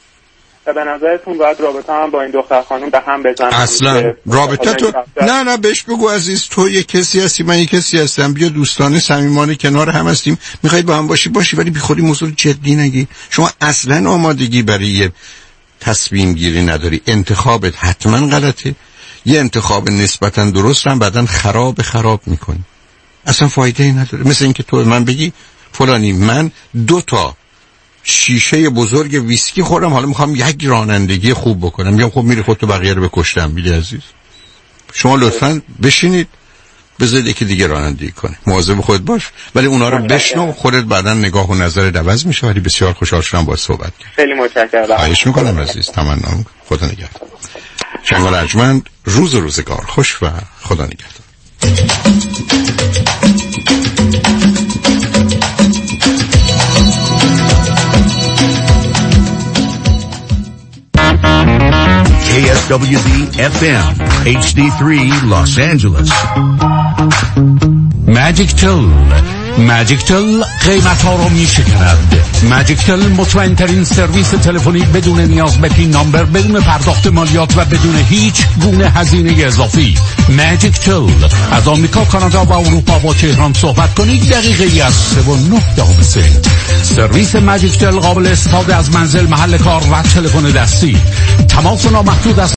و به نظرتون باید رابطه هم با این دختر خانم به هم بزنم؟ اصلا رابطه تو نه نه بهش بگو عزیز تو یه کسی هستی من یه کسی هستم، بیا دوستانه صمیمانه کنار هم هستیم، میخواید با هم باشی باشی، ولی بی خودی موضوع جدی نگی. شما اصلا آمادگی برای یه تصمیم گیری نداری، انتخابت حتما غلطه، یه انتخاب نسبتا درست هم بعدن خراب خراب میکنی، اصلا فایده ای نداره. مثل اینکه تو من بگی فلانی من دو تا شیشه بزرگ ویسکی خوردم، حالا میخوام یک رانندگی خوب بکنم، میگم خب میری خودتو بقیه رو بکشتم. بیده عزیز شما لطفاً بشینید بذارید یکی دیگه رانندگی کنه، مواظب خودت باش، ولی اونا رو بشنو، خودت بعداً نگاه و نظرت عوض میشه. ولی بسیار خوشحال شدم باهات صحبت کردم. خیلی متشکرم. خواهش میکنم عزیز، تمنا میکنم. خدا نگهدار. شنگال ارجمند، روز و روزگار خوش و خدا نگهدار. K S W D F M H D three Los Angeles. ماجیک تل ماجیک تل قیمت ها رو می شکند. ماجیک تل مطمئن ترین سرویس تلفنی بدون نیاز به پین نامبر، بدون پرداخت مالیات و بدون هیچ گونه هزینه اضافی. ماجیک تل از آمریکا، کانادا و اروپا با تهران صحبت کنید دقیقه ای از سه و نه دهم سنت. سرویس ماجیک تل قابل استفاده از منزل، محل کار و تلفن دستی. تماس نامحدود است.